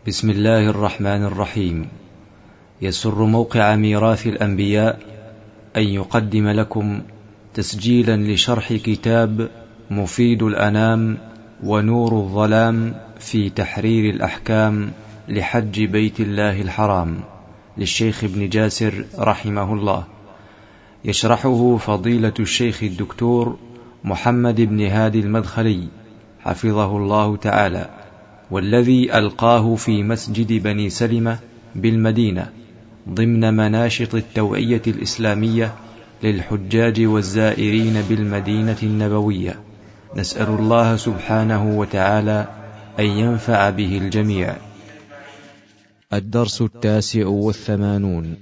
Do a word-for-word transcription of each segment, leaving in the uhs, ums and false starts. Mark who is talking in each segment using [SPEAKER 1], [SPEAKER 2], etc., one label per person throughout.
[SPEAKER 1] بسم الله الرحمن الرحيم. يسر موقع ميراث الأنبياء أن يقدم لكم تسجيلا لشرح كتاب مفيد الأنام ونور الظلام في تحرير الأحكام لحج بيت الله الحرام للشيخ ابن جاسر رحمه الله، يشرحه فضيلة الشيخ الدكتور محمد بن هادي المدخلي حفظه الله تعالى، والذي ألقاه في مسجد بني سلمة بالمدينة ضمن مناشط التوعية الإسلامية للحجاج والزائرين بالمدينة النبوية. نسأل الله سبحانه وتعالى أن ينفع به الجميع. الدرس التاسع والثمانون.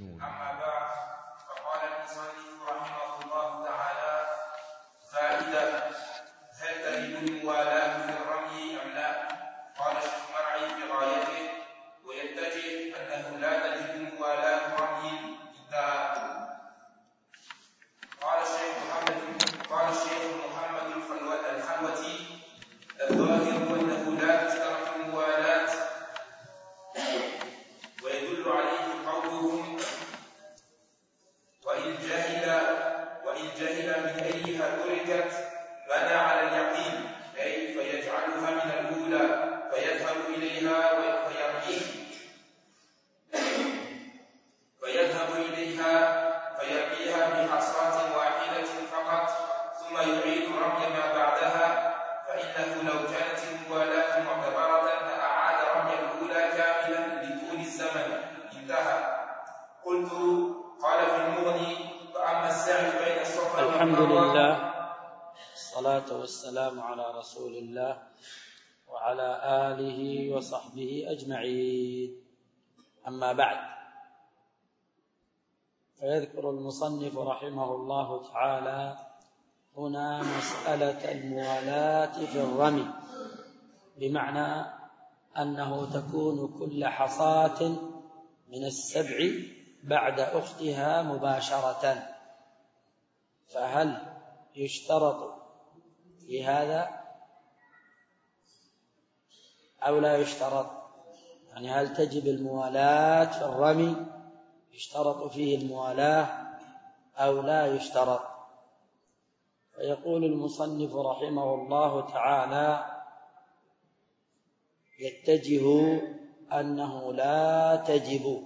[SPEAKER 2] الحمد لله والصلاة والسلام على رسول الله وعلى آله وصحبه أجمعين. أما بعد، فيذكر المصنف رحمه الله تعالى هنا مسألة الموالاة في الرمي، بمعنى أنه تكون كل حصاة من السبع بعد أختها مباشرة، فهل يشترط في هذا أو لا يشترط؟ يعني هل تجب الموالاة في الرمي، يشترط فيه الموالاة أو لا يشترط؟ فيقول المصنف رحمه الله تعالى: يتجه أنه لا تجب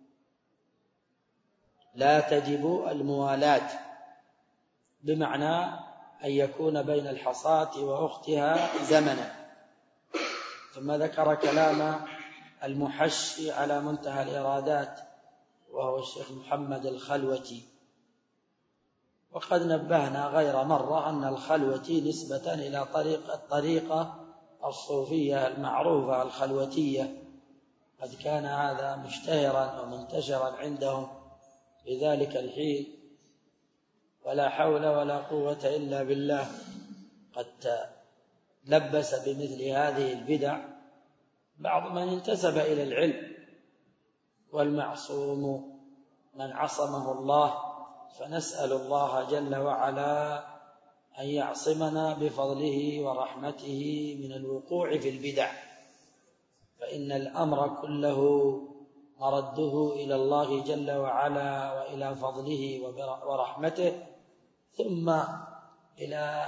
[SPEAKER 2] لا تجب الموالاة، بمعنى أن يكون بين الحصاة وأختها زمنا. ثم ذكر كلام المحشي على منتهى الإرادات وهو الشيخ محمد الخلوتي. وقد نبهنا غير مرة أن الخلوتي نسبة إلى طريقة الطريقة الصوفية المعروفة الخلوتية، قد كان هذا مشتهرا ومنتشرا عندهم في ذلك الحين، ولا حول ولا قوة إلا بالله. قد لبس بمثل هذه البدع بعض من انتسب إلى العلم، والمعصوم من عصمه الله، فنسأل الله جل وعلا أن يعصمنا بفضله ورحمته من الوقوع في البدع، فإن الأمر كله مرده إلى الله جل وعلا وإلى فضله ورحمته، ثم إلى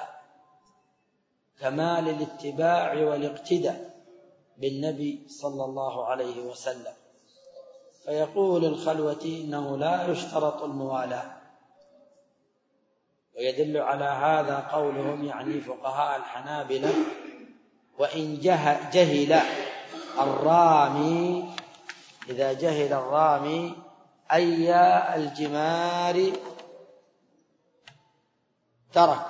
[SPEAKER 2] كمال الاتباع والاقتداء بالنبي صلى الله عليه وسلم. فيقول الخلوتي إنه لا يشترط الموالاة، ويدل على هذا قولهم، يعني فقهاء الحنابلة: وإن جهل الرامي، إذا جهل الرامي أي الجمار ترك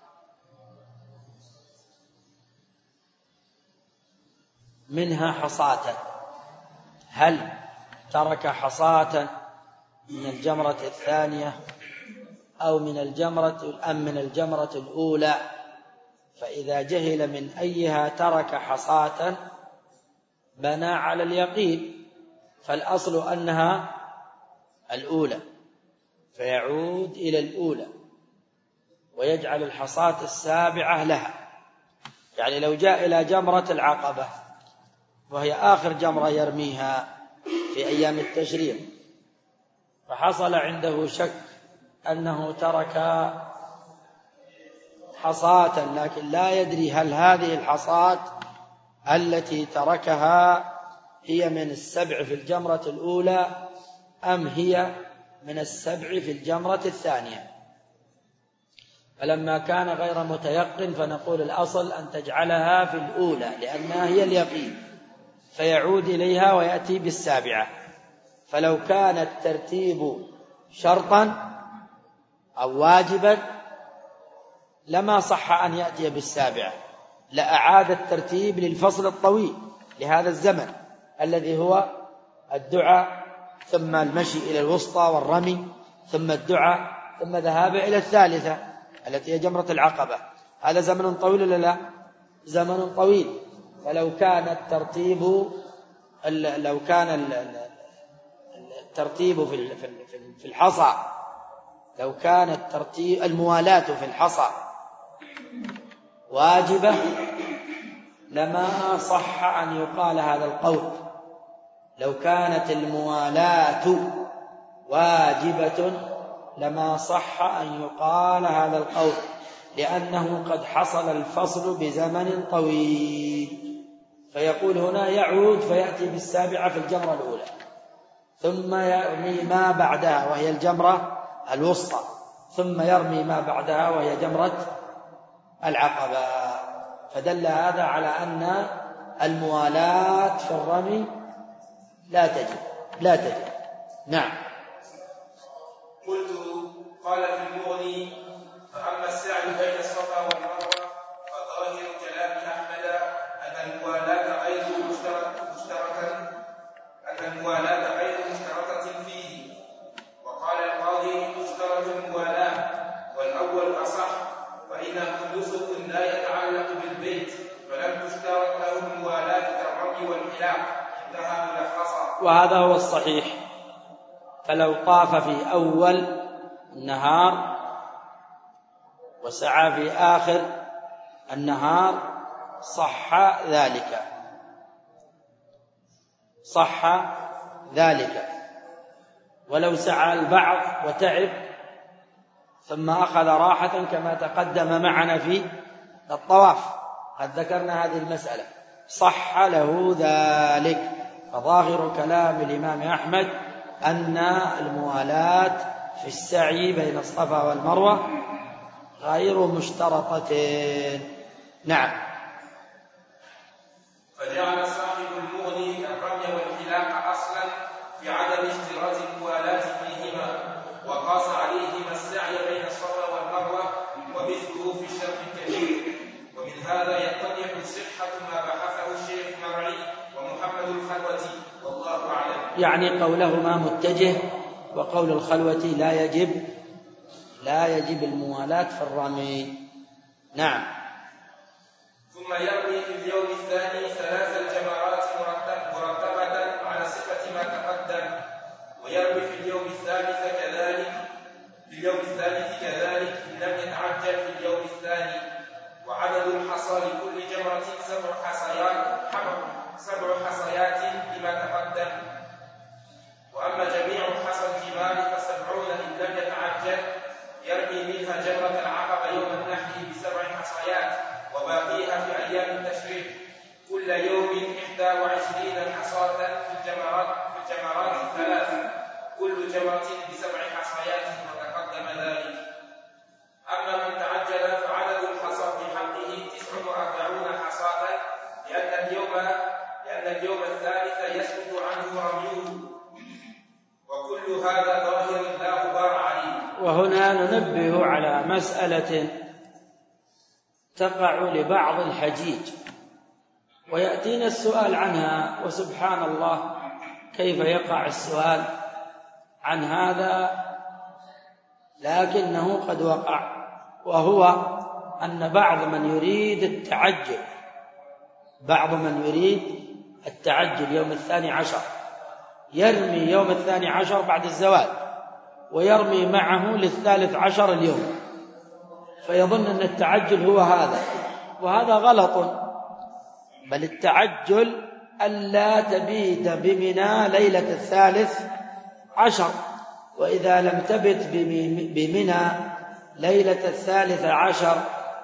[SPEAKER 2] منها حصاة، هل ترك حصاة من الجمرة الثانية أو من الجمرة أم من الجمرة الأولى؟ فإذا جهل من أيها ترك حصاة بنى على اليقين، فالأصل أنها الأولى، فيعود إلى الأولى ويجعل الحصاة السابعة لها. يعني لو جاء إلى جمرة العقبة وهي آخر جمرة يرميها في أيام التشريق، فحصل عنده شك أنه ترك حصاة، لكن لا يدري هل هذه الحصاة التي تركها هي من السبع في الجمرة الأولى أم هي من السبع في الجمرة الثانية. فلما كان غير متيقن فنقول الأصل أن تجعلها في الأولى لأنها هي اليقين، فيعود إليها ويأتي بالسابعة. فلو كان الترتيب شرطا أو واجبا لما صح أن يأتي بالسابعة، لأعاد الترتيب للفصل الطويل لهذا الزمن الذي هو الدعاء ثم المشي إلى الوسطى والرمي ثم الدعاء ثم ذهاب إلى الثالثة التي هي جمرة العقبة. هذا زمن طويل ولا لا؟ زمن طويل. فلو كان الترتيب لو كان الترتيب في الحصى لو كان الترتيب الموالاة في الحصى واجبة لما صح أن يقال هذا القول. لو كانت الموالاة واجبة لما صح أن يقال هذا القول، لأنه قد حصل الفصل بزمن طويل. فيقول هنا يعود فيأتي بالسابعة في الجمرة الأولى، ثم يرمي ما بعدها وهي الجمرة الوسطى، ثم يرمي ما بعدها وهي جمرة العقبة. فدل هذا على أن الموالاة في الرمي لا تجب لا تجب نعم.
[SPEAKER 3] قلت قال في المغني: فأما السعي بين الصفا والمروة فظاهر كلام أحمد أن الموالاة غير مشتركة أن الموالاة غير مشتركة فيه، وقال القاضي: تشترط الموالاة والأول أصح، فإنه نسك لا يتعلق بالبيت فلم تشترط له الموالاة كالرمي والحلاق. انتهى ملخصا.
[SPEAKER 2] وهذا هو الصحيح. فلو طاف في أول النهار وسعى في آخر النهار صح ذلك صح ذلك ولو سعى البعض وتعب ثم أخذ راحة كما تقدم معنا في الطواف، قد ذكرنا هذه المسألة، صح له ذلك. فظاهر كلام الإمام أحمد أن الموالاة في السعي بين الصفا والمروة غير مشترطة. نعم.
[SPEAKER 3] فجعل صاحب المغني الرمي والحلاق أصلا في عدم اشتراط الموالاة فيهما، وقاس عليهما السعي بين الصفا والمروة ومثله في الشرط الكبير. ومن هذا يتضح صحة ما بحثه الشيخ مرعي ومحمد الخلوتي والله أعلم.
[SPEAKER 2] يعني قولهما متجه، وقول الخلوتي لا يجب لا يجب الموالاة في الرمي. نعم.
[SPEAKER 3] ثم يرمي في اليوم الثاني ثلاث الجمرات مرتبة على صفة ما تقدم، ويرمي في اليوم الثالث كذلك في اليوم الثالث كذلك إن لم يتعجل في اليوم الثاني. وعدد الحصى لكل جمرة سبع حصيات سبع حصيات لما تقدم. وأما جميع حصى الجمال فسبعون إن لم يتعجل، يرمي منها جمرة العقبة يوم النحر بسبع حصيات، وباقيها في أيام التشريق كل يوم إحدى وعشرين حصاة في الجمرات في الجمرات الثلاث، كل جمرة بسبع حصيات وتقدم ذلك. أما من تعجل فعدد الحصى في حقه تسع وأربعون حصاة، لأن اليوم لأن اليوم الثالث يسقط عنه رميه، وكل هذا ظاهر لا غبار عليه.
[SPEAKER 2] وهنا ننبه على مسألة تقع لبعض الحجيج ويأتينا السؤال عنها، وسبحان الله كيف يقع السؤال عن هذا لكنه قد وقع، وهو أن بعض من يريد التعجل بعض من يريد التعجل يوم الثاني عشر يرمي يوم الثاني عشر بعد الزوال ويرمي معه للثالث عشر اليوم، فيظن أن التعجل هو هذا، وهذا غلط. بل التعجل ألا تبيت بمنى ليلة الثالث عشر. وإذا لم تبت بمنى ليلة الثالث عشر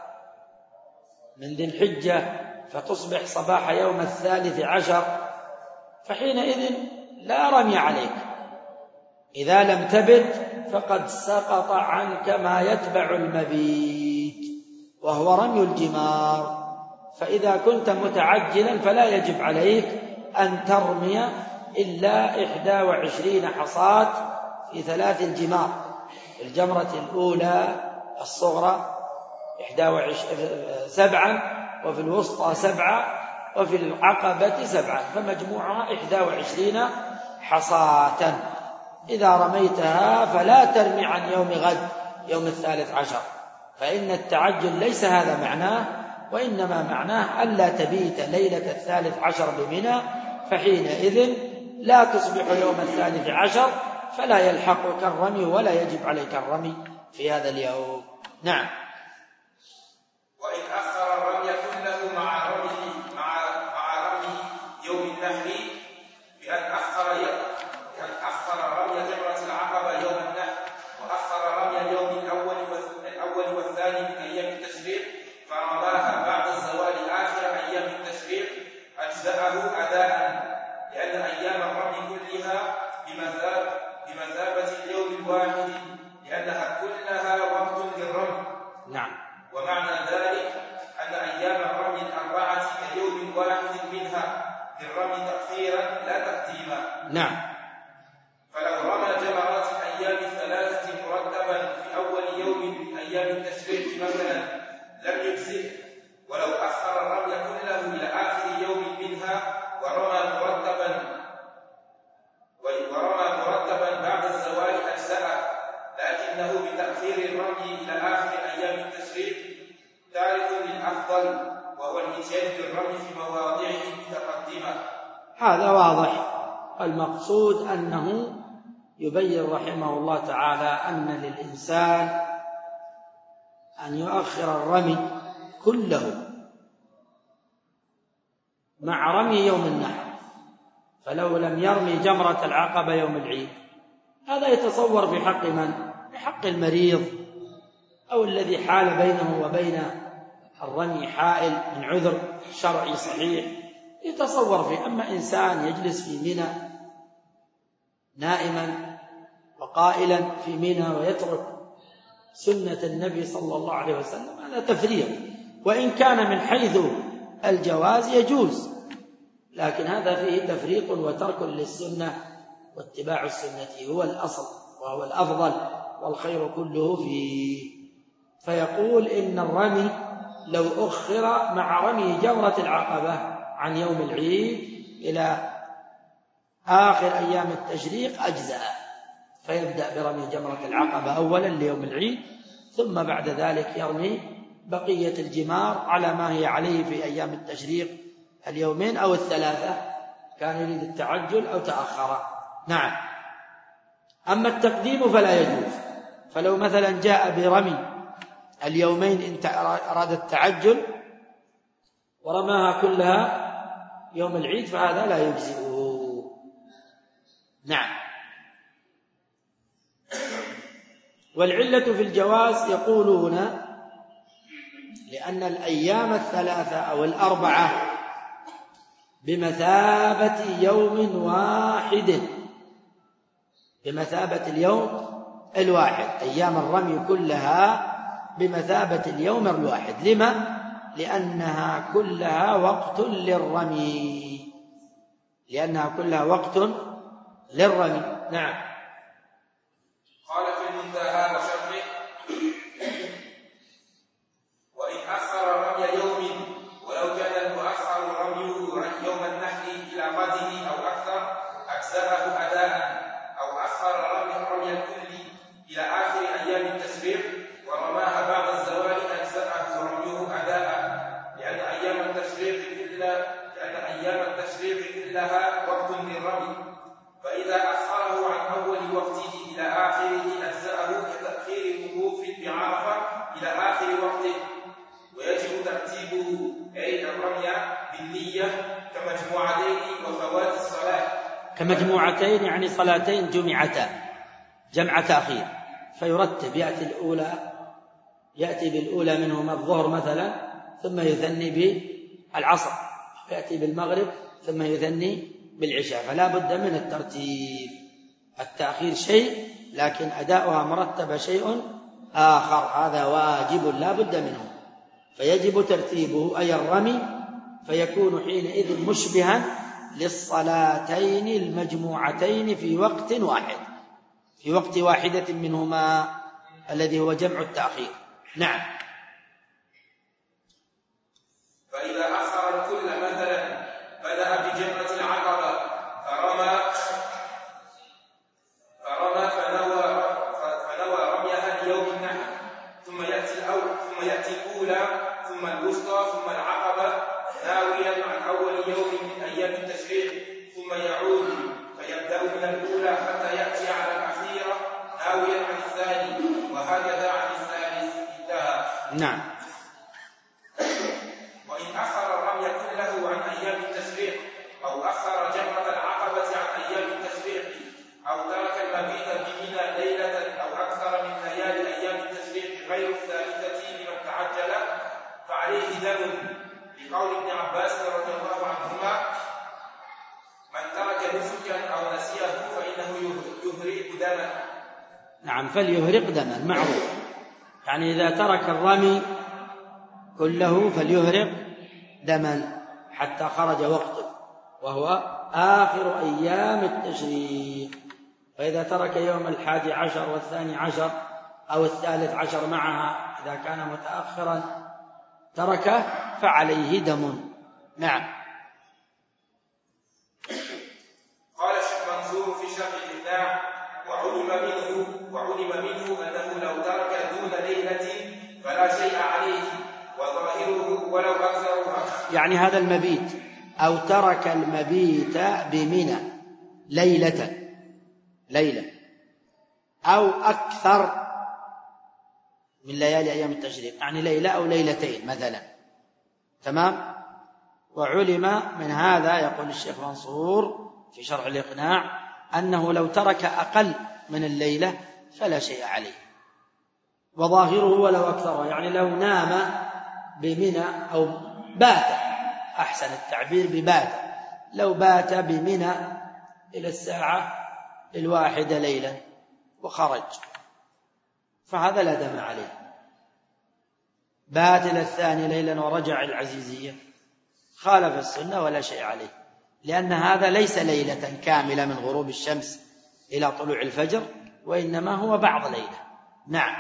[SPEAKER 2] من ذي الحجة فتصبح صباح يوم الثالث عشر، فحينئذ لا رمي عليك. إذا لم تبت فقد سقط عنك ما يتبع المبيت وهو رمي الجمار. فإذا كنت متعجلا فلا يجب عليك أن ترمي إلا إحدى وعشرين حصاة في ثلاث الجمار: الجمرة الأولى الصغرى إحدى وعشرين سبعا، وفي الوسطى سبعة، وفي العقبة سبعة، فمجموعها إحدى وعشرين حصاة. إذا رميتها فلا ترمي عن يوم غد يوم الثالث عشر، فإن التعجل ليس هذا معناه، وإنما معناه ألا تبيت ليلة الثالث عشر بمنى، فحينئذ لا تصبح يوم الثالث عشر فلا يلحقك الرمي ولا يجب عليك الرمي في هذا اليوم. نعم.
[SPEAKER 3] وإن أخر الرمي كله مع رمي مع مع رمي يوم النحر بأن أخر أن أخر رمي جمرة العقبة يوم النحر وأخر رمي اليوم الأول الأول والثاني من أيام التشريق فرماها بعد الزوال آخر أيام التشريق أجزأه أداء، لأن أيام الرمي كلها بمثابة بمثابة اليوم الواحد، لأنها كلها وقت للرمي.
[SPEAKER 2] نعم.
[SPEAKER 3] ومعنى ذلك أن أيام الرمي الأربعة كيوم واحد منها للرمي تأخيرا لا تقديما.
[SPEAKER 2] نعم.
[SPEAKER 3] فلو رمى جمرات الأيام الثلاثة مرتبا في أول يوم من أيام التشريق مثلا لم يجزئ، ولو أخر الرمي كله إلى آخر يوم منها ورمى مرتبا ورمى مرتبا بعد الزوال أجزأ، لكنه بتأخير الرمي إلى آخر أيام التشريق تارك للأفضل وهو الإتيان بالرمي في مواضعه المتقدمة.
[SPEAKER 2] هذا واضح. المقصود أنه يبين رحمه الله تعالى أن للإنسان أن يؤخر الرمي كله مع رمي يوم النحر. فلو لم يرمي جمرة العقبة يوم العيد، هذا يتصور في حق من؟ في حق المريض أو الذي حال بينه وبين الرمي حائل من عذر شرعي صحيح يتصور فيه. أما إنسان يجلس في منى نائما وقائلا في منى ويترك سنة النبي صلى الله عليه وسلم، هذا تفريط. وإن كان من حيث الجواز يجوز، لكن هذا فيه تفريط وترك للسنة، واتباع السنة هو الأصل وهو الأفضل والخير كله فيه. فيقول إن الرمي لو أخر مع رمي جمرة العقبة عن يوم العيد إلى آخر أيام التشريق أجزاء، فيبدأ برمي جمرة العقبة أولا ليوم العيد، ثم بعد ذلك يرمي بقية الجمار على ما هي عليه في أيام التشريق اليومين أو الثلاثة، كان يريد التعجل أو تأخر. نعم. أما التقديم فلا يجوز. فلو مثلا جاء برمي اليومين إن أراد التعجل ورماها كلها يوم العيد فهذا لا يجزئه. نعم. والعلة في الجواز يقولون لأن الأيام الثلاثة أو الأربعة بمثابة يوم واحد، بمثابة اليوم الواحد. أيام الرمي كلها بمثابة اليوم الواحد. لما؟ لأنها كلها وقت للرمي، لأنها كلها وقت للرمي. نعم.
[SPEAKER 3] قال في المنتهى وشرحه: وإن أخر رمي يوم ولو كان المؤخر رميه يوم النحر إلى غده أو أكثر أجزأه أداء، أو أخر رمي الرمي الكلي إلى آخر أيام التشريق ورماها بعد الزوال أجزأه رميه أداء، لأن أيام التشريق كلها لأن أيام التشريق كلها وقت للرمي. فإذا أخره عن أول وقته إلى آخره أجزأه كتأخير الوقوف بعرفة إلى آخر وقته. ويجب ترتيبه أي الرمي بالنية كمجموعتين
[SPEAKER 2] كمجموعتين يعني صلاتين جمعتا جمع تأخير، فيرتب يأتي الأولى يأتي بالأولى منهما الظهر مثلا ثم يثني بالعصر، يأتي بالمغرب ثم يثني بالعشاء، فلا بد من الترتيب. التأخير شيء لكن أداؤها مرتب شيء آخر، هذا واجب لا بد منه، فيجب ترتيبه أي الرمي، فيكون حينئذ مشبها للصلاتين المجموعتين في وقت واحد، في وقت واحدة منهما الذي هو جمع التأخير. نعم.
[SPEAKER 3] فإذا أخر الكل مثلا بدأ بجمرة العقبة فرمى فرمى فنوى فنوى رميها ليوم النحر، ثم يأتي الأول ثم يأتي الأولى ثم الوسطى ثم العقبة ناويا عن أول يوم من أيام التشريق، ثم يعود فيبدأ من الأولى حتى يأتي على الأخيرة ناويا عن الثاني، وهكذا عن الثالث انتهى.
[SPEAKER 2] نعم.
[SPEAKER 3] وإن أخر الرمي كله عن أيام التشريق أو أخر جمرة العقبة عن أيام التشريق أو ترك المبيت بمنى ليلة أو أكثر من ليالي أيام التشريق غير الثالثة لمن تعجل فعليه دم، لقول ابن عباس رضي الله عنهما: من ترك نسكا أو نسيه فإنه يهرق دما.
[SPEAKER 2] نعم، فليهرق دما معروف، يعني إذا ترك الرمي كله فليهرق دما حتى خرج وقته وهو آخر أيام التشريق. فإذا ترك يوم الحادي عشر والثاني عشر أو الثالث عشر معها إذا كان متأخرا تركه فعليه دم. نعم.
[SPEAKER 3] قال الشيخ منصور في شرح الإقناع: وعلم منه وعلم منه أنه لو ترك دون ليلة فلا شيء عليه وظاهره ولو أكثرها،
[SPEAKER 2] يعني هذا المبيت أو ترك المبيت بمنى ليلة ليلة أو أكثر من ليالي أيام التشريق، يعني ليلة أو ليلتين مثلا، تمام. وعلم من هذا يقول الشيخ منصور في شرح الإقناع أنه لو ترك أقل من الليلة فلا شيء عليه، وظاهره ولو أكثر، يعني لو نام بمنى أو بات، أحسن التعبير ببات، لو بات بمنى إلى الساعة الواحدة ليلا وخرج فهذا لا دم عليه. بات إلى الثاني ليلا ورجع العزيزية خالف السنة ولا شيء عليه، لأن هذا ليس ليلة كاملة من غروب الشمس إلى طلوع الفجر، وإنما هو بعض ليلة. نعم.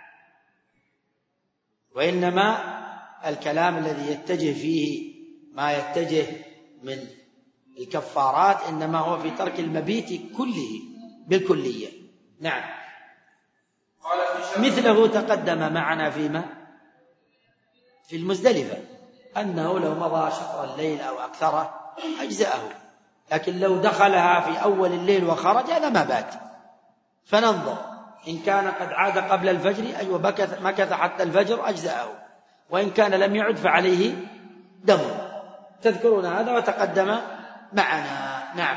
[SPEAKER 2] وإنما الكلام الذي يتجه فيه ما يتجه من الكفارات إنما هو في ترك المبيت كله بالكلية. نعم. مثله تقدم معنا فيما في المزدلفة أنه لو مضى شطر الليل أو أكثره أجزأه، لكن لو دخلها في أول الليل وخرج هذا ما بات، فننظر إن كان قد عاد قبل الفجر أي وبكث مكث حتى الفجر أجزأه، وإن كان لم يعد فعليه دم. تذكرون هذا وتقدم معنا. نعم.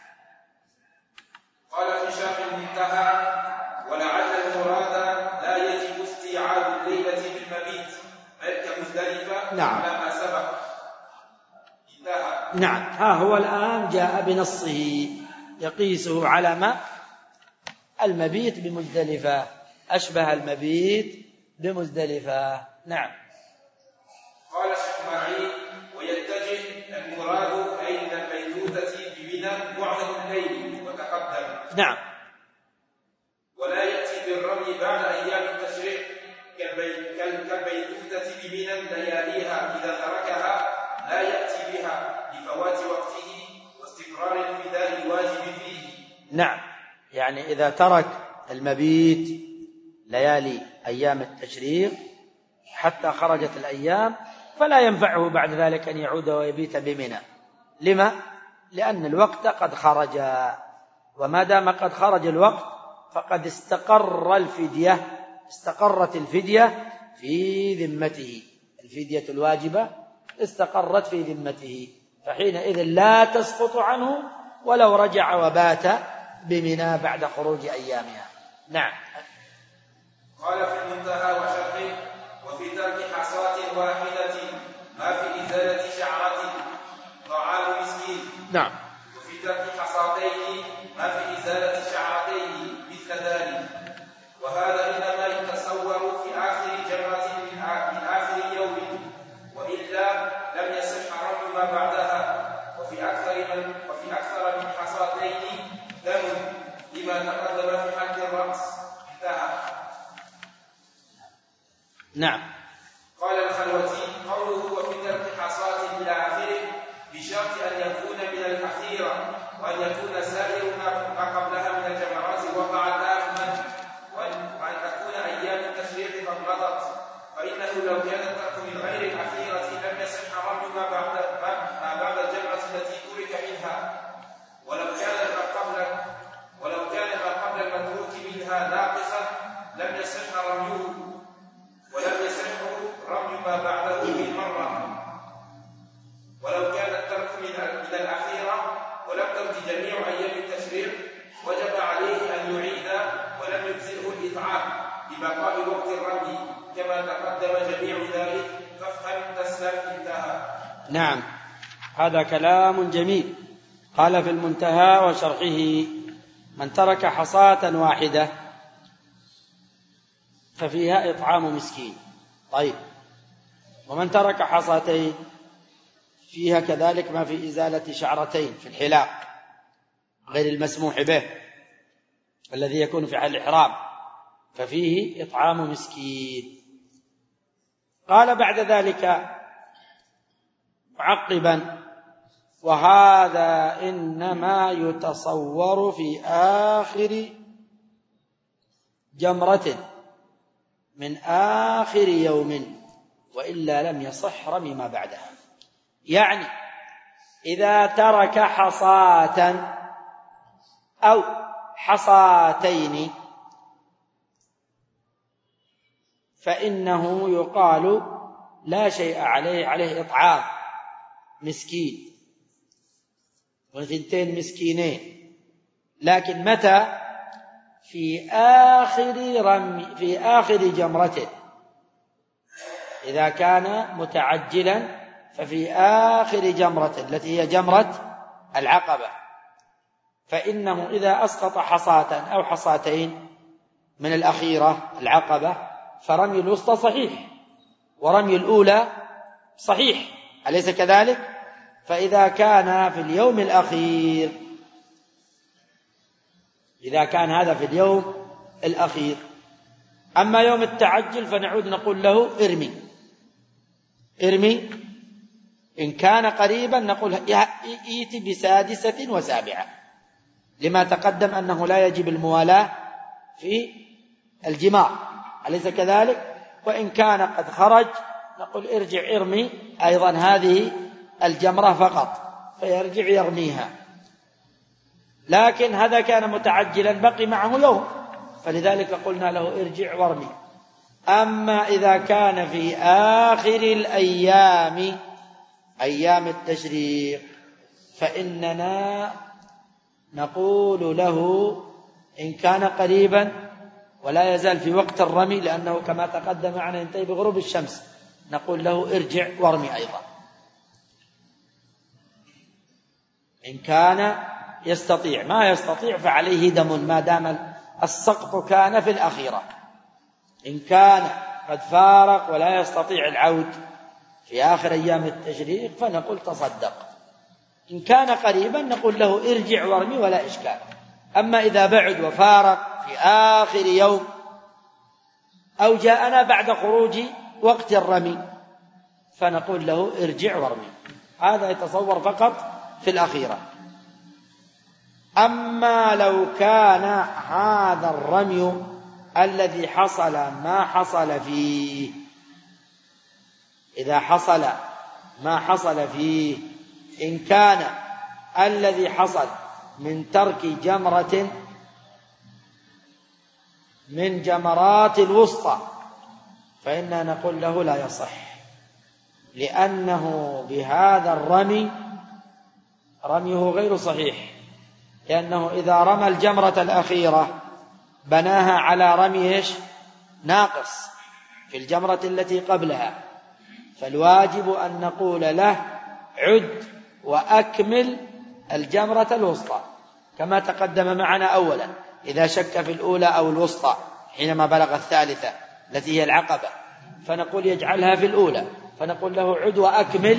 [SPEAKER 3] قال في شرح المنتهى: ولعل المراد لا يجب استيعاب الليلة بالمبيت بل كمزدلفة.
[SPEAKER 2] نعم.
[SPEAKER 3] ما سبق انتهى.
[SPEAKER 2] نعم. ها هو الآن جاء بنصه يقيسه على ما المبيت بمزدلفة، أشبه المبيت بمزدلفة. نعم.
[SPEAKER 3] قال الشيخ معين: ويتجه المراد أين البيتوتة بمنى معظم الليل وتقدم.
[SPEAKER 2] نعم.
[SPEAKER 3] ولا يأتي بالرمي بعد أيام التشريق كالبيتوتة بمنى لياليها إذا تركها لا يأتي بها لفوات وقته واستقرار الفداء الواجب فيه.
[SPEAKER 2] نعم، يعني إذا ترك المبيت ليالي أيام التشريق حتى خرجت الأيام فلا ينفعه بعد ذلك أن يعود ويبيت بمنى. لما؟ لأن الوقت قد خرج، وما دام قد خرج الوقت فقد استقر الفدية استقرت الفدية في ذمته، الفدية الواجبة استقرت في ذمته، فحينئذ لا تسقط عنه ولو رجع وبات بمنى بعد خروج أيامها. نعم.
[SPEAKER 3] قال في المنتهى وشرحه: وفي ترك حصاة واحدة ما في إزالة شعرة طعام مسكين.
[SPEAKER 2] نعم.
[SPEAKER 3] وفي ترك حصاتين ما في إزالة شعرتين مثل ذلك. وهذا إنما يتصور في آخر جمرة من آخر يوم، وإلا لم يصح الرمي ما بعدها. وفي أكثر من وفي أكثر من حصاتين دم لما تقدم في حد الرأس. انتهى.
[SPEAKER 2] نعم.
[SPEAKER 3] قال الخلوتي: قوله وفي ترك حصاة إلى آخره بشرط أن يكون من الأخيرة، وأن يكون سائر ما قبلها من الجمرات وقع تاما، وأن تكون أيام التشريق قد مضت، فإنه لو كان الترك من غير الأخيرة لم يصح رمي ما بعد ما بعد الجمرة التي ترك منها، ولو كان ما قبل ولو كان ما قبل المتروك منها ناقصا لم يصح رميه، ولم يصح رمي ما بعده بالمرة. ولو كان الترك من الأخيرة ولم تمض جميع أيام التشريق وجب عليه أن يعيد، ولم يجزئه الإطعام لبقاء وقت الرمي كما تقدم جميع ذلك، فافهم تسلم. انتهى.
[SPEAKER 2] نعم. هذا كلام جميل. قال في المنتهى وشرحه: من ترك حصاة واحدة ففيها إطعام مسكين. طيب، ومن ترك حصاتين فيها كذلك ما في إزالة شعرتين في الحلاق غير المسموح به الذي يكون في حال الإحرام، ففيه إطعام مسكين. قال بعد ذلك معقبا: وهذا إنما يتصور في آخر جمرة من آخر يوم، وإلا لم يصح رمي ما بعدها. يعني إذا ترك حصاة أو حصاتين فإنه يقال لا شيء عليه عليه إطعام مسكين وثنتين مسكينين، لكن متى؟ في آخر رمي في آخر جمرته. إذا كان متعجلا ففي آخر جمرة التي هي جمرة العقبة، فإنه إذا أسقط حصاة أو حصاتين من الأخيرة العقبة فرمي الوسطى صحيح ورمي الأولى صحيح، أليس كذلك؟ فإذا كان في اليوم الأخير إذا كان هذا في اليوم الأخير أما يوم التعجل فنعود نقول له ارمي ارمي إن كان قريبا نقول ائت بسادسة وسابعة، لما تقدم أنه لا يجب الموالاة في الجماع، أليس كذلك؟ وإن كان قد خرج نقول ارجع ارمي أيضا هذه الجمرة فقط، فيرجع يرميها. لكن هذا كان متعجلا بقي معه يوم، فلذلك قلنا له ارجع وارمي. أما إذا كان في آخر الأيام أيام التشريق فإننا نقول له إن كان قريبا ولا يزال في وقت الرمي، لأنه كما تقدم معنا ينتهي بغروب الشمس، نقول له ارجع وارمي أيضا. إن كان يستطيع، ما يستطيع فعليه دم ما دام السقط كان في الأخيرة. إن كان قد فارق ولا يستطيع العود في آخر أيام التشريق فنقول تصدق. إن كان قريبا نقول له ارجع وارمي ولا إشكال. أما إذا بعد وفارق في آخر يوم أو جاءنا بعد خروج وقت الرمي فنقول له ارجع وارمي. هذا يتصور فقط في الأخيرة. أما لو كان هذا الرمي الذي حصل ما حصل فيه، إذا حصل ما حصل فيه، إن كان الذي حصل من ترك جمرة من جمرات الوسطى فإننا نقول له لا يصح، لأنه بهذا الرمي رميه غير صحيح، لأنه إذا رمى الجمرة الأخيرة بناها على رمي إيش؟ ناقص في الجمرة التي قبلها، فالواجب أن نقول له عد وأكمل الجمرة الوسطى كما تقدم معنا أولا، إذا شك في الأولى أو الوسطى حينما بلغ الثالثة التي هي العقبة، فنقول يجعلها في الأولى، فنقول له عد وأكمل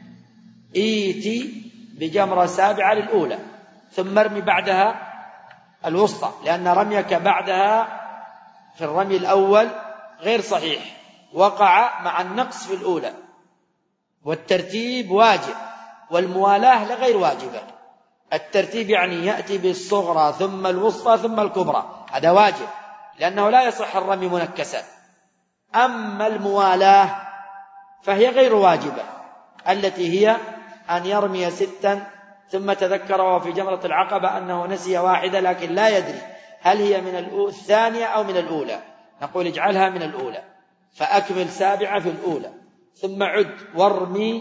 [SPEAKER 2] إيتي بجمرة سابعة للأولى ثم ارمي بعدها الوسطى، لأن رميك بعدها في الرمي الأول غير صحيح، وقع مع النقص في الأولى، والترتيب واجب والموالاة لغير واجبة. الترتيب يعني يأتي بالصغرى ثم الوسطى ثم الكبرى، هذا واجب لأنه لا يصح الرمي منكسا. أما الموالاة فهي غير واجبة، التي هي أن يرمي ستا ثم تذكر وهو في جمرة العقبة أنه نسي واحدة لكن لا يدري هل هي من الثانية أو من الأولى، نقول اجعلها من الأولى، فأكمل سابعة في الأولى ثم عد وارمي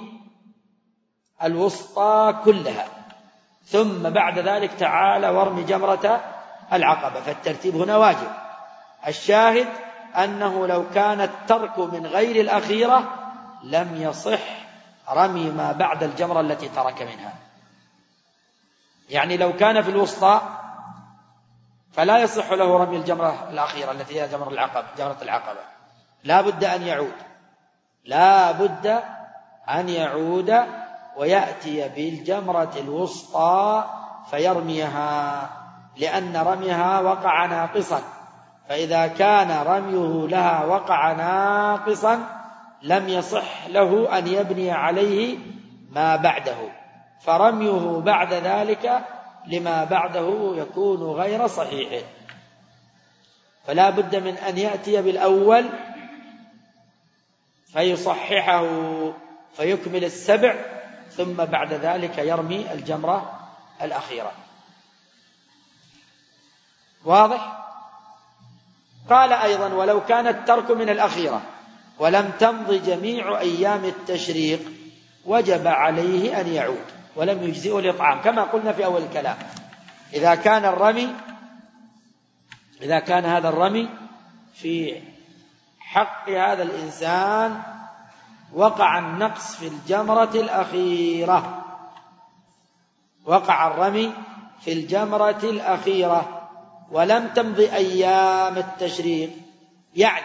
[SPEAKER 2] الوسطى كلها، ثم بعد ذلك تعال وارمي جمرة العقبة، فالترتيب هنا واجب. الشاهد أنه لو كان الترك من غير الأخيرة لم يصح رمي ما بعد الجمرة التي ترك منها. يعني لو كان في الوسطى فلا يصح له رمي الجمرة الأخيرة التي هي جمرة العقبة جمرة العقبة لا بد أن يعود لا بد أن يعود ويأتي بالجمرة الوسطى فيرميها، لأن رميها وقع ناقصا، فإذا كان رميه لها وقع ناقصا لم يصح له أن يبني عليه ما بعده، فرميه بعد ذلك لما بعده يكون غير صحيح. فلا بد من أن يأتي بالأول فيصححه فيكمل السبع، ثم بعد ذلك يرمي الجمرة الأخيرة. واضح؟ قال أيضا ولو كان الترك من الأخيرة ولم تمض جميع أيام التشريق وجب عليه أن يعود ولم يجزئه الإطعام، كما قلنا في أول الكلام. إذا كان الرمي إذا كان هذا الرمي في حق هذا الإنسان وقع النقص في الجمرة الأخيرة وقع الرمي في الجمرة الأخيرة ولم تمض أيام التشريق، يعني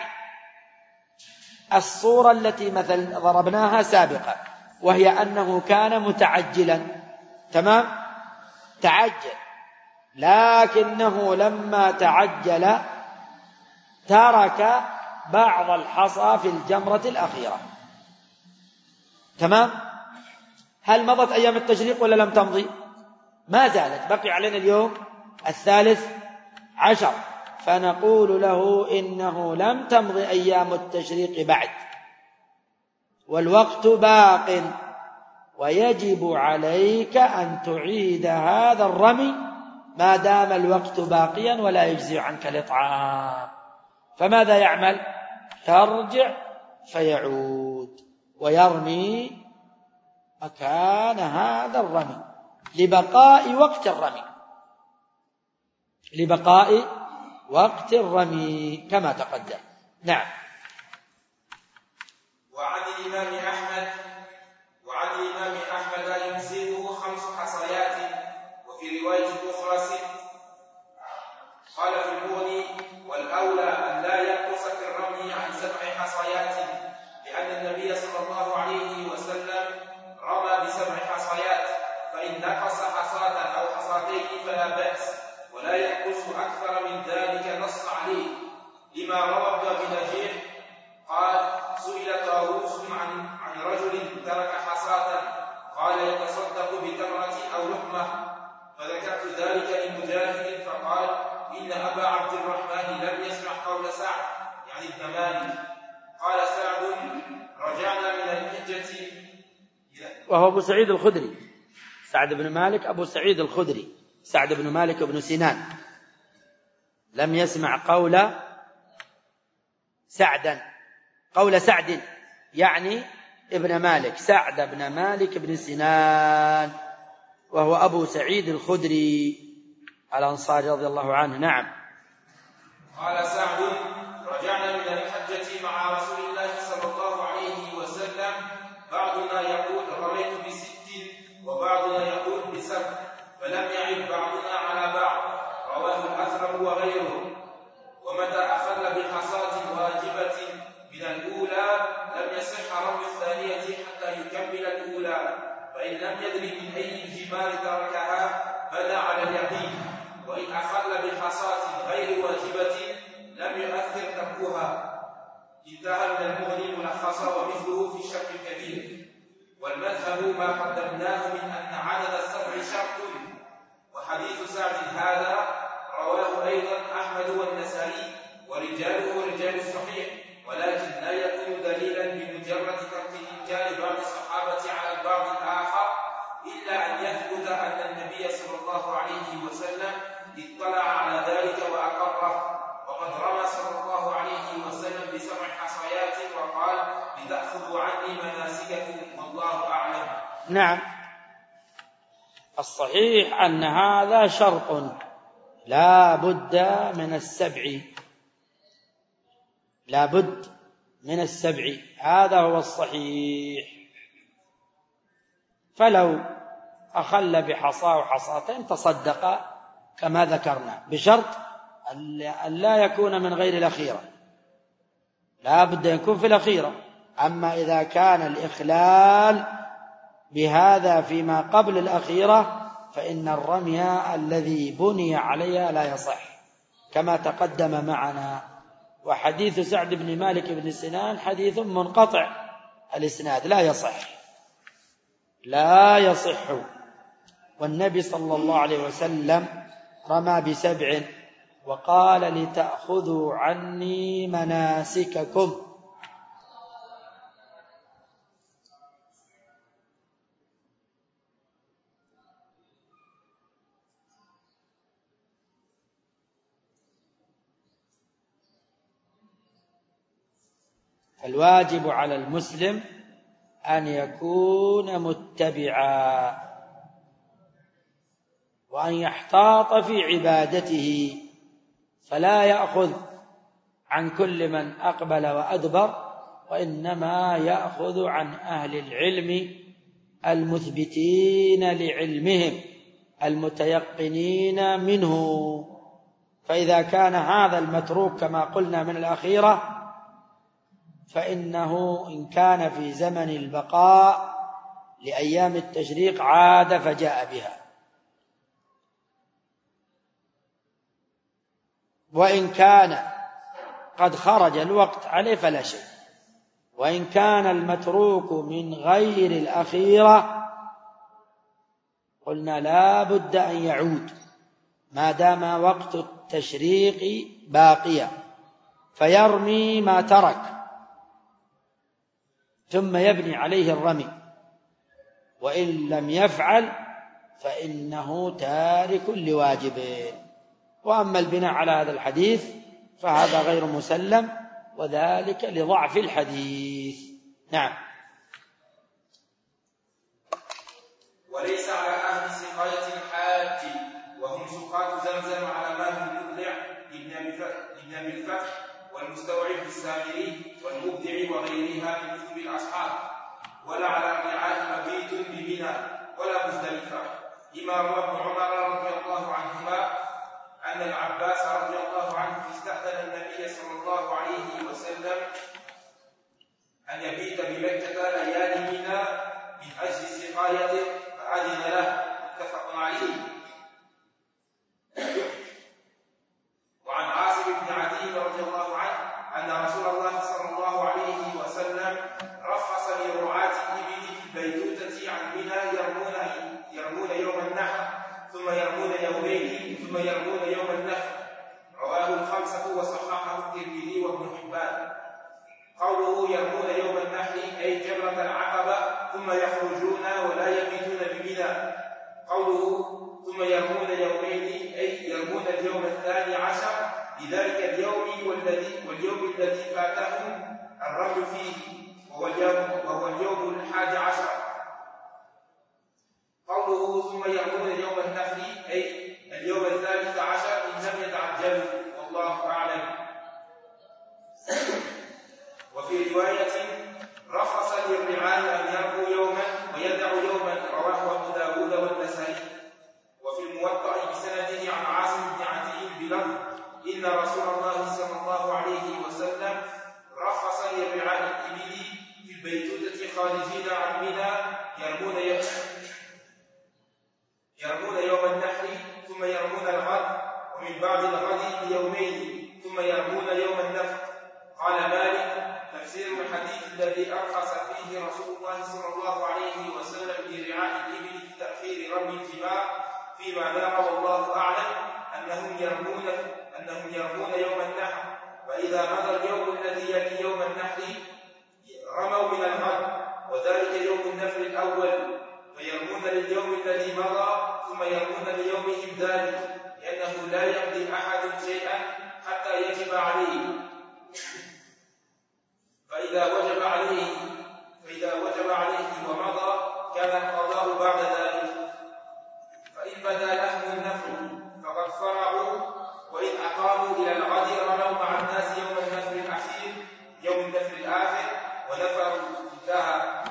[SPEAKER 2] الصورة التي مثلا ضربناها سابقا وهي أنه كان متعجلا، تمام، تعجل، لكنه لما تعجل ترك بعض الحصى في الجمرة الأخيرة، تمام. هل مضت أيام التشريق ولا لم تمضي؟ ما زالت، بقي علينا اليوم الثالث عشر، فنقول له إنه لم تمض أيام التشريق بعد والوقت باق، ويجب عليك أن تعيد هذا الرمي ما دام الوقت باقيا ولا يجزي عنك الإطعام. فماذا يعمل؟ يرجع فيعود ويرمي مكان هذا الرمي لبقاء وقت الرمي لبقاء وقت الرمي كما تقدم. نعم.
[SPEAKER 3] وعن الإمام أحمد وعن الإمام أحمد لا يجزئه خمس حصيات، وفي رواية أخرى ست. قال في المغني والأولى أن لا ينقص في الرمي عن سبع حصيات، لأن النبي صلى الله عليه وسلم رمى بسبع حصيات، فإن نقص حصاة أو حصاتين فلا بأس، ولا ينقص أكثر من ذلك نص عليه، لما روى ابن أبي نجيح قال سئل طاووس عن عن رجل ترك حصاة قال يتصدق بتمرة أو لقمة، فذكرت ذلك لمجاهد فقال إن أبا عبد الرحمن لم يسمع قول سعد يعني ابن مالك. قال سعد رجعنا من الحجة،
[SPEAKER 2] وهو أبو سعيد الخدري، سعد بن مالك أبو سعيد الخدري، سعد بن مالك بن سنان، لم يسمع قول سعدا قول سعد يعني ابن مالك، سعد بن مالك بن سنان، وهو أبو سعيد الخدري الأنصاري رضي الله عنه. نعم.
[SPEAKER 3] قال سعد: رجعنا من الحجة مع رسول الله صلى الله عليه وسلم، بعضنا يقول رميت بست وبعضنا يقول بسبع، فلم يعد بعضنا على بعض. رواه الأثرم وغيره. ومتى أخل بحصاة واجبة من الأولى لم يصح رمي الثانية حتى يكمل الأولى، فإن لم يدري من أي الجبال تركها بدا على اليقين. وإن أخل بحصاة غير واجبة لم يؤثر تركها. انتهى من المغني ملخصا ومثله في الشرح الكبير. والمذهب ما قدمناه من أن عدد السبع شرط. وحديث سعد هذا رواه أيضا أحمد والنسائي ورجاله رجال الصحيح، ولكن لا يكون دليلا بمجرد ترك إنكار بعض الصحابة على البعض الآخر، إلا أن يثبت أن النبي صلى الله عليه وسلم اطلع على ذلك وأقره. وقد رمى صلى الله عليه وسلم بسبع حصيات وقال: لتأخذوا عني مناسككم والله أعلم.
[SPEAKER 2] نعم. الصحيح أن هذا شرط لا بد من السبع، لا بد من السبع، هذا هو الصحيح. فلو أخل بحصاه وحصاتين تصدق كما ذكرنا، بشرط أن لا يكون من غير الأخيرة، لا بد أن يكون في الأخيرة. أما إذا كان الإخلال بهذا فيما قبل الأخيرة فإن الرمي الذي بني عليها لا يصح كما تقدم معنا. وحديث سعد بن مالك بن سنان حديث منقطع الإسناد، لا يصح لا يصح. والنبي صلى الله عليه وسلم رمى بسبع وقال: لتأخذوا عني مناسككم. الواجب على المسلم أن يكون متبعا وأن يحتاط في عبادته، فلا يأخذ عن كل من أقبل وأدبر، وإنما يأخذ عن أهل العلم المثبتين لعلمهم المتيقنين منه. فإذا كان هذا المتروك كما قلنا من الأخيرة فإنه إن كان في زمن البقاء لأيام التشريق عاد فجاء بها، وإن كان قد خرج الوقت عليه فلا شيء. وإن كان المتروك من غير الأخيرة قلنا لا بد أن يعود ما دام وقت التشريق باقيا، فيرمي ما ترك ثم يبني عليه الرمي، وإن لم يفعل فإنه تارك لواجب. وأما البناء على هذا الحديث فهذا غير مسلم، وذلك لضعف الحديث. نعم.
[SPEAKER 3] وليس على أهل سقاية الحاج وهم سقاة زمزم على ماء المقلع لابن أبي الفتح والمستوعب السامري والمبدع وغيرها من كتب الأصحاب، ولا على رعاة مبيت بمنى ولا مزدلفة، لما روى ابن عمر رضي الله عنهما أن العباس رضي الله عنه استأذن النبي صلى الله عليه وسلم أن يبيت بمكة ليالي منى من أجل سقايته فأذن له، متفق عليه. وعن عاصم بن عدي رضي الله عنه أن رسول الله صلى الله عليه وسلم رخص لرعاة الإبل في البيتوتة عن منى يرمون يرمون يوم النحر ثم يرمون يومين ثم يرمون يوم النحر. رواه الخمسة وصححه الترمذي وابن حبان. قوله يرمون يوم النحر أي جمرة العقبة ثم يخرجون ولا يبيتون بمنى. قوله ثم يرمون يومين أي يرمون اليوم الثاني عشر لذلك اليوم والذي واليوم الذي فاتهم الرمي فيه وهو اليوم وهو اليوم الحادي عشر. قوله ثم يرمون يوم النحر أي اليوم الثالث الموطأ بسنده عن عاصم بن عدي بلفظ إن رسول الله صلى الله عليه وسلم رخص لرعاء الإبل في البيتوتة خارجين عن منى يرمون يرمون يوم النحر ثم يرمون الغد ومن بعد الغد بيومين ثم يرمون يوم النفر. قال مالك: تفسير الحديث الذي أرخص فيه رسول الله صلى الله عليه وسلم لرعاء الإبل بتأخير رمي الجمار فيما نرى والله أعلم أنهم يرمون أنهم يرمون يوم النحر، فإذا مضى اليوم الذي يلي يوم النحر رموا من الغد وذلك يوم النفر الأول، فيرمون لليوم الذي مضى ثم يرمون ليومهم ذلك، لأنه لا يقضي أحد شيئا حتى يجب عليه، فإذا وجب عليه فإذا وجب عليه ومضى كان القضاء بعد ذلك. فإن بدا لهم النفر فقد فرعوا، وإن أقاموا إلى الغد رموا مع الناس يوم النفر الأخير يوم النفر الآخر ونفروا انتهى.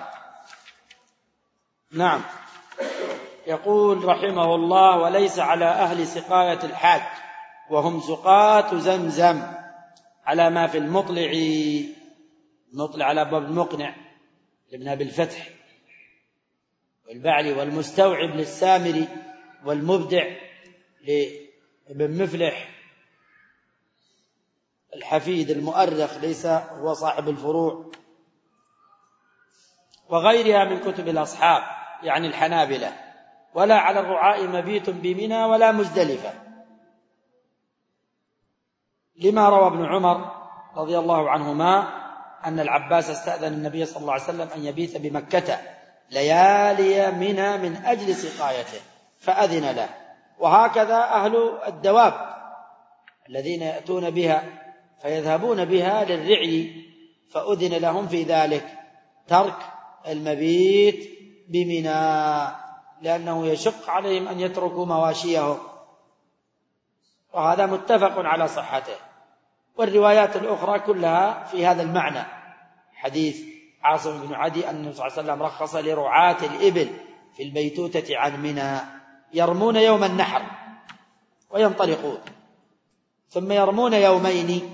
[SPEAKER 2] نعم. يقول رحمه الله: وليس على أهل سقاية الحاج وهم سقاة زمزم على ما في المطلع، المطلع على باب المقنع لابن أبي الفتح والبعلي، والمستوعب للسامري، والمبدع لابن مفلح، الحفيد المؤرخ ليس هو صاحب الفروع، وغيرها من كتب الأصحاب يعني الحنابلة. ولا على الرعاء مبيت بمنى ولا مزدلفة، لما روى ابن عمر رضي الله عنهما أن العباس استأذن النبي صلى الله عليه وسلم أن يبيت بمكة ليالي منى من أجل سقايته فأذن له. وهكذا أهل الدواب الذين يأتون بها فيذهبون بها للرعي فأذن لهم في ذلك ترك المبيت بمنى، لأنه يشق عليهم أن يتركوا مواشيهم، وهذا متفق على صحته. والروايات الأخرى كلها في هذا المعنى. حديث عاصم بن عدي أن النبي صلى الله عليه وسلم رخص لرعاة الإبل في البيتوتة عن منى يرمون يوم النحر وينطلقون، ثم يرمون يومين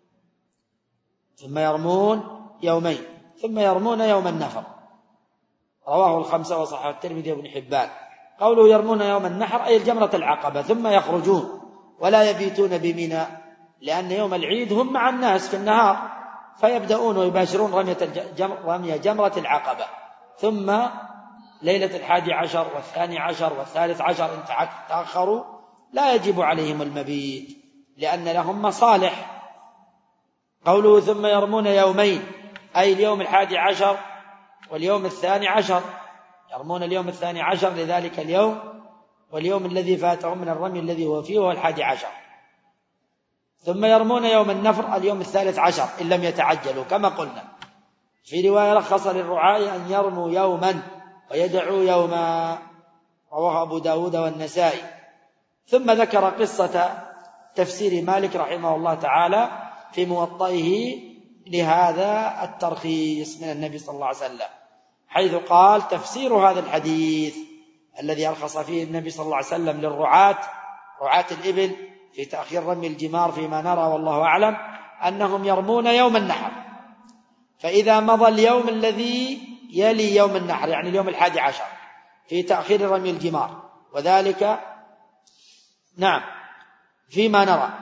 [SPEAKER 2] ثم يرمون يومين ثم يرمون يوم النفر. رواه الخمسة وصححه الترمذي وابن حبان. قوله يرمون يوم النحر أي الجمرة العقبة، ثم يخرجون ولا يبيتون بمنى، لأن يوم العيد هم مع الناس في النهار فيبدأون ويباشرون رمي جمرة العقبة، ثم ليلة الحادي عشر والثاني عشر والثالث عشر إن تأخروا لا يجب عليهم المبيت لأن لهم مصالح. قوله ثم يرمون يومين أي اليوم الحادي عشر واليوم الثاني عشر، يرمون اليوم الثاني عشر لذلك اليوم واليوم الذي فاتهم من الرمي الذي هو فيه هو الحادي عشر. ثم يرمون يوم النفر اليوم الثالث عشر إن لم يتعجلوا كما قلنا. في رواية رخص للرعاة أن يرموا يوما ويدعوا يوما، رواه أبو داود والنسائي. ثم ذكر قصة تفسير مالك رحمه الله تعالى في موطئه لهذا الترخيص من النبي صلى الله عليه وسلم، حيث قال: تفسير هذا الحديث الذي أرخص فيه النبي صلى الله عليه وسلم للرعاة رعاة الإبل في تأخير رمي الجمار فيما نرى والله أعلم أنهم يرمون يوم النحر، فإذا مضى اليوم الذي يلي يوم النحر يعني اليوم الحادي عشر في تأخير رمي الجمار، وذلك نعم فيما نرى.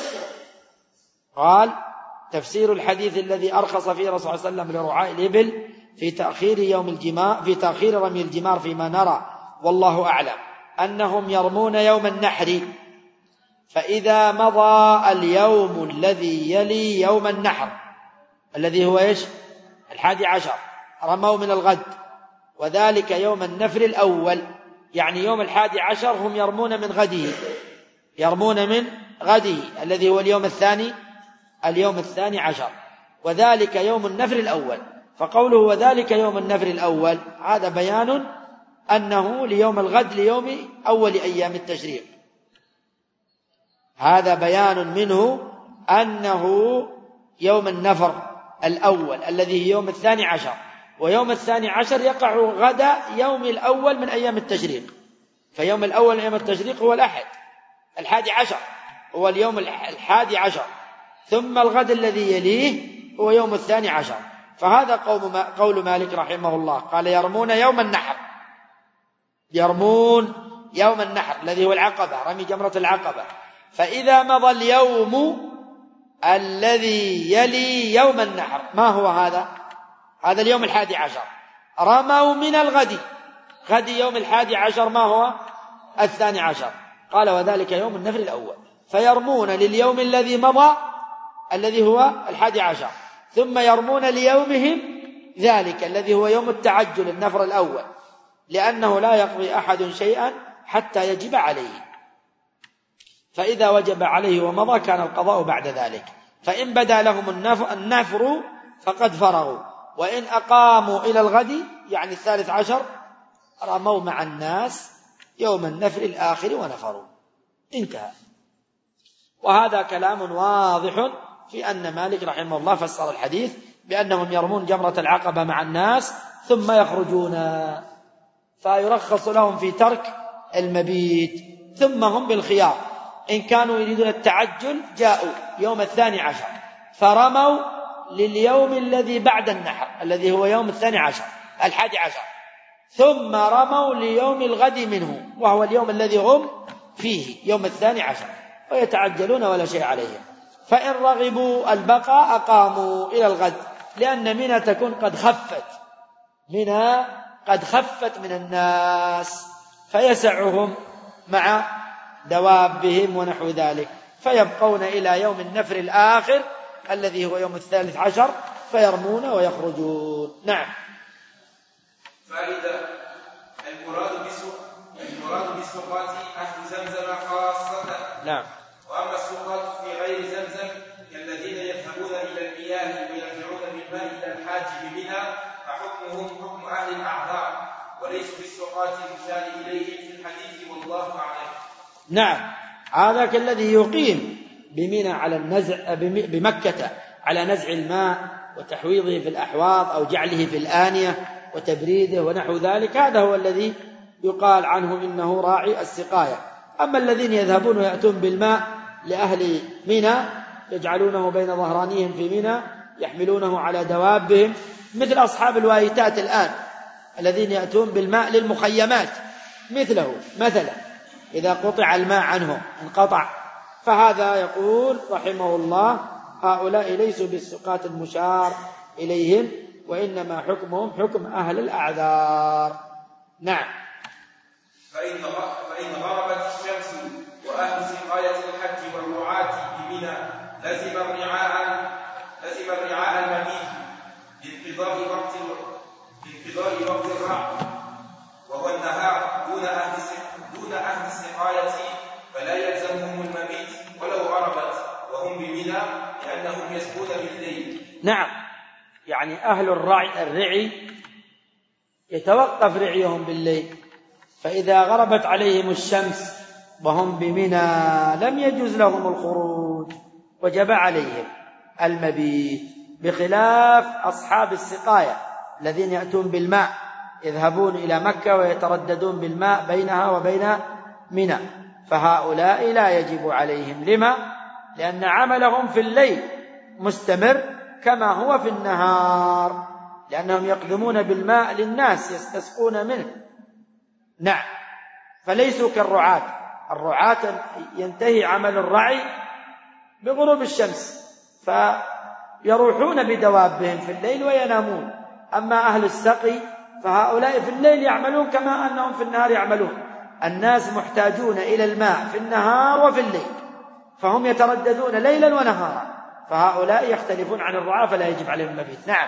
[SPEAKER 2] قال: تفسير الحديث الذي أرخص فيه رسول الله صلى الله عليه وسلم لرعاء الإبل في تأخير يوم الجمار في تأخير رمي الجمار فيما نرى والله أعلم أنهم يرمون يوم النحر، فإذا مضى اليوم الذي يلي يوم النحر الذي هو إيش؟ الحادي عشر رموا من الغد، وذلك يوم النفر الأول يعني يوم الحادي عشر هم يرمون من غده يرمون من غده الذي هو اليوم الثاني اليوم الثاني عشر، وذلك يوم النفر الأول. فقوله وذلك يوم النفر الأول هذا بيان أنه ليوم الغد ليوم أول أيام التشريق، هذا بيان منه أنه يوم النفر الأول الذي هي يوم الثاني عشر، ويوم الثاني عشر يقع غدا يوم الأول من أيام التشريق، فيوم الأول من يوم التشريق هو الأحد الحادي عشر، هو اليوم الحادي عشر، ثم الغد الذي يليه هو يوم الثاني عشر. فهذا قول مالك رحمه الله، قال يرمون يوم النحر، يرمون يوم النحر الذي هو العقبة، رمي جمرة العقبة. فإذا مضى اليوم الذي يلي يوم النحر، ما هو هذا؟ هذا اليوم الحادي عشر، رموا من الغد، غد يوم الحادي عشر ما هو؟ الثاني عشر. قال وذلك يوم النفر الأول. فيرمون لليوم الذي مضى الذي هو الحادي عشر، ثم يرمون ليومهم ذلك الذي هو يوم التعجل النفر الأول، لأنه لا يقضي أحد شيئا حتى يجب عليه، فإذا وجب عليه ومضى كان القضاء بعد ذلك. فإن بدا لهم النفر فقد فرغوا، وإن أقاموا إلى الغد يعني الثالث عشر رموا مع الناس يوم النفر الآخر ونفروا، انتهى. وهذا كلام واضح في أن مالك رحمه الله فسر الحديث بأنهم يرمون جمرة العقبة مع الناس ثم يخرجون، فيرخص لهم في ترك المبيت، ثم هم بالخيار، إن كانوا يريدون التعجل جاءوا يوم الثاني عشر فرموا لليوم الذي بعد النحر الذي هو يوم الثاني عشر الحادي عشر، ثم رموا ليوم الغد منه وهو اليوم الذي هم فيه يوم الثاني عشر، ويتعجلون ولا شيء عليهم. فإن رغبوا البقاء أقاموا إلى الغد، لأن منى تكون قد خفت، منى قد خفت من الناس فيسعهم مع دوابهم ونحو ذلك، فيبقون إلى يوم النفر الآخر الذي هو يوم الثالث عشر فيرمون ويخرجون. نعم.
[SPEAKER 3] فإذا المراد المراد بالسقاط أهل زمزم خاصة.
[SPEAKER 2] نعم.
[SPEAKER 3] وأما السقاط في غير زمزم كالذين يذهبون إلى المياه ويرجعون بالماء إلى الحاج بمنى فحكمهم حكم أهل الأعذار، وليس بالسقاط المشار إليه في الحديث، والله أعلم.
[SPEAKER 2] نعم، هذا كالذي يقيم بمنى على النزع بمكة على نزع الماء وتحويضه في الأحواض أو جعله في الآنية وتبريده ونحو ذلك، هذا هو الذي يقال عنه إنه راعي السقاية. أما الذين يذهبون ويأتون بالماء لأهل منى يجعلونه بين ظهرانيهم في منى، يحملونه على دوابهم، مثل أصحاب الوايتات الآن الذين يأتون بالماء للمخيمات مثله مثلا، إذا قطع الماء عنهم انقطع. فهذا يقول رحمه الله هؤلاء ليسوا بالسقاة المشار إليهم، وإنما حكمهم حكم أهل الأعذار. نعم.
[SPEAKER 3] فإن غربت الشمس وأهل سقاية الحج والرعاة بمنى لزم الرعاء لزم الرعاء المبيت بانقضاء وقت بانقضاء وقت الرع، وهو النهار دون أهل دون أهل السقاية، فلا يلزمهم المبيت ولو غربت وهم بمنى لأنهم يسقون بالليل.
[SPEAKER 2] نعم، يعني أهل الرعي الرعي يتوقف رعيهم بالليل، فإذا غربت عليهم الشمس وهم بمنى لم يجوز لهم الخروج، وجب عليهم المبيت، بخلاف أصحاب السقاية الذين يأتون بالماء يذهبون إلى مكة ويترددون بالماء بينها وبين منى، فهؤلاء لا يجب عليهم. لما؟ لأن عملهم في الليل مستمر كما هو في النهار، لأنهم يقدمون بالماء للناس يستسقون منه. نعم، فليسوا كالرعاة. الرعاة ينتهي عمل الرعي بغروب الشمس فيروحون بدوابهم في الليل وينامون. أما أهل السقي فهؤلاء في الليل يعملون كما أنهم في النهار يعملون. الناس محتاجون إلى الماء في النهار وفي الليل، فهم يترددون ليلا ونهارا، فهؤلاء يختلفون عن الرعاة فلا يجب عليهم المبيت. نعم.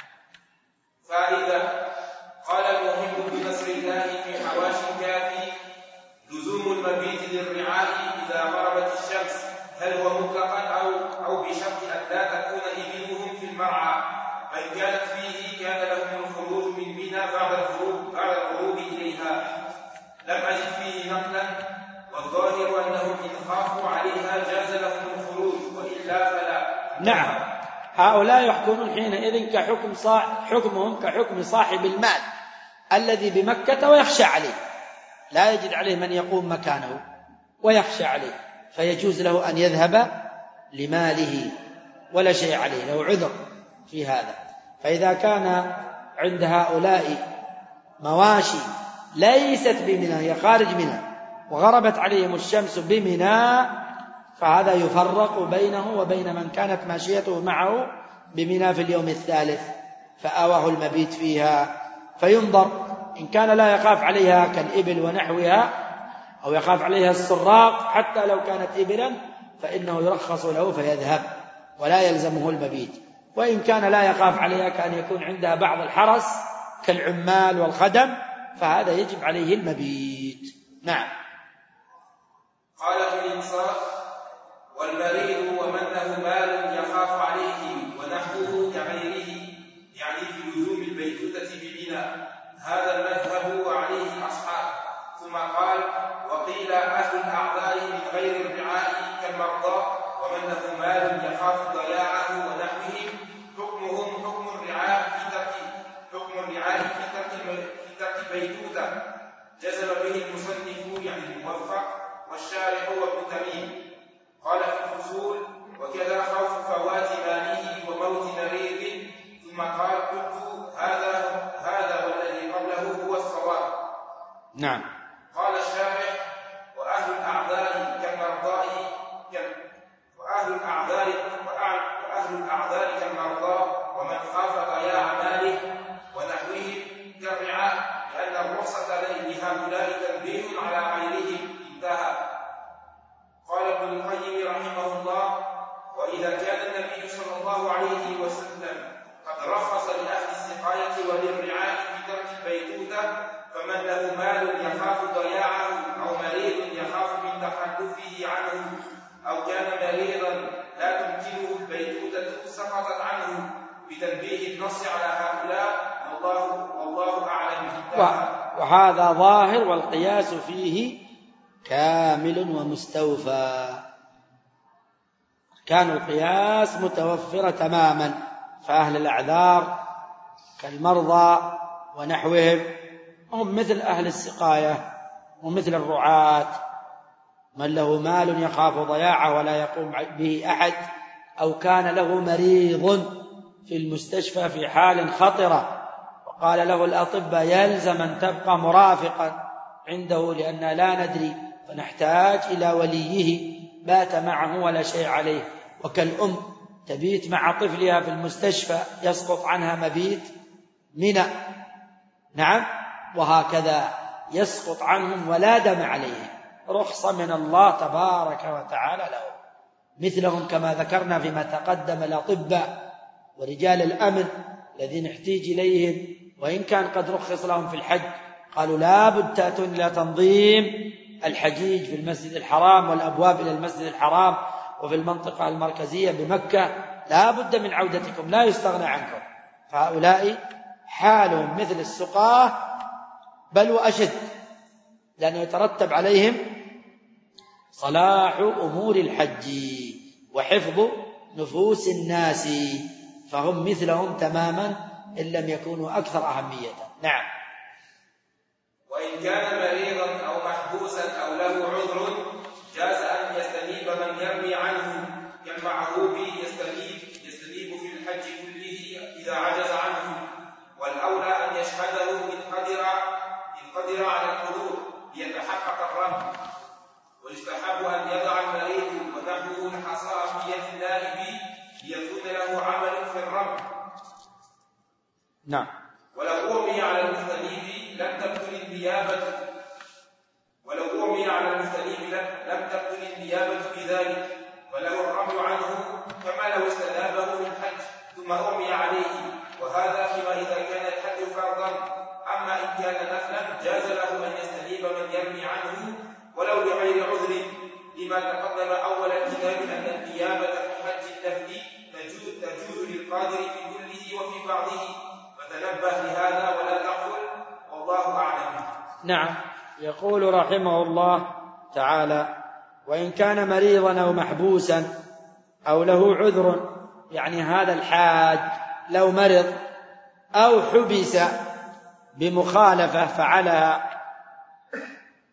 [SPEAKER 3] فإذا قال المهم بنصر الله في حواشي الكافي لزوم المبيت للرعاء إذا غربت الشمس، هل هو مطلقا أو أو بشرط أن لا تكون إبلهم في المرعى، فإن كانت فيه كان لهم الخروج من منى بعد الغروب بعد الغروب إليها. لم أجد فيه نقلا، والظاهر أنهم إن خافوا عليها جاز لهم الخروج، وإلا فلا.
[SPEAKER 2] نعم، هؤلاء يحكمون حينئذ كحكم صاحب حكمهم كحكم صاحب المال الذي بمكة ويخشى عليه، لا يجد عليه من يقوم مكانه ويخشى عليه، فيجوز له أن يذهب لماله ولا شيء عليه، له عذر في هذا. فإذا كان عند هؤلاء مواشي ليست بمنى، هي خارج منى، وغربت عليهم الشمس بمنى، فهذا يفرق بينه وبين من كانت ماشيته معه بمنى في اليوم الثالث فآواه المبيت فيها، فينظر إن كان لا يخاف عليها كالإبل ونحوها، أو يخاف عليها السراق حتى لو كانت إبلا، فإنه يرخص له فيذهب ولا يلزمه المبيت. وإن كان لا يخاف عليها كأن يكون عندها بعض الحرس كالعمال والخدم، فهذا يجب عليه المبيت. نعم.
[SPEAKER 3] قال في الإنصاف: والمريض ومن له مال يخاف عليه ونحوه كغيره، يعني في لزوم البيتوتة بمنى، هذا المذهب وعليه الأصحاب. ثم قال: وقيل أهل الأعذار من غير الرعاء كالمرضى ومن له مال يخاف ضياعه ونحوه، حكمهم حكم الرعاء في ترك حكم الرعاء في ترك في ترك بيتوتة، جزم به المصنف يعني الموفق والشارح وابن تميم. قال في الفصول: وكذا خوف فوات ماله وموت مريض. ثم قال: قلت هذا هذا والذي قبله هو الصواب.
[SPEAKER 2] نعم.
[SPEAKER 3] قال الشارح: وأهل الأعذار كالمرضى وأهل الأعذار وأهل الأعذار كالمرضى ومن خاف ضياع ماله ونحوه كالرعاء، لأن الرخصة لهؤلاء تنبيه على غيرهم. انتهى. قال ابن القيم رحمه الله: وإذا كان النبي صلى الله عليه وسلم قد رخص لأهل السقاية وللرعاء في ترك البيتوتة، فمن له مال يخاف ضياعه أو مريض يخاف من تخلفه عنه أو كان مريضا لا تمكنه البيتوتة سقطت عنه بتنبيه النص على هؤلاء، والله والله أعلم.
[SPEAKER 2] وهذا ظاهر، والقياس فيه كامل ومستوفى. كان القياس متوفرة تماما، فأهل الأعذار كالمرضى ونحوهم هم مثل أهل السقاية ومثل الرعاة، من له مال يخاف ضياعه ولا يقوم به أحد، أو كان له مريض في المستشفى في حال خطرة وقال له الأطباء يلزم أن تبقى مرافقا عنده لأن لا ندري فنحتاج إلى وليه، بات معه ولا شيء عليه. وكالأم تبيت مع طفلها في المستشفى يسقط عنها مبيت منى، نعم، وهكذا يسقط عنهم ولا دم عليه، رخصة من الله تبارك وتعالى له. مثلهم كما ذكرنا فيما تقدم الأطباء ورجال الأمن الذين احتيج إليهم وإن كان قد رخص لهم في الحج، قالوا لا بد تأتون إلى تنظيم الحجيج في المسجد الحرام والأبواب إلى المسجد الحرام وفي المنطقة المركزية بمكة، لا بد من عودتكم، لا يستغنى عنكم. فهؤلاء حالهم مثل السقاة بل وأشد، لأنه يترتب عليهم صلاح أمور الحج وحفظ نفوس الناس، فهم مثلهم تماما إن لم يكونوا أكثر أهمية. نعم.
[SPEAKER 3] وإن كان مريضا أو محبوسا أو له عذر جاز أن يستنيب من يرمي عنه كالمعذوب يستنيب يستنيب في الحج كله إذا عجز عنه، والأولى أن يشهده إن قدر إن قدر على الحضور ليتحقق الرمي، ويستحب أن يضع المريض ونحوه الحصى في يد النائب ليكون له عمل في الرمي.
[SPEAKER 2] نعم.
[SPEAKER 3] ولو أرمي على المستنيب لم تبطل النيابة ولو أرمي على المستنيب لم تبطل النيابة بذلك، فله الرمي عنه كما لو استنابه من حج ثم أرمي عليه، وهذا فيما إذا كان الحج فرضا. أما إن كان نفلا جاز له أن يستنيب من يرمي عنه ولو لغير عذر، لما تقدم أول الكتاب أن النيابة في حج النفل تجوز, تجوز للقادر في كله وفي بعضه، فتنبه لهذا ولا تغفل، والله أعلم.
[SPEAKER 2] نعم. يقول رحمه الله تعالى: وإن كان مريضا أو محبوسا أو له عذر، يعني هذا الحاج لو مرض أو حبس بمخالفة فعلها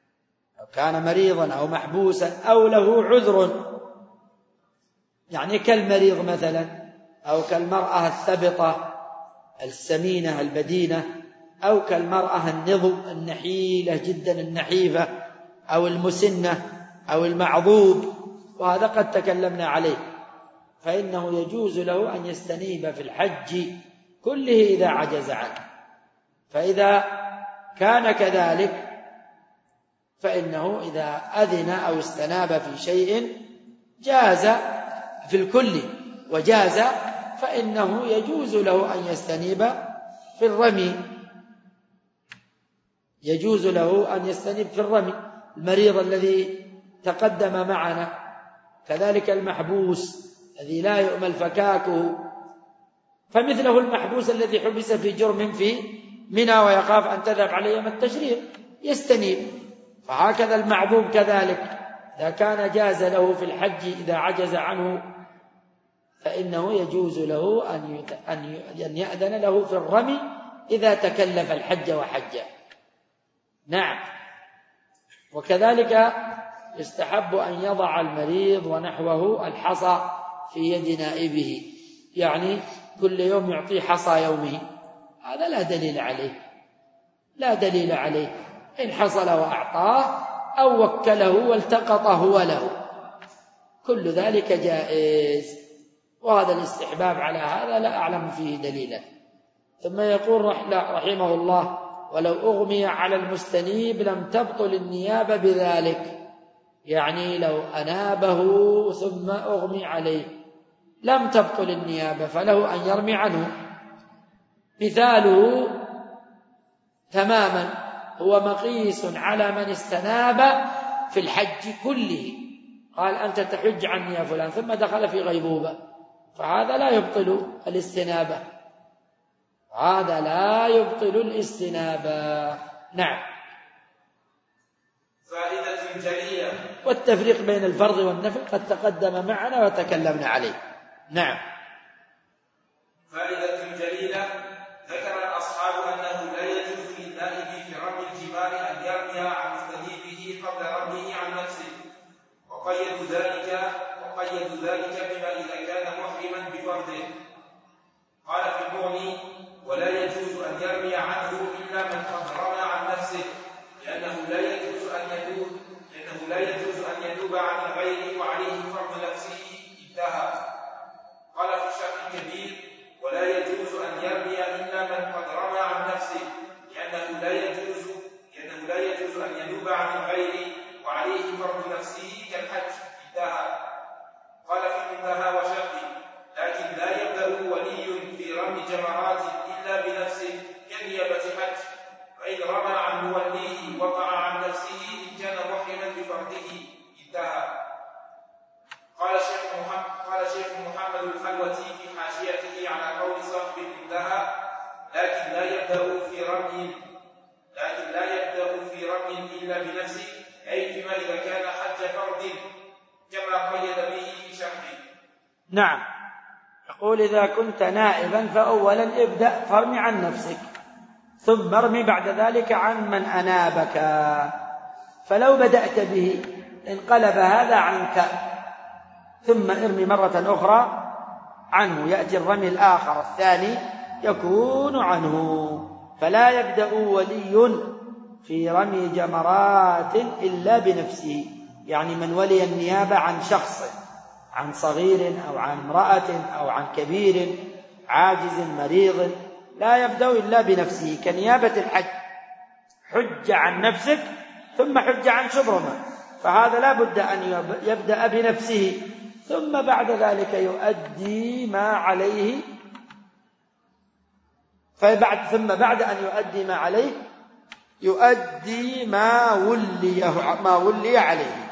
[SPEAKER 2] كان مريضا أو محبوسا أو له عذر، يعني كالمريض مثلا، أو كالمرأة الثبطة السمينة البدينة، أو كالمرأة النضب النحيلة جدا النحيفة، أو المسنة أو المعضوب، وهذا قد تكلمنا عليه، فإنه يجوز له أن يستنيب في الحج كله إذا عجز عنه. فإذا كان كذلك فإنه إذا أذن أو استناب في شيء جاز في الكل وجاز، فإنه يجوز له أن يستنيب في الرمي، يجوز له أن يستنيب في الرمي. المريض الذي تقدم معنا، كذلك المحبوس الذي لا يؤمل فكاكه، فمثله المحبوس الذي حبس في جرم في منى ويخاف أن تذهب عليه يوم التشريق يستنيب. فهكذا المعضوب كذلك إذا كان جاز له في الحج إذا عجز عنه فإنه يجوز له أن يأذن له في الرمي إذا تكلف الحج وحج. نعم. وكذلك يستحب أن يضع المريض ونحوه الحصى في يد نائبه، يعني كل يوم يعطيه حصى يومه، هذا لا دليل عليه، لا دليل عليه. إن حصل وأعطاه أو وكله والتقط هو له، كل ذلك جائز، وهذا الاستحباب على هذا لا أعلم فيه دليلا. ثم يقول رحمه الله: ولو أغمي على المستنيب لم تبطل النيابة بذلك، يعني لو أنابه ثم أغمي عليه لم تبطل النيابة، فله أن يرمي عنه. مثاله تماما هو مقيس على من استناب في الحج كله، قال أنت تحج عني يا فلان، ثم دخل في غيبوبة، فهذا لا يبطل الاستنابة، هذا لا يبطل الاستنابة. نعم.
[SPEAKER 3] فائدة جليلة.
[SPEAKER 2] والتفريق بين الفرض والنفل قد تقدم معنا وتكلمنا عليه. نعم.
[SPEAKER 3] فائدة جليلة. ذكر الأصحاب أنه لا يجوز للنائب في رمي الجمار أن يرمي عن مستنيبه قبل رميه عن نفسه، وقيد ذلك وقيد ذلك بما إذا كان محرما بفرضه. قال في المغني: ولا يجوز أن يرمي عنه إلا من قد رمى عن نفسه، لأنه لا يجوز أن يدوب لأنه لا يجوز أن يدوب عن الغير وعليه فرض نفسه انتهى. قال في الشرح الكبير: ولا يجوز أن يرمي إلا من قد رمى عن نفسه، لأنه لا يجوز لأنه لا يجوز أن يدوب عن الغير وعليه فرض نفسه كالحج انتهى. قال في منتهى وشرحه: لكن لا يبدأ ولي في رمي جمرات إلا بنفسه كنيابة حج، فإن رمى عن موليه وقع عن نفسه إن كان محرما بفرضه انتهى. قال شيخ محمد قال شيخ محمد الحلوتي في حاشيته على قول صاحب المنتهى: لكن لا يبدأ في رمي لكن لا يبدأ في رمي إلا بنفسه، أي فيما إذا كان حج فرض كما قيد به في شرحه.
[SPEAKER 2] نعم. يقول: إذا كنت نائبا فأولا ابدأ فارمي عن نفسك، ثم ارمي بعد ذلك عن من أنابك، فلو بدأت به انقلب هذا عنك، ثم ارمي مرة أخرى عنه، يأتي الرمي الآخر الثاني يكون عنه. فلا يبدأ ولي في رمي جمرات إلا بنفسه، يعني من ولي النيابة عن شخص، عن صغير أو عن امرأة أو عن كبير عاجز مريض، لا يبدأ إلا بنفسه، كنيابة الحج: حج عن نفسك ثم حج عن شبرمة، فهذا لا بد أن يبدأ بنفسه، ثم بعد ذلك يؤدي ما عليه، فبعد ثم بعد أن يؤدي ما عليه يؤدي ما ولي ما ولي عليه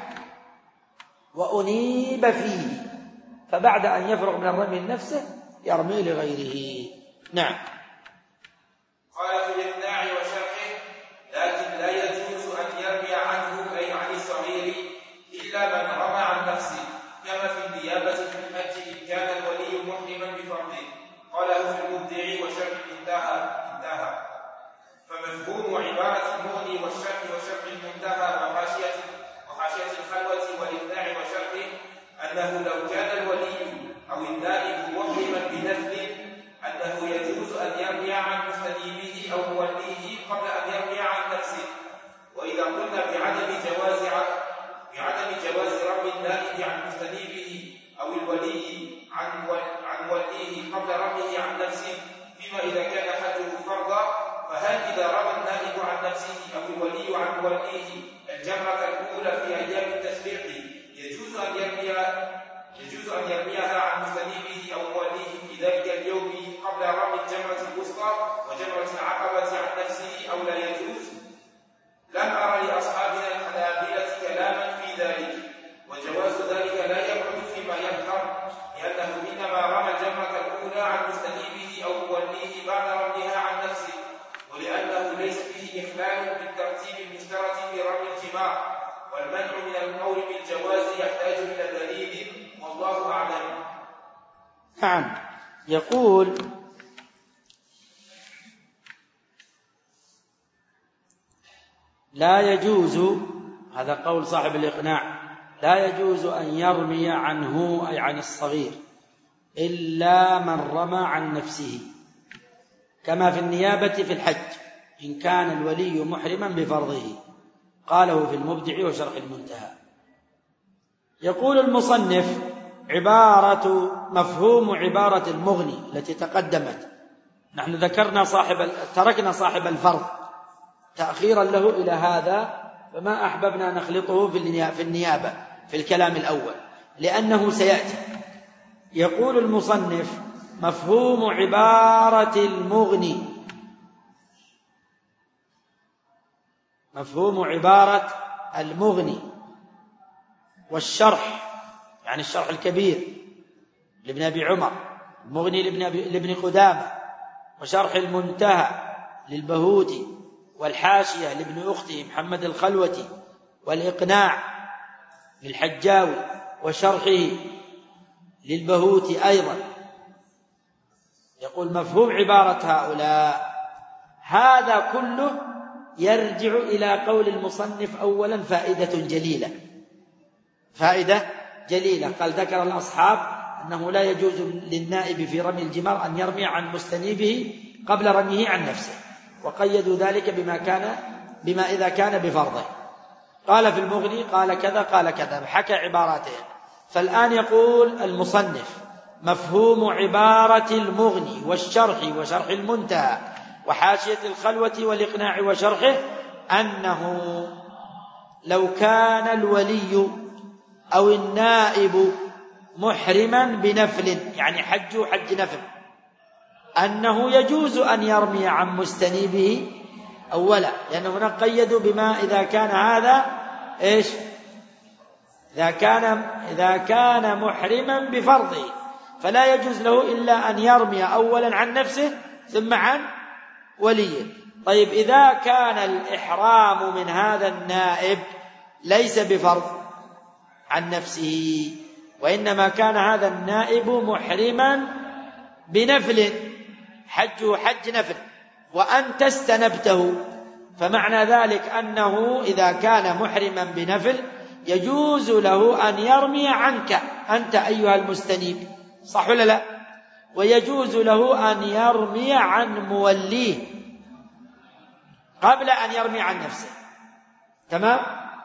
[SPEAKER 2] وأنيب فيه، فبعد أن يفرغ من الرمي لنفسه يرمي لغيره. نعم.
[SPEAKER 3] قال في الإقناع وشرحه: لكن لا يجوز أن يرمي عنه أي عن الصغير إلا من رمى عن نفسه، كما في النيابة في الحج إن كان الولي محرما بفرضه. قاله في المبدع وشرح انتهى انتهى. فمفهوم عبارة المغني والشرح وشرح المنتهى وحاشية وحاشية الخلوة والإقناع وشرحه أنه لو كان الولي أو النائب مفهما بنفل أنه يجوز أن يرمي عن مستنيبه أو موليه قبل أن يرمي عن نفسه. وإذا قلنا بعدم جواز بعدم جواز رمي النائب عن مستنيبه أو الولي عن عن وليه قبل رميه عن نفسه فيما إذا كان حجه فرضا، فهل إذا رمى النائب عن نفسه أو الولي عن وليه الجمرة الأولى في أيام التشريق يجوز أن يرمي يجوز أن يرميها عن مستنيبه أو موليه في ذلك اليوم قبل رمي الجمرة الوسطى وجمرة العقبة عن نفسه أو لا يجوز؟ لم أرى لأصحابنا الحنابلة كلاما في ذلك، وجواز ذلك لا يبعد فيما يظهر، لأنه إنما رمى الجمرة الأولى عن مستنيبه أو موليه بعد رميها عن نفسه، ولأنه ليس فيه إخلال بالترتيب المشترك في رمي الجماع، والمنع من القول بالجواز يحتاج إلى دليل والله أعلم.
[SPEAKER 2] نعم. يقول لا يجوز، هذا قول صاحب الإقناع، لا يجوز أن يرمي عنه أي عن الصغير إلا من رمى عن نفسه، كما في النيابة في الحج إن كان الولي محرما بفرضه، قاله في المبدع وشرح المنتهى. يقول المصنف عبارة مفهوم عبارة المغني التي تقدمت، نحن ذكرنا صاحب تركنا صاحب الفرض تأخيرا له إلى هذا، فما أحببنا نخلطه في النيابة في الكلام الأول لأنه سيأتي. يقول المصنف مفهوم عبارة المغني، مفهوم عبارة المغني والشرح، يعني الشرح الكبير لابن أبي عمر، المغني لابن قدامة، وشرح المنتهى للبهوتي، والحاشية لابن أخته محمد الخلوتي، والإقناع للحجاوي، وشرحه للبهوتي أيضا. يقول مفهوم عبارة هؤلاء هذا كله يرجع إلى قول المصنف أولا فائدة جليلة، فائدة جليلة. قال ذكر الأصحاب أنه لا يجوز للنائب في رمي الجمار أن يرمي عن مستنيبه قبل رميه عن نفسه، وقيدوا ذلك بما كان بما إذا كان بفرضه. قال في المغني قال كذا قال كذا، حكى عباراتهم. فالآن يقول المصنف مفهوم عبارة المغني والشرح وشرح المنتهى وحاشية الخلوة والإقناع وشرحه أنه لو كان الولي أو النائب محرما بنفل، يعني حج حج نفل، أنه يجوز أن يرمي عن مستنيبه أولا، لأنه هنا قيدوا بما إذا كان هذا إيش إذا كان إذا كان محرما بفرضه، فلا يجوز له إلا أن يرمي أولا عن نفسه ثم عن وليه. طيب إذا كان الإحرام من هذا النائب ليس بفرض عن نفسه، وإنما كان هذا النائب محرما بنفل، حجه حج نفل وأنت استنبته، فمعنى ذلك أنه إذا كان محرما بنفل يجوز له أن يرمي عنك أنت أيها المستنيب، صح ولا لا؟ ويجوز له أن يرمي عن موليه قبل أن يرمي عن نفسه. تمام؟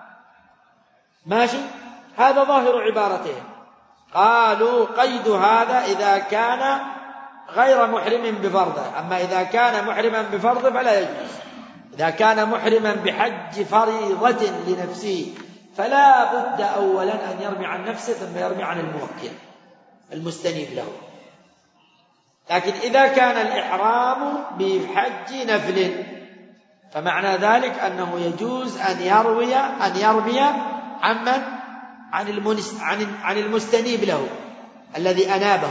[SPEAKER 2] ماشي؟ هذا ظاهر عبارتهم. قالوا قيد هذا إذا كان غير محرم بفرضه، أما إذا كان محرما بفرضه فلا يجوز. إذا كان محرما بحج فريضة لنفسه فلا بد أولا أن يرمي عن نفسه ثم يرمي عن الموكل المستنيب له. لكن إذا كان الإحرام بحج نفل فمعنى ذلك أنه يجوز أن يروي أن يرمي عمن عن المنس عن عن المستنيب له الذي أنابه،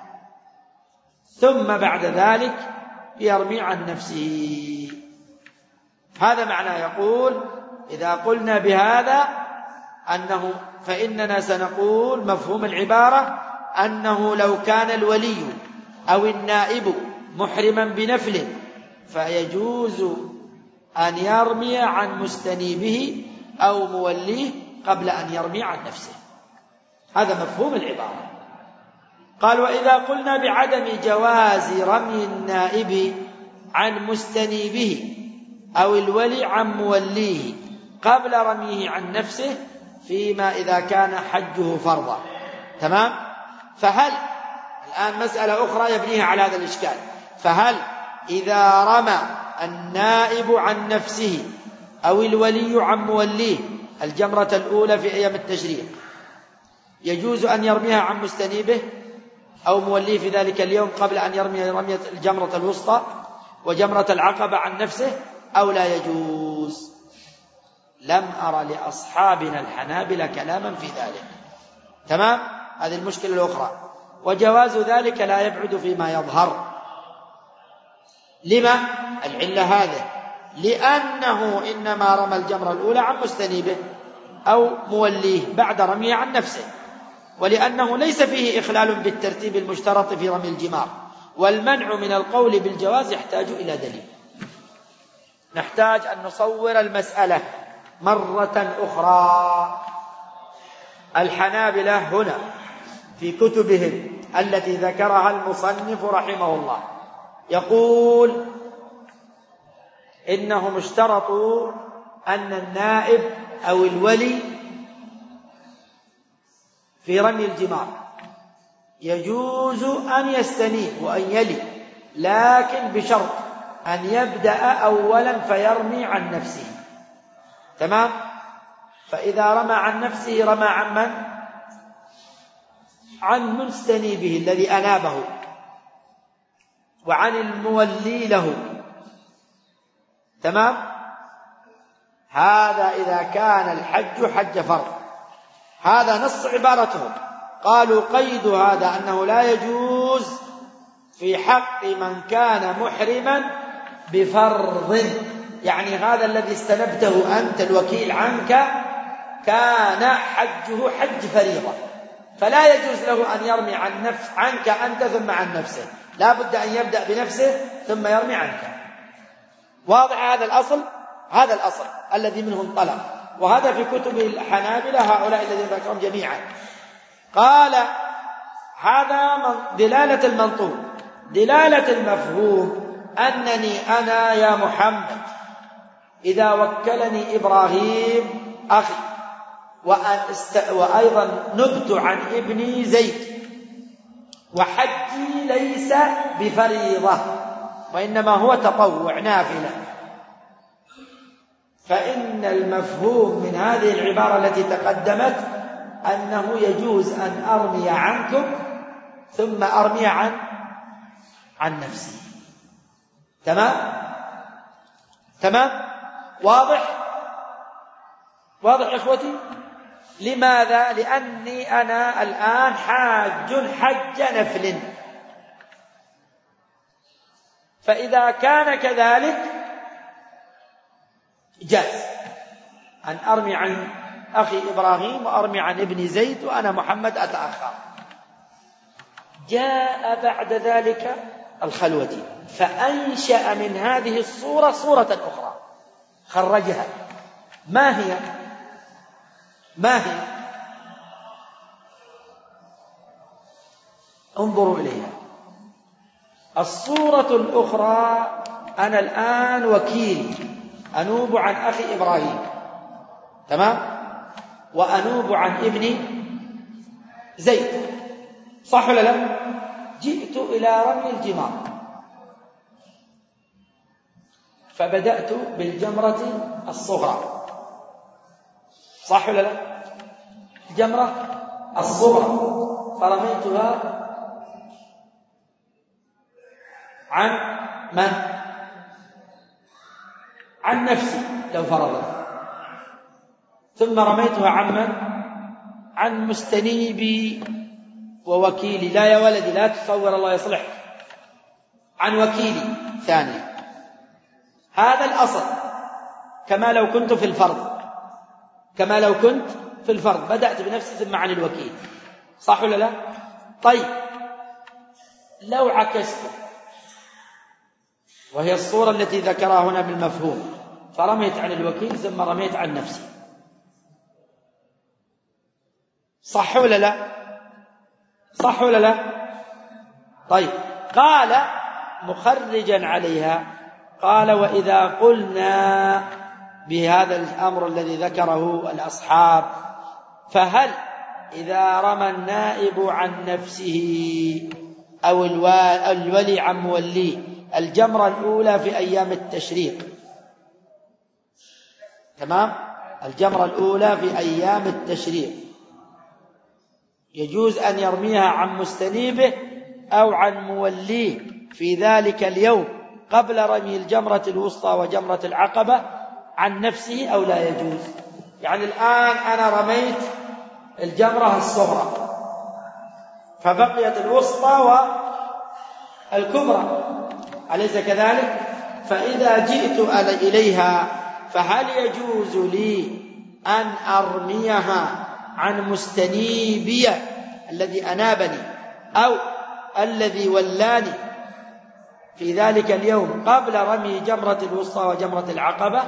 [SPEAKER 2] ثم بعد ذلك يرمي عن نفسه. هذا معنى يقول إذا قلنا بهذا أنه فإننا سنقول مفهوم العبارة أنه لو كان الولي أو النائب محرما بنفل فيجوز أن يرمي عن مستنيبه أو موليه قبل أن يرمي عن نفسه. هذا مفهوم العبارة. قال: وإذا قلنا بعدم جواز رمي النائب عن مستنيبه أو الولي عن موليه قبل رميه عن نفسه فيما إذا كان حجه فرضا. تمام؟ فهل الآن مسألة أخرى يبنيها على هذا الإشكال، فهل إذا رمى النائب عن نفسه أو الولي عن موليه الجمرة الأولى في أيام التشريق يجوز أن يرميها عن مستنيبه أو موليه في ذلك اليوم قبل أن يرمي رمية الجمرة الوسطى وجمرة العقبة عن نفسه أو لا يجوز؟ لم أرى لأصحابنا الحنابلة كلاما في ذلك. تمام؟ هذه المشكلة الأخرى. وجواز ذلك لا يبعد فيما يظهر. لما؟ العلة هذه، لأنه إنما رمى الجمرة الأولى عن مستنيبه أو موليه بعد رميه عن نفسه، ولأنه ليس فيه إخلال بالترتيب المشترط في رمي الجمار، والمنع من القول بالجواز يحتاج إلى دليل. نحتاج أن نصور المسألة مرة أخرى. الحنابلة هنا في كتبهم التي ذكرها المصنف رحمه الله يقول إنهم اشترطوا أن النائب أو الولي في رمي الجمار يجوز أن يستنيب وأن يلي، لكن بشرط أن يبدأ أولا فيرمي عن نفسه. تمام؟ فإذا رمى عن نفسه رمى عن من؟ عن مستنيبه الذي أنابه، وعن المولي له. تمام؟ هذا إذا كان الحج حج فرض. هذا نص عبارتهم. قالوا قيد هذا أنه لا يجوز في حق من كان محرما بفرض، يعني هذا الذي استنبته أنت الوكيل عنك كان حجه حج فريضة، فلا يجوز له أن يرمي عن نفس عنك أنت ثم عن نفسه، لا بد أن يبدأ بنفسه ثم يرمي عنك. واضح هذا الأصل؟ هذا الأصل الذي منه انطلق، وهذا في كتب الحنابلة هؤلاء الذين ذكرهم جميعا. قال هذا دلالة المنطوق. دلالة المفهوم أنني أنا يا محمد إذا وكلني إبراهيم أخي وأيضا نبت عن ابني زيد وحجي ليس بفريضة وإنما هو تطوع نافلة، فإن المفهوم من هذه العبارة التي تقدمت أنه يجوز أن أرمي عنكم ثم أرمي عن عن نفسي. تمام؟ تمام؟ واضح؟ واضح إخوتي؟ لماذا؟ لأني أنا الآن حاج حج نفل، فإذا كان كذلك جاز أن أرمي عن أخي إبراهيم وأرمي عن ابن زيد وأنا محمد أتأخر. جاء بعد ذلك الخلوة فأنشأ من هذه الصورة صورة أخرى خرجها. ما هي؟ ما هي؟ انظروا إليها. الصورة الأخرى أنا الآن وكيل أنوب عن أخي إبراهيم، تمام؟ وأنوب عن ابن زيد، صح ولا لا؟ جئت إلى رمي الجمار فبدأت بالجمرة الصغرى، صح ولا لا؟ الجمرة الصغرى فرميتها عن من؟ عن نفسي لو فرضت، ثم رميتها عن من؟ عن مستنيبي ووكيلي. لا يا ولدي لا تصور الله يصلح، عن وكيلي ثاني. هذا الأصل كما لو كنت في الفرض، كما لو كنت في الفرض بدأت بنفسي ثم عن الوكيل، صح ولا لا؟ طيب لو عكست، وهي الصورة التي ذكرها هنا بالمفهوم، فرميت عن الوكيل ثم رميت عن نفسي، صح ولا لا؟ صح ولا لا؟ طيب، قال مخرجا عليها، قال وإذا قلنا بهذا الأمر الذي ذكره الأصحاب، فهل إذا رمى النائب عن نفسه أو الولي عن موليه الجمرة الأولى في أيام التشريق، تمام؟ الجمرة الأولى في أيام التشريق يجوز أن يرميها عن مستنيبه أو عن موليه في ذلك اليوم قبل رمي الجمرة الوسطى وجمرة العقبة عن نفسه أو لا يجوز؟ يعني الآن أنا رميت الجمرة الصغرى فبقيت الوسطى والكبرى، أليس كذلك؟ فإذا جئت إليها فهل يجوز لي أن أرميها عن مستنيبي الذي أنابني أو الذي ولاني في ذلك اليوم قبل رمي جمرة الوسطى وجمرة العقبة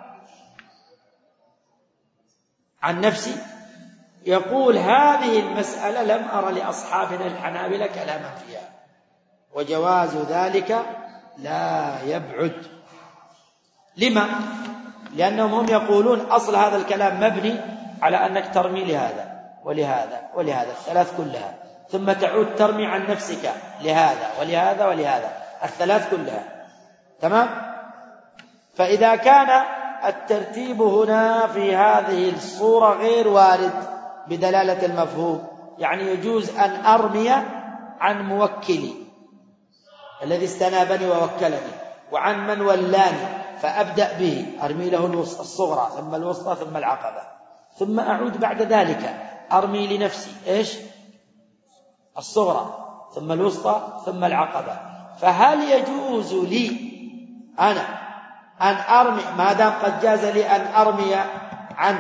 [SPEAKER 2] عن نفسي؟ يقول هذه المسألة لم أر لأصحابنا الحنابلة كلاما فيها، وجواز ذلك لا يبعد. لما؟ لأنهم هم يقولون أصل هذا الكلام مبني على أنك ترمي لهذا ولهذا ولهذا الثلاث كلها، ثم تعود ترمي عن نفسك لهذا ولهذا ولهذا الثلاث كلها، تمام؟ فإذا كان الترتيب هنا في هذه الصورة غير وارد بدلالة المفهوم، يعني يجوز أن أرمي عن موكلي الذي استنابني ووكلني وعن من ولاني، فأبدأ به أرمي له الصغرى ثم الوسطى ثم العقبة، ثم أعود بعد ذلك أرمي لنفسي إيش؟ الصغرى ثم الوسطى ثم العقبة. فهل يجوز لي أنا أن أرمي ما دام قد جاز لي أن أرمي عن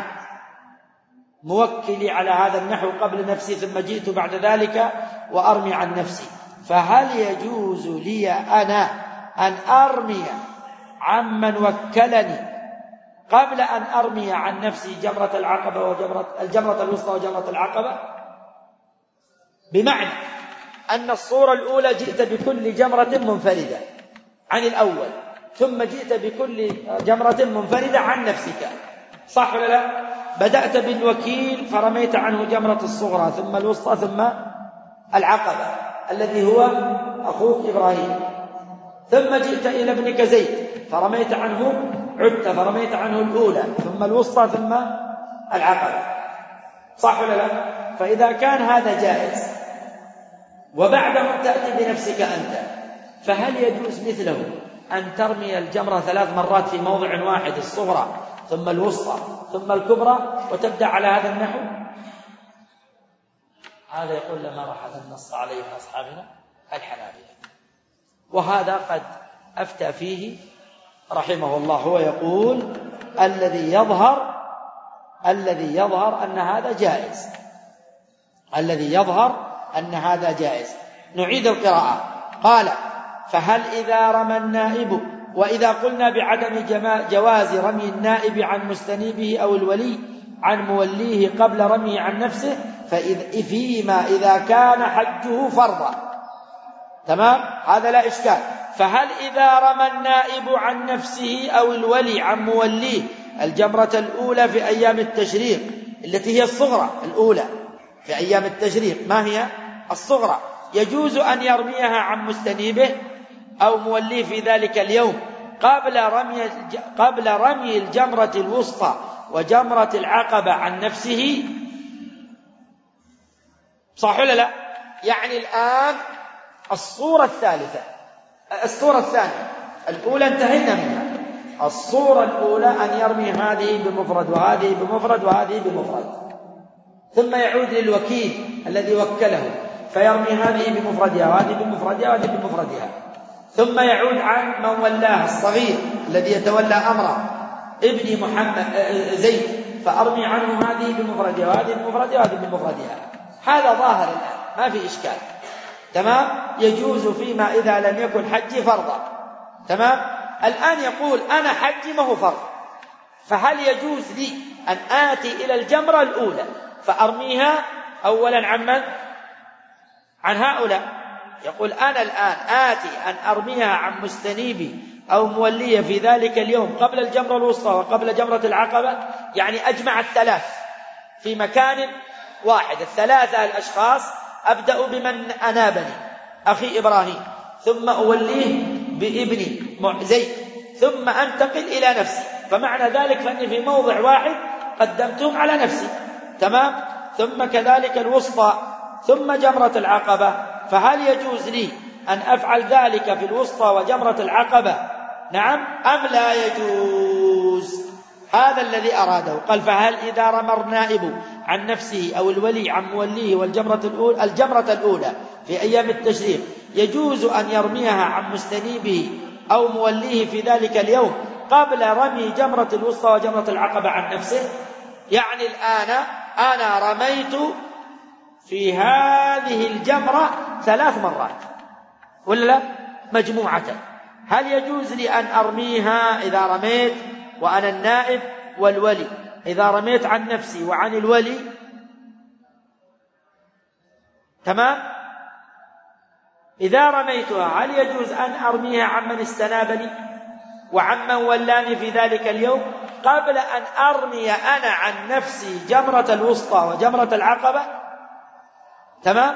[SPEAKER 2] موكلي على هذا النحو قبل نفسي ثم جئت بعد ذلك وأرمي عن نفسي، فهل يجوز لي أنا أن أرمي عن من وكلني قبل أن أرمي عن نفسي جمرة العقبة وجمرة الجمرة الوسطى وجمرة العقبة؟ بمعنى أن الصورة الأولى جئت بكل جمرة منفردة عن الأول، ثم جئت بكل جمرة منفردة عن نفسك، صح ولا لا؟ بدأت بالوكيل فرميت عنه جمرة الصغرى ثم الوسطى ثم العقبة الذي هو أخوك إبراهيم، ثم جئت إلى ابنك زيد فرميت عنه عدت فرميت عنه الأولى ثم الوسطى ثم العقبة، صح ولا لا؟ فإذا كان هذا جائز وبعده تأتي بنفسك أنت، فهل يجوز مثله أن ترمي الجمرة ثلاث مرات في موضع واحد، الصغرى ثم الوسطى ثم الكبرى، وتبدأ على هذا النحو؟ هذا يقول لما راح هذا النص عليه أصحابنا الحنابلة، وهذا قد أفتى فيه رحمه الله. هو يقول الذي يظهر الذي يظهر أن هذا جائز، الذي يظهر أن هذا جائز. نعيد القراءة. قال فهل إذا رمى النائب، وإذا قلنا بعدم جواز رمي النائب عن مستنيبه أو الولي عن موليه قبل رميه عن نفسه فيما إذا كان حجه فرضا، تمام؟ هذا لا إشكال. فهل إذا رمى النائب عن نفسه أو الولي عن موليه الجمرة الأولى في أيام التشريق التي هي الصغرى، الأولى في أيام التشريق ما هي الصغرى، يجوز أن يرميها عن مستنيبه أو موليه في ذلك اليوم قبل رمي قبل رمي الجمرة الوسطى وجمرة العقبة عن نفسه، صح ولا لا؟ يعني الآن الصورة الثالثة الصورة الثانية، الأولى انتهينا منها، الصورة الأولى أن يرمي هذه بمفرد وهذه بمفرد وهذه بمفرد، ثم يعود للوكيل الذي وكله فيرمي هذه بمفردها وهذه بمفردها وهذه بمفردها، ثم يعود عن من ولاه الصغير الذي يتولى أمره ابني محمد زيد فأرمي عنه هذه بمفردها وهذه بمفردها وهذه بمفردها. هذا ظاهر الآن ما في إشكال، تمام؟ يجوز فيما إذا لم يكن حجي فرضا، تمام؟ الآن يقول أنا حجي ما هو فرض، فهل يجوز لي أن آتي إلى الجمرة الأولى فأرميها أولا عن من؟ عن هؤلاء. يقول أنا الآن آتي أن أرميها عن مستنيبي أو مولية في ذلك اليوم قبل الجمرة الوسطى وقبل جمرة العقبة، يعني أجمع الثلاث في مكان واحد، الثلاثة الأشخاص، أبدأ بمن أنابني أخي إبراهيم، ثم أوليه بابني زيد، ثم أنتقل إلى نفسي. فمعنى ذلك فأني في موضع واحد قدمتهم على نفسي، تمام؟ ثم كذلك الوسطى، ثم جمرة العقبة. فهل يجوز لي أن أفعل ذلك في الوسطى وجمرة العقبة؟ نعم أم لا يجوز؟ هذا الذي أراده. قال فهل إذا رمى النائب عن نفسه أو الولي عن موليه والجمرة الأولى الجمرة الأولى في أيام التشريق يجوز أن يرميها عن مستنيبه أو موليه في ذلك اليوم قبل رمي جمرة الوسطى وجمرة العقبة عن نفسه؟ يعني الآن أنا رميت في هذه الجمرة ثلاث مرات ولا لا مجموعة، هل يجوز لي أن أرميها إذا رميت وأنا النائب والولي، إذا رميت عن نفسي وعن الولي، تمام؟ إذا رميتها هل يجوز أن أرميها عن من استنابني وعن من ولاني في ذلك اليوم قبل أن أرمي أنا عن نفسي جمرة الوسطى وجمرة العقبة؟ تمام؟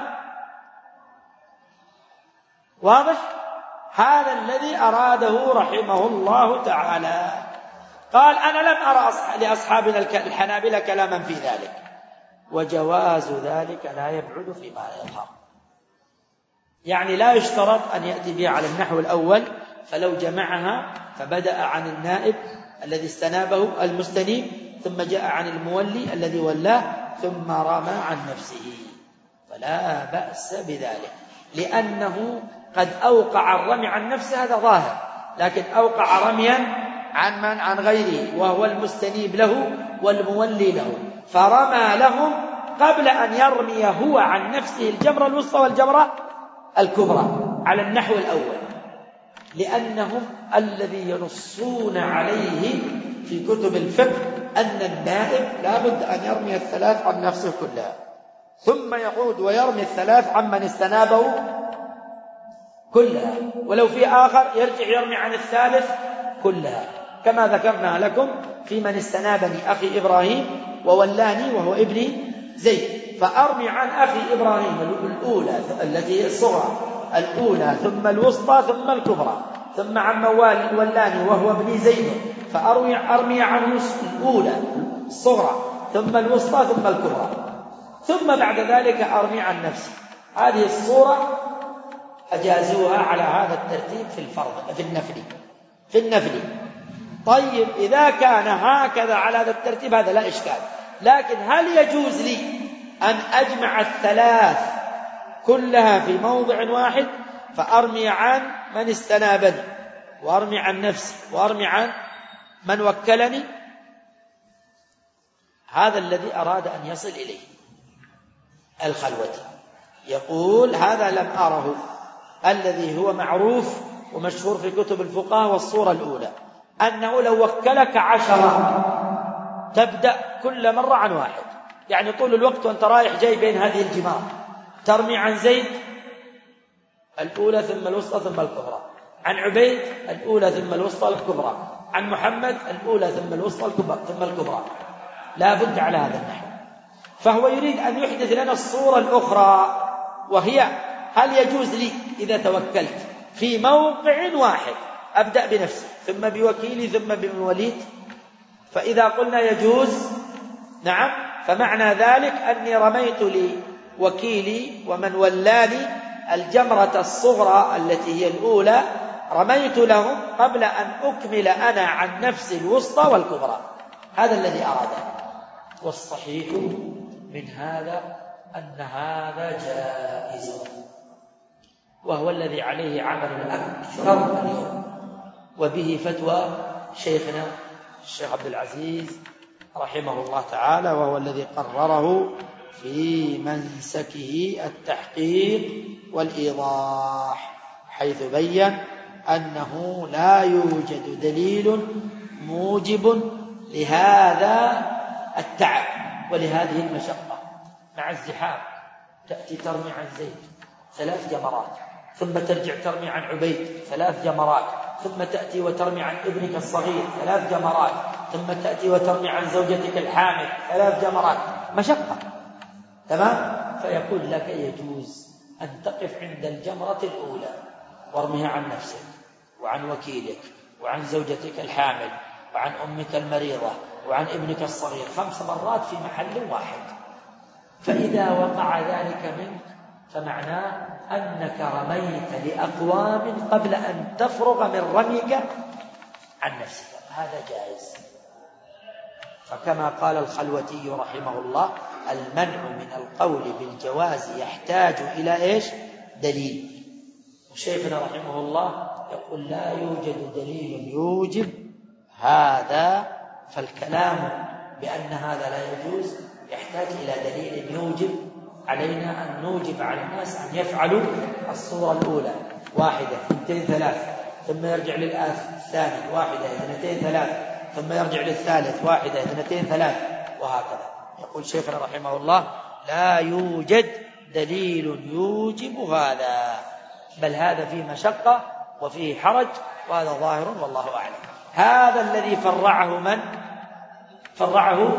[SPEAKER 2] واضح؟ هذا الذي أراده رحمه الله تعالى. قال أنا لم أرى لأصحابنا الحنابلة كلاما في ذلك، وجواز ذلك لا يبعد فيما لا يظهر. يعني لا يشترط أن يأتي بها على النحو الأول، فلو جمعها فبدأ عن النائب الذي استنابه المستنيب، ثم جاء عن المولي الذي ولاه، ثم رمى عن نفسه، فلا بأس بذلك، لأنه قد أوقع الرمي عن نفسه، هذا ظاهر، لكن أوقع رميا عن من؟ عن غيره، وهو المستنيب له والمولي له، فرمى لهم قبل أن يرمي هو عن نفسه الجمرة الوسطى والجمرة الكبرى على النحو الأول، لأنهم الذي ينصون عليه في كتب الفقه أن النائب لا بد أن يرمي الثلاث عن نفسه كلها، ثم يعود ويرمي الثلاث عن من استنابه كلها، ولو في آخر يرجع يرمي عن الثالث كلها، كما ذكرنا لكم في من استنابني أخي إبراهيم وولاني وهو ابني زيد، فأرمي عن أخي إبراهيم الأولى التي هي الصغرى الأولى، ثم الوسطى، ثم الكبرى، ثم عن موالي ولاني وهو ابني زيد، فأرمي أرمي عنه الأولى الصغرى، ثم الوسطى، ثم الكبرى، ثم بعد ذلك أرمي عن نفسي. هذه الصورة أجازوها على هذا الترتيب في الفرض في النفل في النفل طيب إذا كان هكذا على هذا الترتيب هذا لا إشكال، لكن هل يجوز لي أن أجمع الثلاث كلها في موضع واحد فأرمي عن من استنابني وأرمي عن نفسي وأرمي عن من وكلني؟ هذا الذي أراد أن يصل إليه الخلوة. يقول هذا لم أره، الذي هو معروف ومشهور في كتب الفقهاء والصورة الأولى أنه لو وكلك عشرة تبدأ كل مرة عن واحد، يعني طول الوقت وأنت رايح جاي بين هذه الجمار ترمي عن زيد الأولى ثم الوسطى ثم الكبرى، عن عبيد الأولى ثم الوسطى الكبرى، عن محمد الأولى ثم الوسطى الكبرى ثم الكبرى، لا بد على هذا النحو. فهو يريد أن يحدث لنا الصورة الأخرى، وهي هل يجوز لي إذا توكلت في موقع واحد أبدأ بنفسي ثم بوكيلي ثم بموليد؟ فإذا قلنا يجوز نعم، فمعنى ذلك أني رميت لوكيلي ومن ولاني الجمرة الصغرى التي هي الأولى، رميت لهم قبل أن أكمل أنا عن نفسي الوسطى والكبرى. هذا الذي أراده، والصحيح من هذا أن هذا جائز، وهو الذي عليه عمل الأكثر اليوم، وبه فتوى شيخنا الشيخ عبد العزيز رحمه الله تعالى، وهو الذي قرره في منسكه التحقيق والإيضاح، حيث بين أنه لا يوجد دليل موجب لهذا التعب ولهذه المشقة مع الزحام. تأتي ترمي عن زيد ثلاث جمرات، ثم ترجع ترمي عن عبيد ثلاث جمرات، ثم تأتي وترمي عن ابنك الصغير ثلاث جمرات، ثم تأتي وترمي عن زوجتك الحامل ثلاث جمرات، مشقة. تمام؟ فيقول لك يجوز أن تقف عند الجمرة الأولى وارميها عن نفسك وعن وكيلك وعن زوجتك الحامل وعن أمك المريضة وعن ابنك الصغير خمس مرات في محل واحد. فإذا وقع ذلك منك فمعناه أنك رميت لأقوام قبل أن تفرغ من رميك عن نفسك، هذا جائز. فكما قال الخلوتي رحمه الله: المنع من القول بالجواز يحتاج إلى إيش؟ دليل. وشيخنا رحمه الله يقول: لا يوجد دليل يوجب هذا، فالكلام بأن هذا لا يجوز يحتاج إلى دليل يوجب علينا أن نوجب على الناس أن يفعلوا الصورة الأولى واحدة اثنتين ثلاث، ثم يرجع للثاني واحدة اثنتين ثلاث، ثم يرجع للثالث واحدة اثنتين ثلاث، وهكذا. يقول شيخنا رحمه الله: لا يوجد دليل يوجب هذا، بل هذا فيه مشقة وفيه حرج، وهذا ظاهر والله أعلم. هذا الذي فرعه من؟ فرعه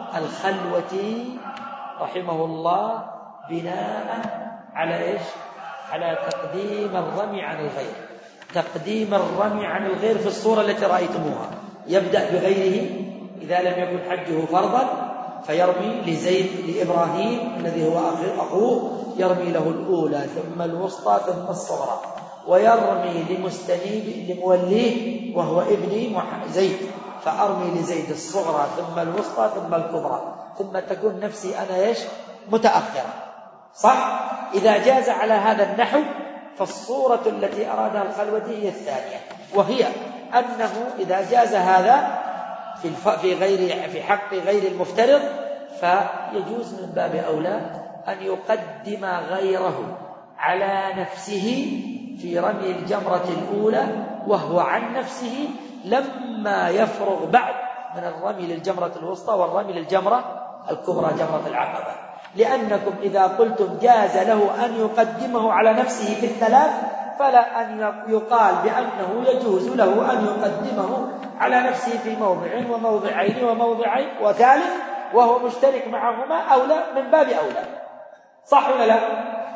[SPEAKER 2] الخلوتي رحمه الله بناء على إيش؟ على تقديم الرمي عن الغير. تقديم الرمي عن الغير في الصورة التي رأيتموها، يبدأ بغيره إذا لم يكن حجه فرضا، فيرمي لزيد لإبراهيم الذي هو أخوه، يرمي له الأولى ثم الوسطى ثم الصغرى، ويرمي لمستنيب لموليه وهو ابني زيد، فأرمي لزيد الصغرى ثم الوسطى ثم الكبرى، ثم تكون نفسي أنا إيش؟ متأخرة. صح؟ إذا جاز على هذا النحو فالصورة التي أرادها الخلوتي هي الثانية، وهي أنه إذا جاز هذا في في غير في حق غير المفترض فيجوز من باب أولى أن يقدم غيره على نفسه في رمي الجمرة الأولى وهو عن نفسه لما يفرغ بعد من الرمي للجمرة الوسطى والرمي للجمرة الكبرى جمرة العقبة. لأنكم إذا قلتم جاز له أن يقدمه على نفسه في الثلاث، فلا أن يقال بأنه يجوز له أن يقدمه على نفسه في موضع وموضعين وموضعين وثالث وهو مشترك معهما، أولى من باب أولى. صح ولا لا؟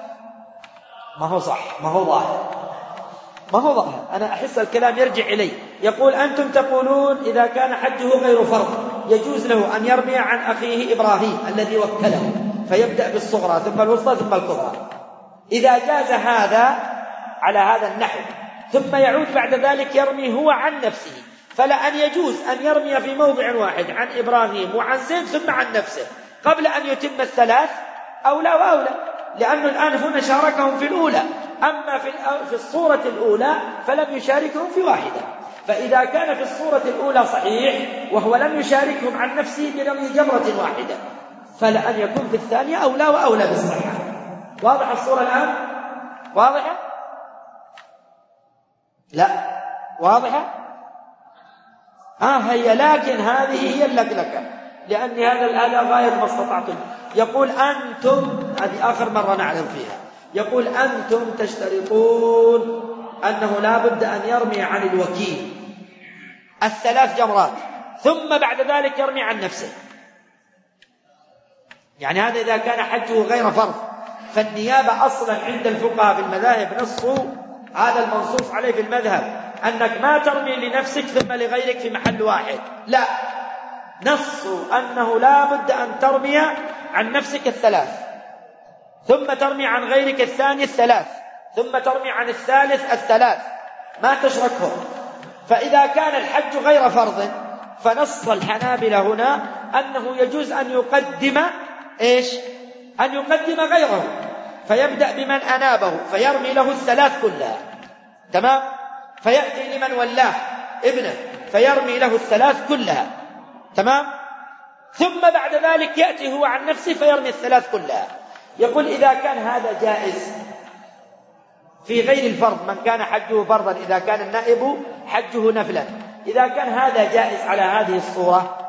[SPEAKER 2] ما هو صح، ما هو ظاهر، ما هو ظاهر. أنا أحس الكلام يرجع إلي. يقول: أنتم تقولون إذا كان حجه غير فرض يجوز له أن يرمي عن أخيه إبراهيم الذي وكله، فيبدأ بالصغرى ثم الوسطى ثم الكبرى. إذا جاز هذا على هذا النحو ثم يعود بعد ذلك يرمي هو عن نفسه، فلا أن يجوز أن يرمي في موضع واحد عن إبراهيم وعن زيد ثم عن نفسه قبل أن يتم الثلاث، أولى وأولى، لأنه الآن هنا شاركهم في الأولى، أما في الصورة الأولى فلم يشاركهم في واحدة. فإذا كان في الصورة الأولى صحيح وهو لم يشاركهم عن نفسه برمي جمرة واحدة، فلا أن يكون في الثانية أولى وأولى بالصحة. واضح الصورة الآن؟ واضحة؟ لا واضحة؟ آه هي، لكن هذه هي اللكلكة، لأن هذا الآلة غاية ما استطعتم. يقول: أنتم، هذه آخر مرة نعلم فيها، يقول: أنتم تشترطون أنه لا بد أن يرمي عن الوكيل الثلاث جمرات ثم بعد ذلك يرمي عن نفسه. يعني هذا إذا كان حجه غير فرض. فالنيابة أصلا عند الفقهاء في المذاهب نصوا هذا المنصوص عليه في المذهب، أنك ما ترمي لنفسك ثم لغيرك في محل واحد، لا، نصوا أنه لا بد أن ترمي عن نفسك الثلاث ثم ترمي عن غيرك الثاني الثلاث ثم ترمي عن الثالث الثلاث، ما تشركهم. فإذا كان الحج غير فرض فنص الحنابلة هنا أنه يجوز أن يقدم إيش؟ أن يقدم غيره، فيبدأ بمن أنابه فيرمي له الثلاث كلها، تمام؟ فيأتي لمن ولاه ابنه فيرمي له الثلاث كلها، تمام؟ ثم بعد ذلك يأتي هو عن نفسه فيرمي الثلاث كلها. يقول: إذا كان هذا جائز في غير الفرض، من كان حجه فرضا إذا كان النائب حجه نفلا، إذا كان هذا جائز على هذه الصورة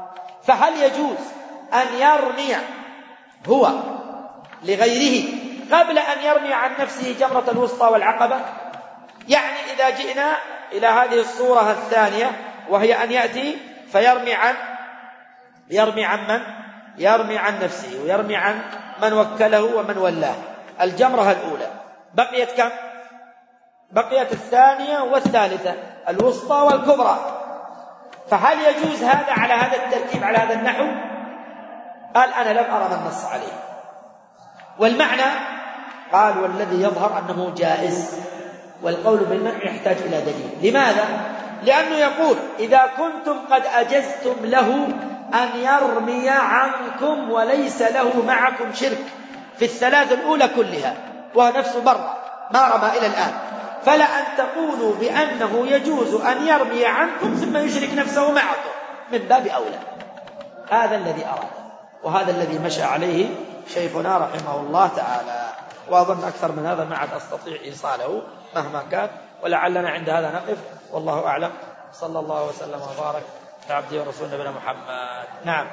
[SPEAKER 2] فهل يجوز أن يرمي هو لغيره قبل أن يرمي عن نفسه جمرة الوسطى والعقبة؟ يعني إذا جئنا إلى هذه الصورة الثانية وهي أن يأتي فيرمي عن يرمي عن من؟ يرمي عن نفسه ويرمي عن من وكله ومن ولاه. الجمرة الأولى بقيت كم؟ بقيت الثانية والثالثة، الوسطى والكبرى. فهل يجوز هذا على هذا الترتيب على هذا النحو؟ قال أنا لم أرى من نص عليه. والمعنى قال والذي يظهر أنه جائز، والقول بالمنع يحتاج إلى دليل. لماذا؟ لأنه يقول إذا كنتم قد أجزتم له أن يرمي عنكم وليس له معكم شرك في الثلاث الأولى كلها وهو نفسه برا ما رمى إلى الآن، فلا أن تقولوا بأنه يجوز أن يرمي عنكم ثم يشرك نفسه معكم، من باب أولى. هذا الذي أراد وهذا الذي مشى عليه شيخنا رحمه الله تعالى، وأظن أكثر من هذا ما عاد أستطيع إيصاله مهما كان، ولعلنا عند هذا نقف، والله أعلم. صلى الله وسلم وبارك على عبده ورسوله نبينا محمد. نعم.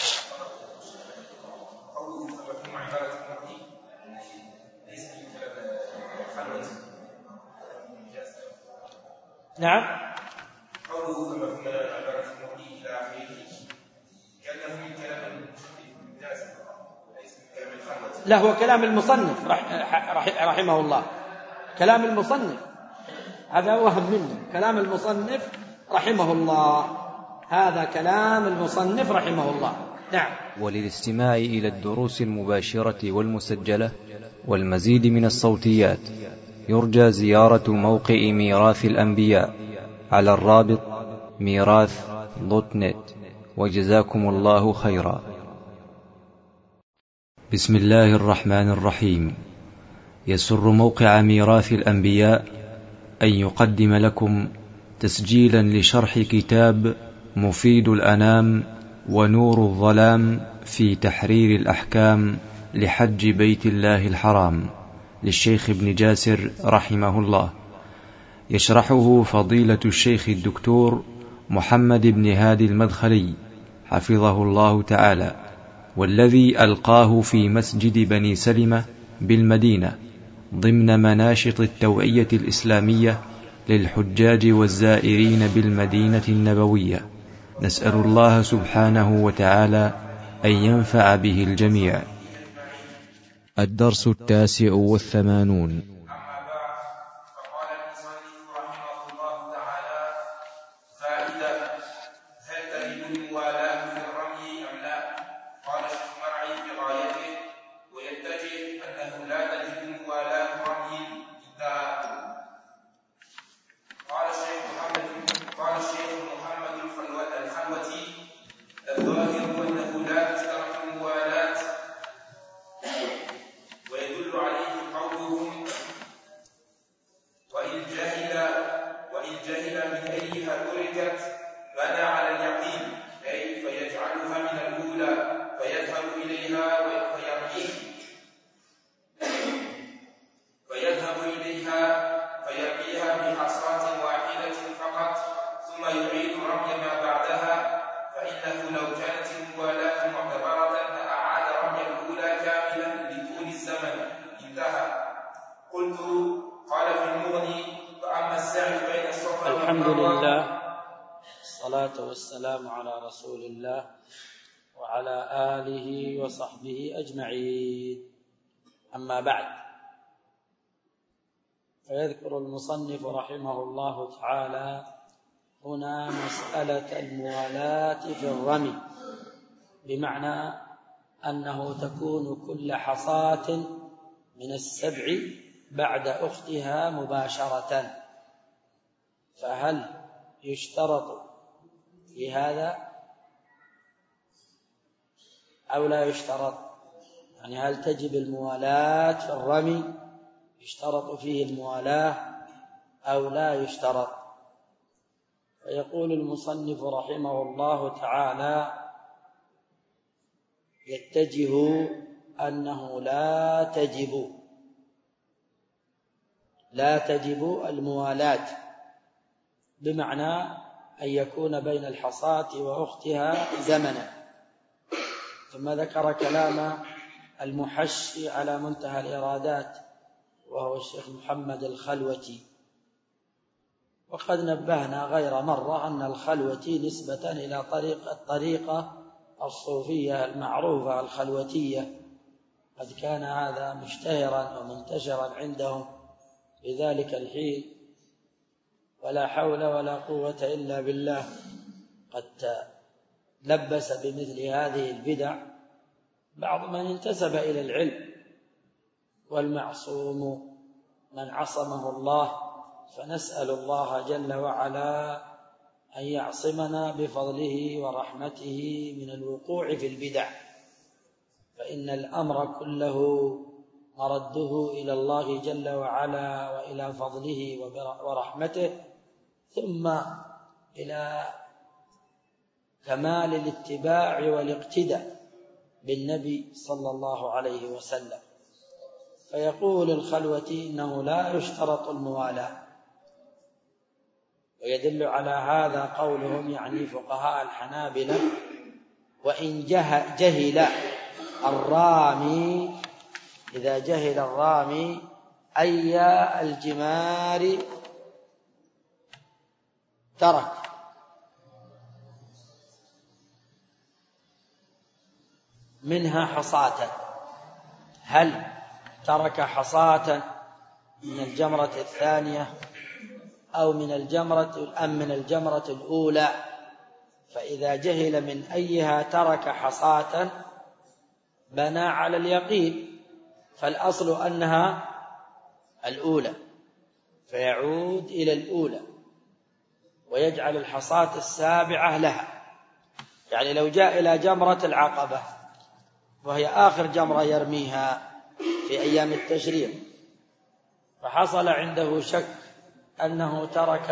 [SPEAKER 2] نعم.
[SPEAKER 3] قوله ثم ثم عبارة المهدي إلى آخره كأنه من كلام الناس ليس من كلام الخلوة.
[SPEAKER 2] لا، هو كلام المصنف رحمه الله، كلام المصنف هذا وهم منه، كلام المصنف رحمه الله، هذا كلام المصنف رحمه الله. نعم.
[SPEAKER 1] وللاستماع إلى الدروس المباشرة والمسجلة والمزيد من الصوتيات يرجى زيارة موقع ميراث الأنبياء على الرابط ميراث دوت نت، وجزاكم الله خيرا. بسم الله الرحمن الرحيم. يسر موقع ميراث الأنبياء أن يقدم لكم تسجيلا لشرح كتاب مفيد الأنام ونور الظلام في تحرير الأحكام لحج بيت الله الحرام للشيخ ابن جاسر رحمه الله، يشرحه فضيلة الشيخ الدكتور محمد بن هادي المدخلي حفظه الله تعالى، والذي ألقاه في مسجد بني سلمة بالمدينة ضمن مناشط التوعية الإسلامية للحجاج والزائرين بالمدينة النبوية. نسأل الله سبحانه وتعالى أن ينفع به الجميع. الدرس التاسع والثمانون.
[SPEAKER 2] الحمد لله والصلاة والسلام على رسول الله وعلى آله وصحبه أجمعين. أما بعد، فيذكر المصنف رحمه الله تعالى هنا مسألة الموالاة في الرمي، بمعنى أنه تكون كل حصاة من السبع بعد أختها مباشرة، فهل يشترط في هذا أو لا يشترط؟ يعني هل تجب الموالاة في الرمي، يشترط فيه الموالاة أو لا يشترط؟ فيقول المصنف رحمه الله تعالى يتجه أنه لا تجب لا تجب الموالاة، بمعنى أن يكون بين الحصاة وأختها زمنا، ثم ذكر كلام المحشي على منتهى الإرادات وهو الشيخ محمد الخلوتي. وقد نبهنا غير مرة أن الخلوتي نسبة إلى طريق الطريقة الصوفية المعروفة الخلوتية، قد كان هذا مشتهرا ومنتشرا عندهم في ذلك الحين، ولا حول ولا قوة إلا بالله. قد لبس بمثل هذه البدع بعض من انتسب إلى العلم، والمعصوم من عصمه الله، فنسأل الله جل وعلا أن يعصمنا بفضله ورحمته من الوقوع في البدع، فإن الأمر كله مرده إلى الله جل وعلا وإلى فضله ورحمته، ثم إلى كمال الاتباع والاقتداء بالنبي صلى الله عليه وسلم. فيقول الخلوتي إنه لا يشترط الموالاة، ويدل على هذا قولهم، يعني فقهاء الحنابلة: وإن جهل الرامي، إذا جهل الرامي أي الجمار ترك منها حصاة، هل ترك حصاة من الجمرة الثانية أو من الجمرة أم من الجمرة الأولى؟ فإذا جهل من أيها ترك حصاة بنى على اليقين، فالأصل أنها الأولى، فيعود إلى الأولى ويجعل الحصاة السابعة لها. يعني لو جاء إلى جمرة العقبة وهي آخر جمرة يرميها في أيام التشريق، فحصل عنده شك أنه ترك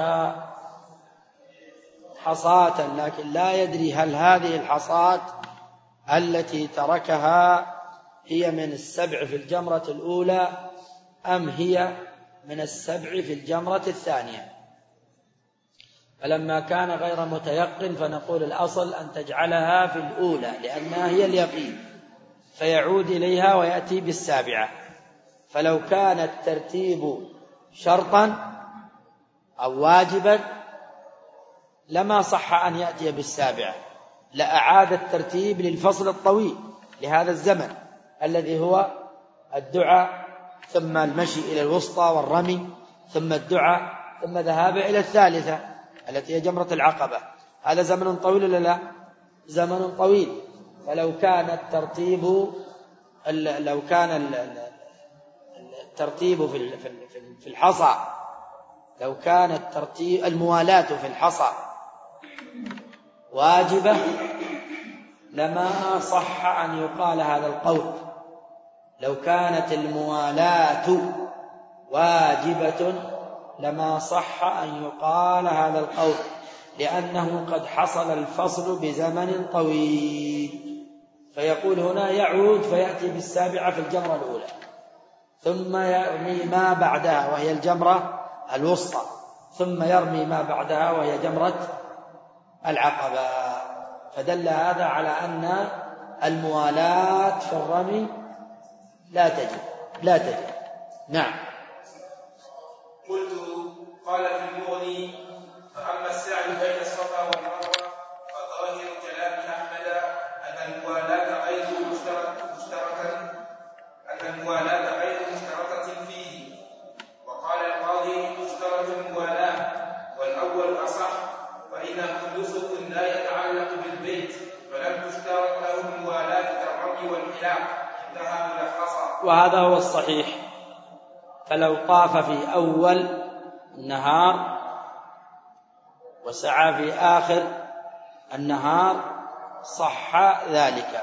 [SPEAKER 2] حصاة، لكن لا يدري هل هذه الحصاة التي تركها هي من السبع في الجمرة الأولى أم هي من السبع في الجمرة الثانية. فلما كان غير متيقن فنقول الأصل أن تجعلها في الأولى لأنها هي اليقين، فيعود إليها ويأتي بالسابعة. فلو كان الترتيب شرطا أو واجبا لما صح أن يأتي بالسابعة، لأعاد الترتيب للفصل الطويل لهذا الزمن الذي هو الدعاء، ثم المشي إلى الوسطى والرمي، ثم الدعاء، ثم ذهاب إلى الثالثة التي هي جمرة العقبة. هذا زمن طويل ولا لا؟ زمن طويل. فلو كان الترتيب لو كان الترتيب في الحصى لو كان الترتيب الموالاة في الحصى واجبة لما صح أن يقال هذا القول. لو كانت الموالاة واجبة لما صح أن يقال هذا القول، لأنه قد حصل الفصل بزمن طويل. فيقول هنا يعود فيأتي بالسابعة في الجمرة الأولى، ثم يرمي ما بعدها وهي الجمرة الوسطى، ثم يرمي ما بعدها وهي جمرة العقبة. فدل هذا على أن الموالاة في الرمي لا تجب لا تجب نعم.
[SPEAKER 3] قلت: قال في المغني: فأما السعي بين الصفا والمروة فظاهر كلام أحمد أن الموالاة غير مشتركة أن الموالاة غير مشتركة فيه، وقال القاضي: تشترط الموالاة والأول أصح، فإنه نسك لا يتعلق بالبيت فلم تشترط له الموالاة كالرمي والحلاق. انتهى ملخصا.
[SPEAKER 2] وهذا هو الصحيح. فلو طاف في أول النهار وسعى في آخر النهار صح ذلك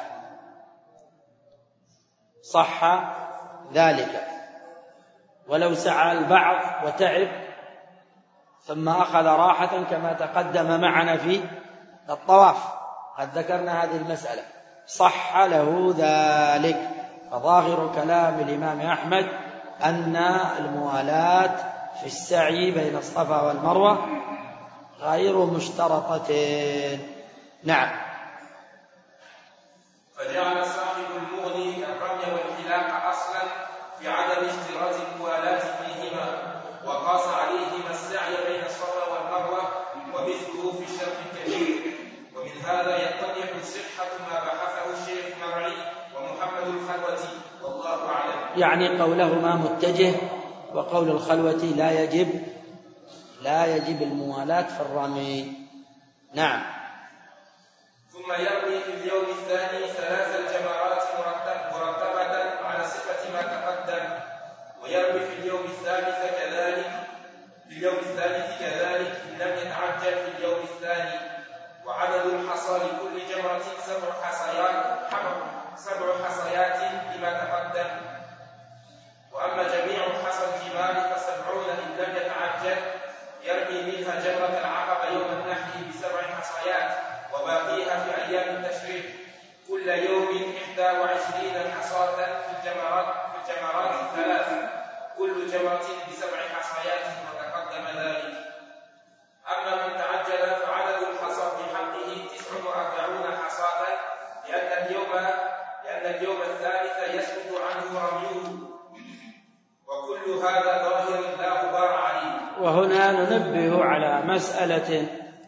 [SPEAKER 2] صح ذلك ولو سعى البعض وتعب ثم أخذ راحة كما تقدم معنا في الطواف، قد ذكرنا هذه المسألة، صح له ذلك. فظاهر كلام الإمام أحمد أن الموالاة في السعي بين الصفا والمروة غير مشترطة. نعم.
[SPEAKER 3] فجعل صاحب المغني الرمي والحلاق أصلا في عدم اشتراط الموالاة فيهما، وقاس عليهما السعي بين الصفا والمروة ومثله في الشرق الكبير. ومن هذا يتضح صحة ما بحثه الشيخ مرعي ومحمد الخلوتي والله أعلم.
[SPEAKER 2] يعني قولهما متجه، وقول الخلوة لا يجب لا يجب الموالاة في الرمي. نعم.
[SPEAKER 3] ثم يرمي في اليوم الثاني ثلاث الجمرات مرتبة على صفة ما تقدم، ويرمي في اليوم الثالث كذلك في اليوم الثالث كذلك إن لم يتعجل في اليوم الثاني. وعدد الحصى لكل جمرة سبع حصيات سبع حصيات لما تقدم. وأما جميع حصى الجمال فسبعون إن لم يتعجل، يرمي منها جمرة العقبة يوم النحر بسبع حصيات، وباقيها في أيام التشريق كل يوم إحدى وعشرين حصاة في الجمرات في الجمرات الثلاث، كل جمرة بسبع حصيات وتقدم ذلك. أما من تعجل فعدد الحصى في حقه تسع وأربعون حصاة، لأن اليوم لأن اليوم الثالث يسقط عنه رميه، وكل هذا ظاهر لا غبار عليه.
[SPEAKER 2] وهنا ننبه على مسألة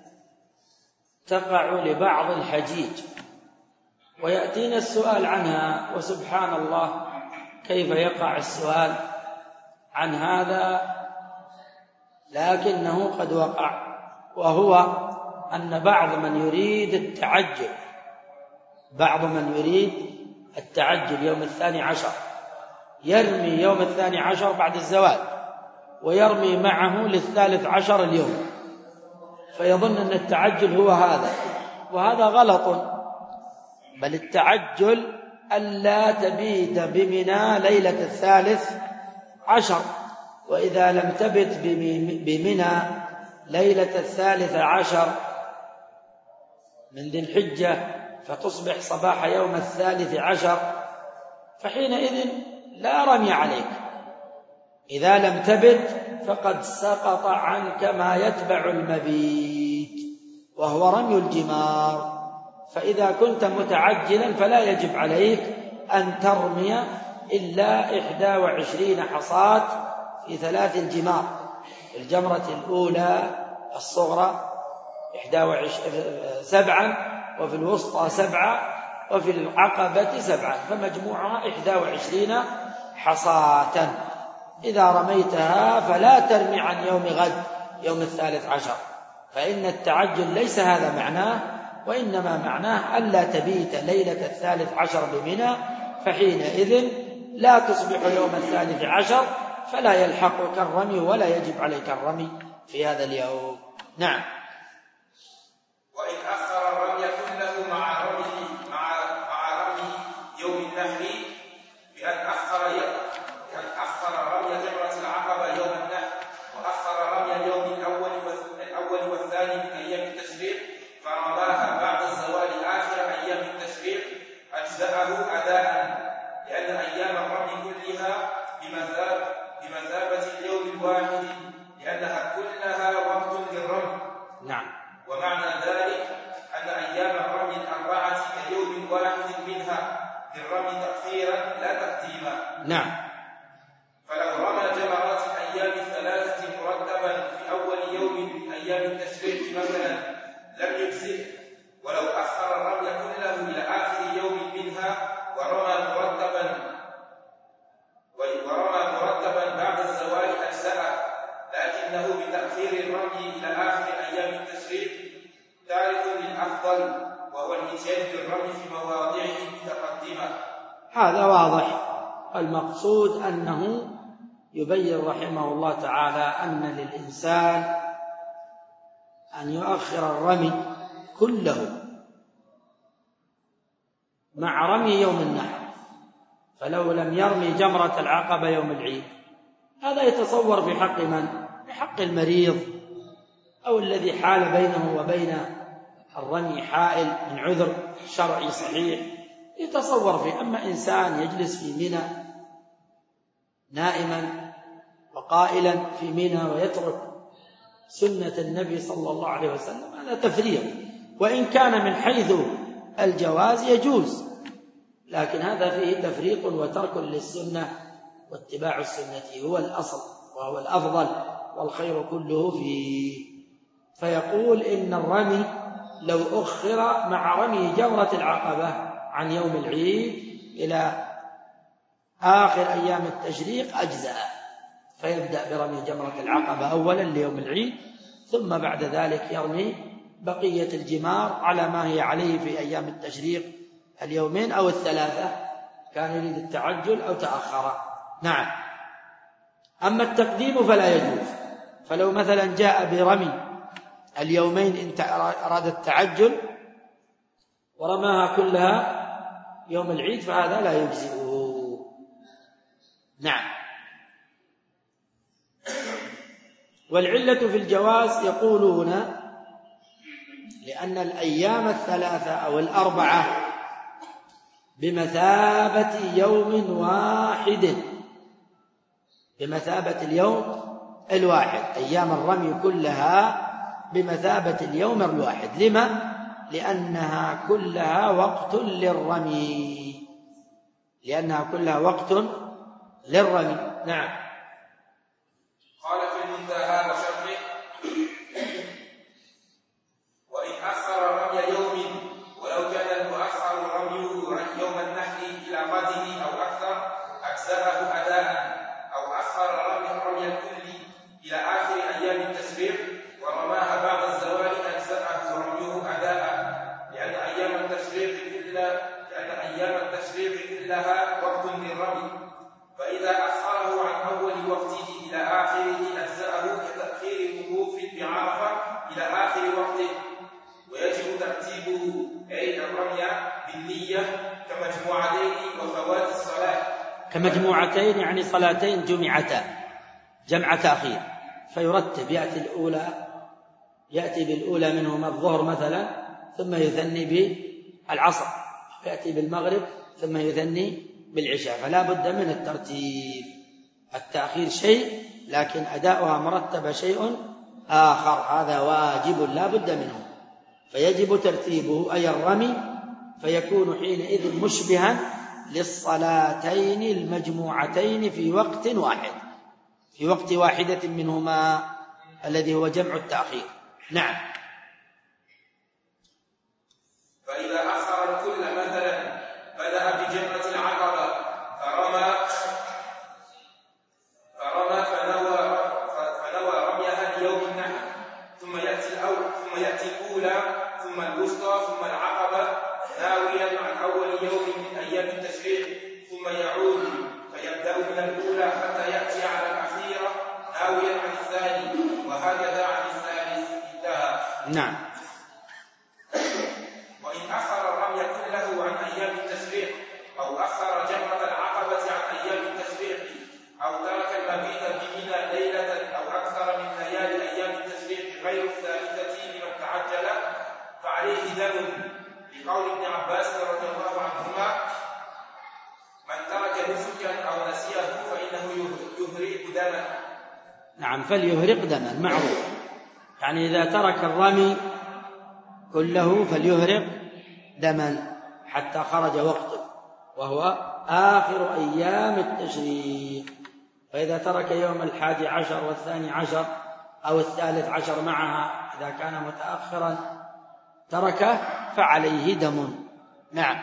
[SPEAKER 2] تقع لبعض الحجيج ويأتينا السؤال عنها، وسبحان الله كيف يقع السؤال عن هذا لكنه قد وقع. وهو أن بعض من يريد التعجل بعض من يريد التعجل يوم الثاني عشر يرمي يوم الثاني عشر بعد الزوال، ويرمي معه للثالث عشر اليوم، فيظن أن التعجل هو هذا، وهذا غلط. بل التعجل ألا تبيت بمنى ليلة الثالث عشر، وإذا لم تبت بمنى ليلة الثالث عشر من ذي الحجة فتصبح صباح يوم الثالث عشر، فحينئذ لا رمي عليك. إذا لم تبت فقد سقط عنك ما يتبع المبيت وهو رمي الجمار. فإذا كنت متعجلا فلا يجب عليك أن ترمي إلا إحدى وعشرين حصاة في ثلاث الجمار، الجمرة الأولى الصغرى إحدى وعشرين سبعا، وفي الوسطى سبعة، وفي العقبة سبعة، فمجموعها إحدى وعشرين حصاة. إذا رميتها فلا ترمي عن يوم غد يوم الثالث عشر، فإن التعجل ليس هذا معناه، وإنما معناه ألا تبيت ليلة الثالث عشر بمنى، فحينئذ لا تصبح يوم الثالث عشر فلا يلحقك الرمي ولا يجب عليك الرمي في هذا اليوم. نعم.
[SPEAKER 3] وإن أخر الرمي كله مع رمي مع مع رمي يوم النحر بأن أخر أن أخر رمي جمرة العقبة يوم النحر، وأخر رمي اليوم الأول الأول والثاني من أيام التشريق، فرماها بعد الزوال آخر أيام التشريق، أجزأه أداء، لأن أيام الرمي كلها بمثابة بمثابة اليوم الواحد، لأنها كلها وقت للرمي.
[SPEAKER 2] نعم.
[SPEAKER 3] ومعنى ذلك أن أيام الرمي الأربعة كيوم واحد منها للرمي تأخيرا لا تقديما.
[SPEAKER 2] نعم.
[SPEAKER 3] فلو رمى جمرات الأيام الثلاثة مرتبا في أول يوم من أيام التشريق مثلا لم يجزئ، ولو أخر الرمي كله إلى آخر يوم منها ورمى مرتبا ورمى مرتبا بعد الزوال أجزأ، لكنه بتأخير الرمي إلى آخر أيام التشريق تارك للأفضل، وهو الإتيان بالرمي في مواضعه المتقدمة.
[SPEAKER 2] هذا واضح. المقصود أنه يبين رحمه الله تعالى أن للإنسان أن يؤخر الرمي كله مع رمي يوم النحر، فلو لم يرمي جمرة العقبة يوم العيد هذا يتصور في حق من؟ في حق المريض أو الذي حال بينه وبين الرمي حائل من عذر شرعي صحيح يتصور فيه. أما إنسان يجلس في منى نائما وقائلا في منى ويترك سنة النبي صلى الله عليه وسلم هذا تفريط، وإن كان من حيث الجواز يجوز، لكن هذا فيه تفريق وترك للسنة، واتباع السنة هو الأصل وهو الأفضل والخير كله فيه. فيقول إن الرمي لو أخر مع رمي جمرة العقبة عن يوم العيد إلى آخر أيام التشريق أجزأ، فيبدأ برمي جمرة العقبة أولا ليوم العيد، ثم بعد ذلك يرمي بقية الجمار على ما هي عليه في أيام التشريق اليومين أو الثلاثة، كان يريد التعجل أو تأخر. نعم. أما التقديم فلا يجوز، فلو مثلا جاء برمي اليومين إن أراد التعجل ورماها كلها يوم العيد فهذا لا يجزئه. نعم. والعلة في الجواز يقولون لأن الأيام الثلاثة أو الأربعة بمثابة يوم واحد، بمثابة اليوم الواحد، أيام الرمي كلها بمثابة اليوم الواحد. لما؟ لأنها كلها وقت للرمي، لأنها كلها وقت للرمي. نعم.
[SPEAKER 3] قال في المنتهى وشرحه: وإن أخر رمي يوم ولو كان المؤخر رميه يوم النحر إلى غده أو أكثر أجزأه أداء، أو أخر رمي رمي الكل إلى آخر أيام التشريق ورماها بعد الزوال أجزأه رميه أداء، لأن أيام التشريق كلها لأن أيام التشريق كلها وقت للرمي، فإذا أخره عن أول وقته إلى آخره أجزأه كتأخير الوقوف بعرفة إلى آخر وقته، ويجب ترتيبه أي الرمي بالنية كمجموعتين وفوات الصلاة.
[SPEAKER 2] كمجموعتين يعني صلاتين جمعتا جمع تأخير، فيرتب، يأتي الأولى يأتي بالأولى منهما الظهر مثلا ثم يثني بالعصر، يأتي بالمغرب ثم يثني بالعشاء، فلا بد من الترتيب. التأخير شيء لكن أداؤها مرتب شيء آخر، هذا واجب لا بد منه، فيجب ترتيبه أي الرمي، فيكون حينئذ مشبها للصلاتين المجموعتين في وقت واحد، في وقت واحدة منهما الذي هو جمع التأخير. نعم.
[SPEAKER 3] فإذا أخر الكل مثلا بدأ بجمرة العقبة فرمى فرمى فنوى فنوى رميها ليوم النحر، ثم يأتي الأول ثم يأتي الأولى ثم الوسطى ثم العقبة ناويا عن أول يوم من أيام التشريق، ثم يعود فيبدأ من الأولى حتى يأتي على الأخيرة ناويا عن الثاني، وهكذا عن الثالث انتهى.
[SPEAKER 2] نعم.
[SPEAKER 3] وإن أخر الرمي كله عن أيام التشريق أو أخر جمرة العقبة عن أيام التشريق أو ترك المبيت بمنى ليلة أو أكثر من ليالي أيام التشريق غير الثالثة لمن تعجل فعليه دم، لقول ابن عباس رضي الله عنهما: من ترك نسكا أو نسيه فإنه يهرق دما.
[SPEAKER 2] نعم، فليهرق دما معروف، يعني إذا ترك الرمي كله فليهرق دما حتى خرج وقته وهو آخر أيام التشريق. فإذا ترك يوم الحادي عشر والثاني عشر أو الثالث عشر معها إذا كان متأخرا تركه فعليه دم. نعم.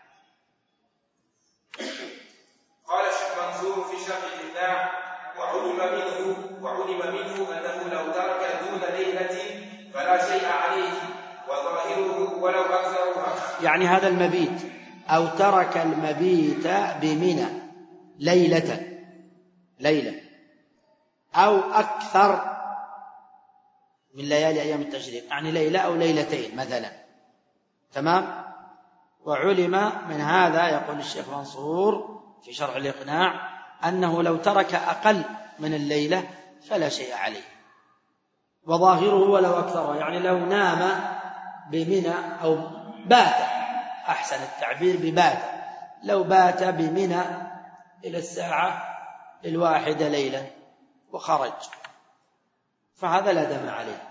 [SPEAKER 3] قال الشيخ منصور في شرح الإقناع: وعلم منه وعلم منه أنه لو ترك دون ليلة فلا شيء عليه، وظاهره ولو أكثرها، يعني
[SPEAKER 2] هذا المبيت أو ترك المبيت بمنى ليلة ليلة أو أكثر من ليالي أيام التشريق، يعني ليلة أو ليلتين مثلا، تمام. وعلم من هذا، يقول الشيخ منصور في شرح الإقناع، أنه لو ترك أقل من الليلة فلا شيء عليه، وظاهره ولو أكثر، يعني لو نام بمنى أو بات، أحسن التعبير ببات، لو بات بمنى إلى الساعة الواحدة ليلا وخرج فهذا لا دم عليه.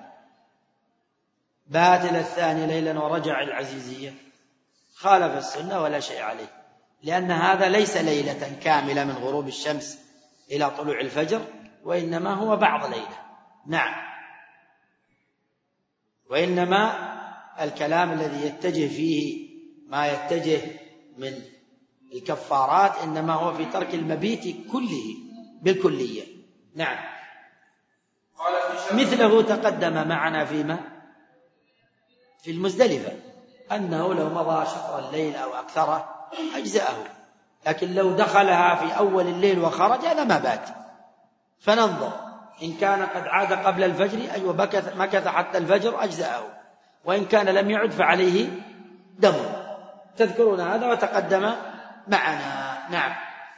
[SPEAKER 2] بات إلى الثاني ليلا ورجع العزيزية خالف السنة ولا شيء عليه، لأن هذا ليس ليلة كاملة من غروب الشمس إلى طلوع الفجر، وإنما هو بعض ليلة. نعم. وإنما الكلام الذي يتجه فيه ما يتجه من الكفارات إنما هو في ترك المبيت كله بالكلية. نعم. مثله تقدم معنا فيما في المزدلفة أنه لو مضى شطر الليل أو أكثره أجزأه، لكن لو دخلها في أول الليل وخرج هذا ما بات. فننظر إن كان قد عاد قبل الفجر أي وبكث مكث حتى الفجر أجزأه، وإن كان لم يعد فعليه دم. تذكرون هذا وتقدم معنا. نعم.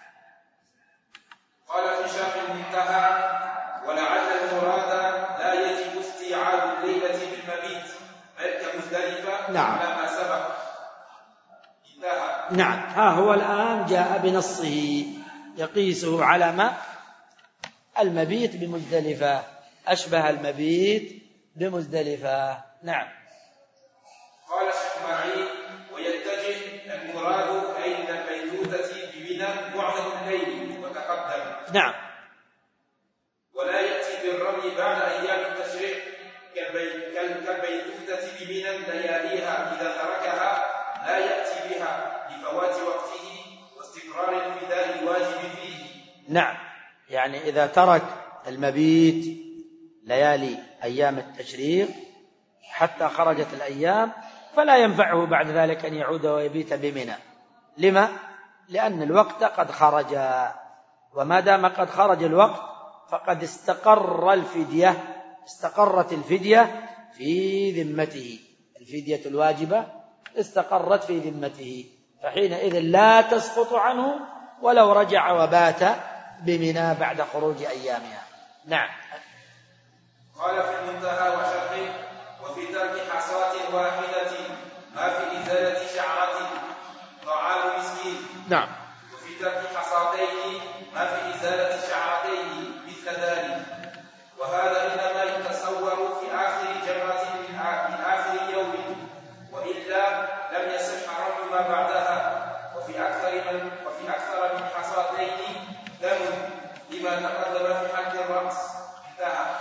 [SPEAKER 3] قال في شرح المنتهى: ولعل المراد لا يجب استيعاب الليلة بالمبيت بل كمزدلفة.
[SPEAKER 2] نعم.
[SPEAKER 3] كما سبق. انتهى.
[SPEAKER 2] نعم. ها هو الآن جاء بنصه يقيسه على ما المبيت بمزدلفة، أشبه المبيت بمزدلفة. نعم.
[SPEAKER 3] قال الشيخ معين: ويتجه المراد أي من البيتوتة بمنى معظم الليل وتقدم.
[SPEAKER 2] نعم.
[SPEAKER 3] ولا يأتي بالرمي بعد أيام التشريق كالبيتوتة بمنى لياليها إذا تركها لا يأتي بها لفوات وقته واستقرار الفداء الواجب فيه.
[SPEAKER 2] نعم. يعني إذا ترك المبيت ليالي أيام التشريق حتى خرجت الأيام فلا ينفعه بعد ذلك أن يعود ويبيت بمنى. لما؟ لأن الوقت قد خرج، وما دام قد خرج الوقت فقد استقر الفدية استقرت الفدية في ذمته، الفدية الواجبة استقرت في ذمته، فحينئذ لا تسقط عنه ولو رجع وبات بمنى بعد خروج أيامها. نعم.
[SPEAKER 3] قال في المنتهى وشرحه: وفي ترك حصاة واحدة ما في إزالة شعرة طعام مسكين.
[SPEAKER 2] نعم.
[SPEAKER 3] وفي ترك حصاتين ما في إزالة شعرتين مثل ذلك. وهذا إنما يتصور في آخر جمرة من آخر يوم، وإلا لم يصح رمي ما بعدها. وفي أكثر من وفي أكثر من حصاتين دم لما تقدم في حد الرأس. انتهى.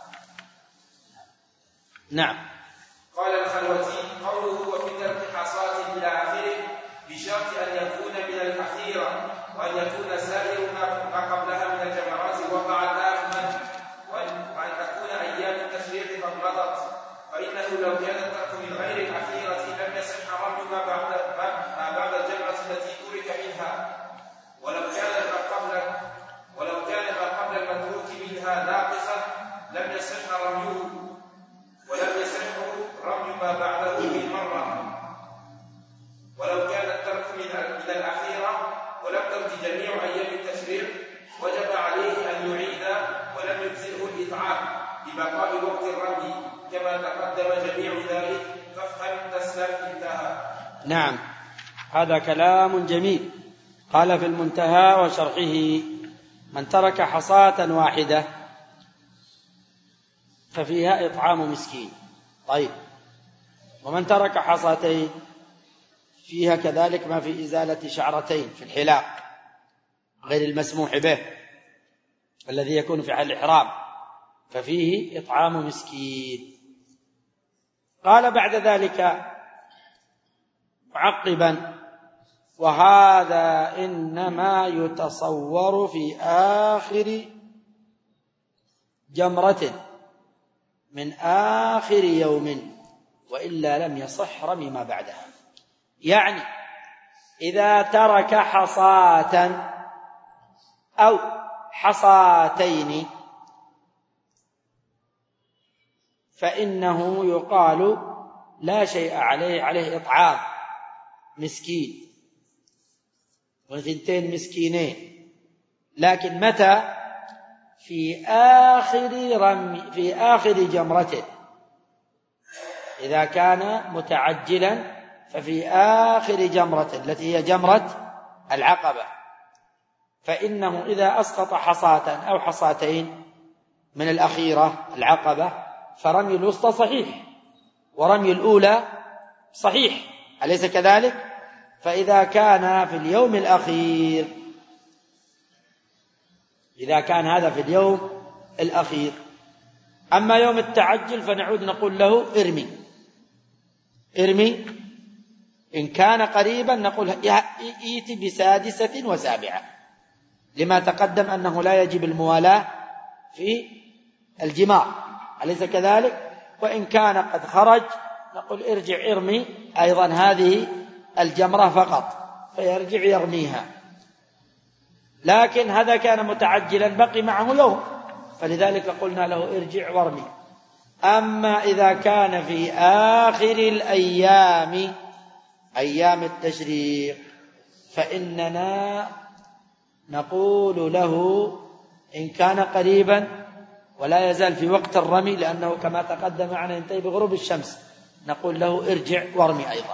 [SPEAKER 2] نعم.
[SPEAKER 3] قال الخلوتي: قوله وفي ترك حصاة إلى آخره بشرط أن يكون من الأخيرة، وأن يكون سائر ما قبلها من الجمرات وقع تاما، وأن تكون أيام التشريق قد مضت، فإنه لو كان الترك من غير الأخيرة لم يصح رمي ما بعد ما بعد الجمرة التي ترك منها، ولو كان ما قبل ولو كان ما قبل المتروك منها ناقصا لم يصح رميه، ولم يصح رمي ما بعده بالمرة. ولو كان الترك من الأخيرة ولم تمض جميع أيام التشريق وجب عليه أن يعيد ولم يجزئه الإطعام لبقاء وقت الرمي كما تقدم جميع ذلك، فافهم تسلم. انتهى.
[SPEAKER 2] نعم. هذا كلام جميل. قال في المنتهى وشرحه: من ترك حصاة واحدة ففيها إطعام مسكين. طيب، ومن ترك حصاتين فيها كذلك ما في إزالة شعرتين في الحلاق غير المسموح به الذي يكون في حال الإحرام ففيه إطعام مسكين. قال بعد ذلك معقبا: وهذا إنما يتصور في آخر جمرة من آخر يوم، وإلا لم يصح رمي ما بعدها. يعني إذا ترك حصاة أو حصاتين فإنه يقال لا شيء عليه عليه إطعام مسكين وثنتين مسكينين، لكن متى؟ في آخر رمي في آخر جمرته. إذا كان متعجلا ففي آخر جمرة التي هي جمرة العقبة، فإنه إذا أسقط حصاة أو حصاتين من الأخيرة العقبة فرمي الوسطى صحيح ورمي الأولى صحيح، أليس كذلك؟ فإذا كان في اليوم الأخير إذا كان هذا في اليوم الأخير أما يوم التعجل فنعود نقول له ارمي ارمي إن كان قريبا نقول ائت بسادسة وسابعة، لما تقدم أنه لا يجب الموالاة في الجماع، أليس كذلك؟ وإن كان قد خرج نقول ارجع ارمي أيضا هذه الجمرة فقط، فيرجع يرميها. لكن هذا كان متعجلا بقي معه يوم، فلذلك قلنا له ارجع وارمي. أما إذا كان في آخر الأيام أيام التشريق فإننا نقول له إن كان قريبا ولا يزال في وقت الرمي، لأنه كما تقدم معنا ينتهي بغروب الشمس، نقول له ارجع وارمي أيضا.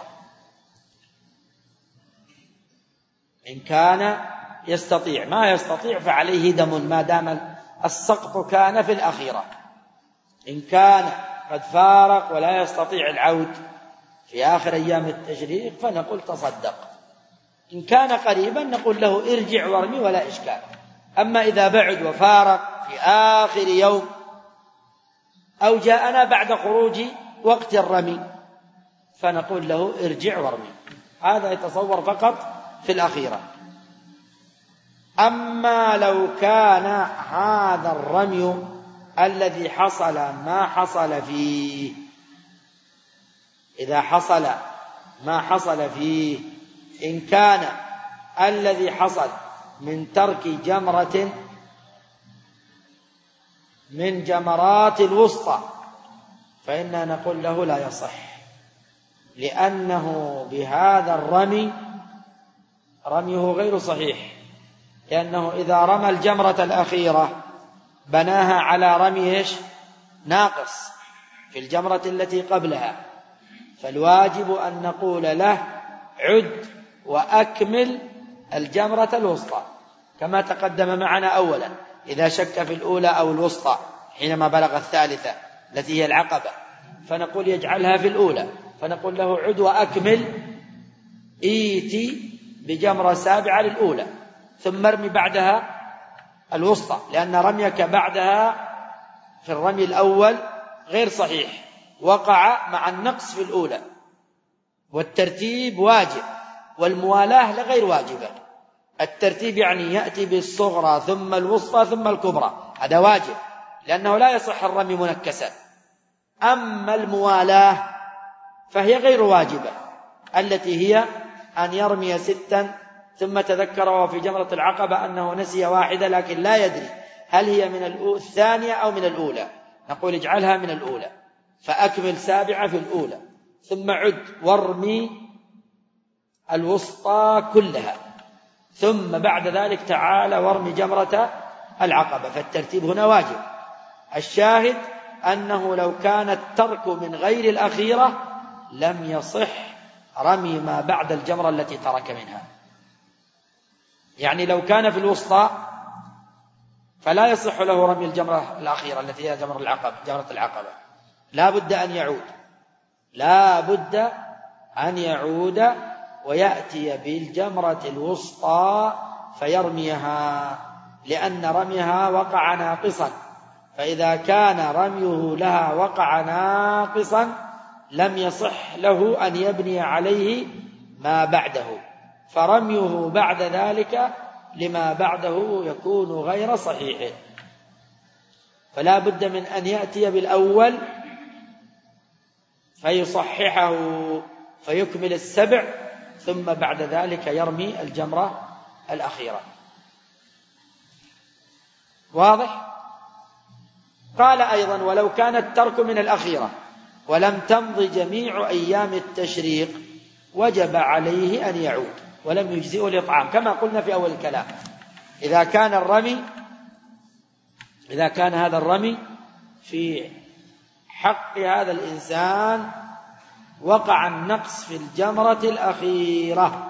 [SPEAKER 2] إن كان يستطيع، ما يستطيع فعليه دم ما دام السقط كان في الأخيرة. إن كان قد فارق ولا يستطيع العود في آخر أيام التشريق فنقول تصدق. إن كان قريبا نقول له ارجع وارمي ولا إشكال. أما إذا بعد وفارق في آخر يوم أو جاءنا بعد خروج وقت الرمي فنقول له ارجع وارمي. هذا يتصور فقط في الأخيرة. أما لو كان هذا الرمي الذي حصل ما حصل فيه، إذا حصل ما حصل فيه، إن كان الذي حصل من ترك جمرة من جمرات الوسطى فإننا نقول له لا يصح، لأنه بهذا الرمي رميه غير صحيح، لأنه إذا رمى الجمرة الأخيرة بناها على رمي ناقص في الجمرة التي قبلها، فالواجب أن نقول له عد وأكمل الجمرة الوسطى كما تقدم معنا أولا، إذا شك في الأولى أو الوسطى حينما بلغ الثالثة التي هي العقبة فنقول يجعلها في الأولى، فنقول له عد وأكمل إيتي بجمرة سابعة للأولى ثم ارمي بعدها الوسطى، لأن رميك بعدها في الرمي الأول غير صحيح، وقع مع النقص في الأولى، والترتيب واجب والموالاة لغير واجبة. الترتيب يعني يأتي بالصغرى ثم الوسطى ثم الكبرى، هذا واجب لأنه لا يصح الرمي منكسا. أما الموالاة فهي غير واجبة، التي هي أن يرمي ستا ثم تذكر وهو في جمرة العقبة أنه نسي واحدة لكن لا يدري هل هي من الثانية أو من الأولى، نقول اجعلها من الأولى فأكمل سابعة في الأولى ثم عد وارمي الوسطى كلها، ثم بعد ذلك تعال وارمي جمرة العقبة، فالترتيب هنا واجب. الشاهد أنه لو كان الترك من غير الأخيرة لم يصح رمي ما بعد الجمرة التي ترك منها. يعني لو كان في الوسطى فلا يصح له رمي الجمرة الأخيرة التي هي جمرة العقبة جمرة العقبة لا بد أن يعود لا بد أن يعود ويأتي بالجمرة الوسطى فيرميها، لأن رميها وقع ناقصا، فإذا كان رميه لها وقع ناقصا لم يصح له أن يبني عليه ما بعده، فرميه بعد ذلك لما بعده يكون غير صحيح. فلا بد من أن يأتي بالأول فيصححه فيكمل السبع ثم بعد ذلك يرمي الجمرة الأخيرة. واضح؟ قال أيضا ولو كان الترك من الأخيرة ولم تمض جميع أيام التشريق وجب عليه أن يعود ولم يجزئه الإطعام، كما قلنا في أول الكلام. إذا كان الرمي إذا كان هذا الرمي في حق هذا الإنسان وقع النقص في الجمرة الأخيرة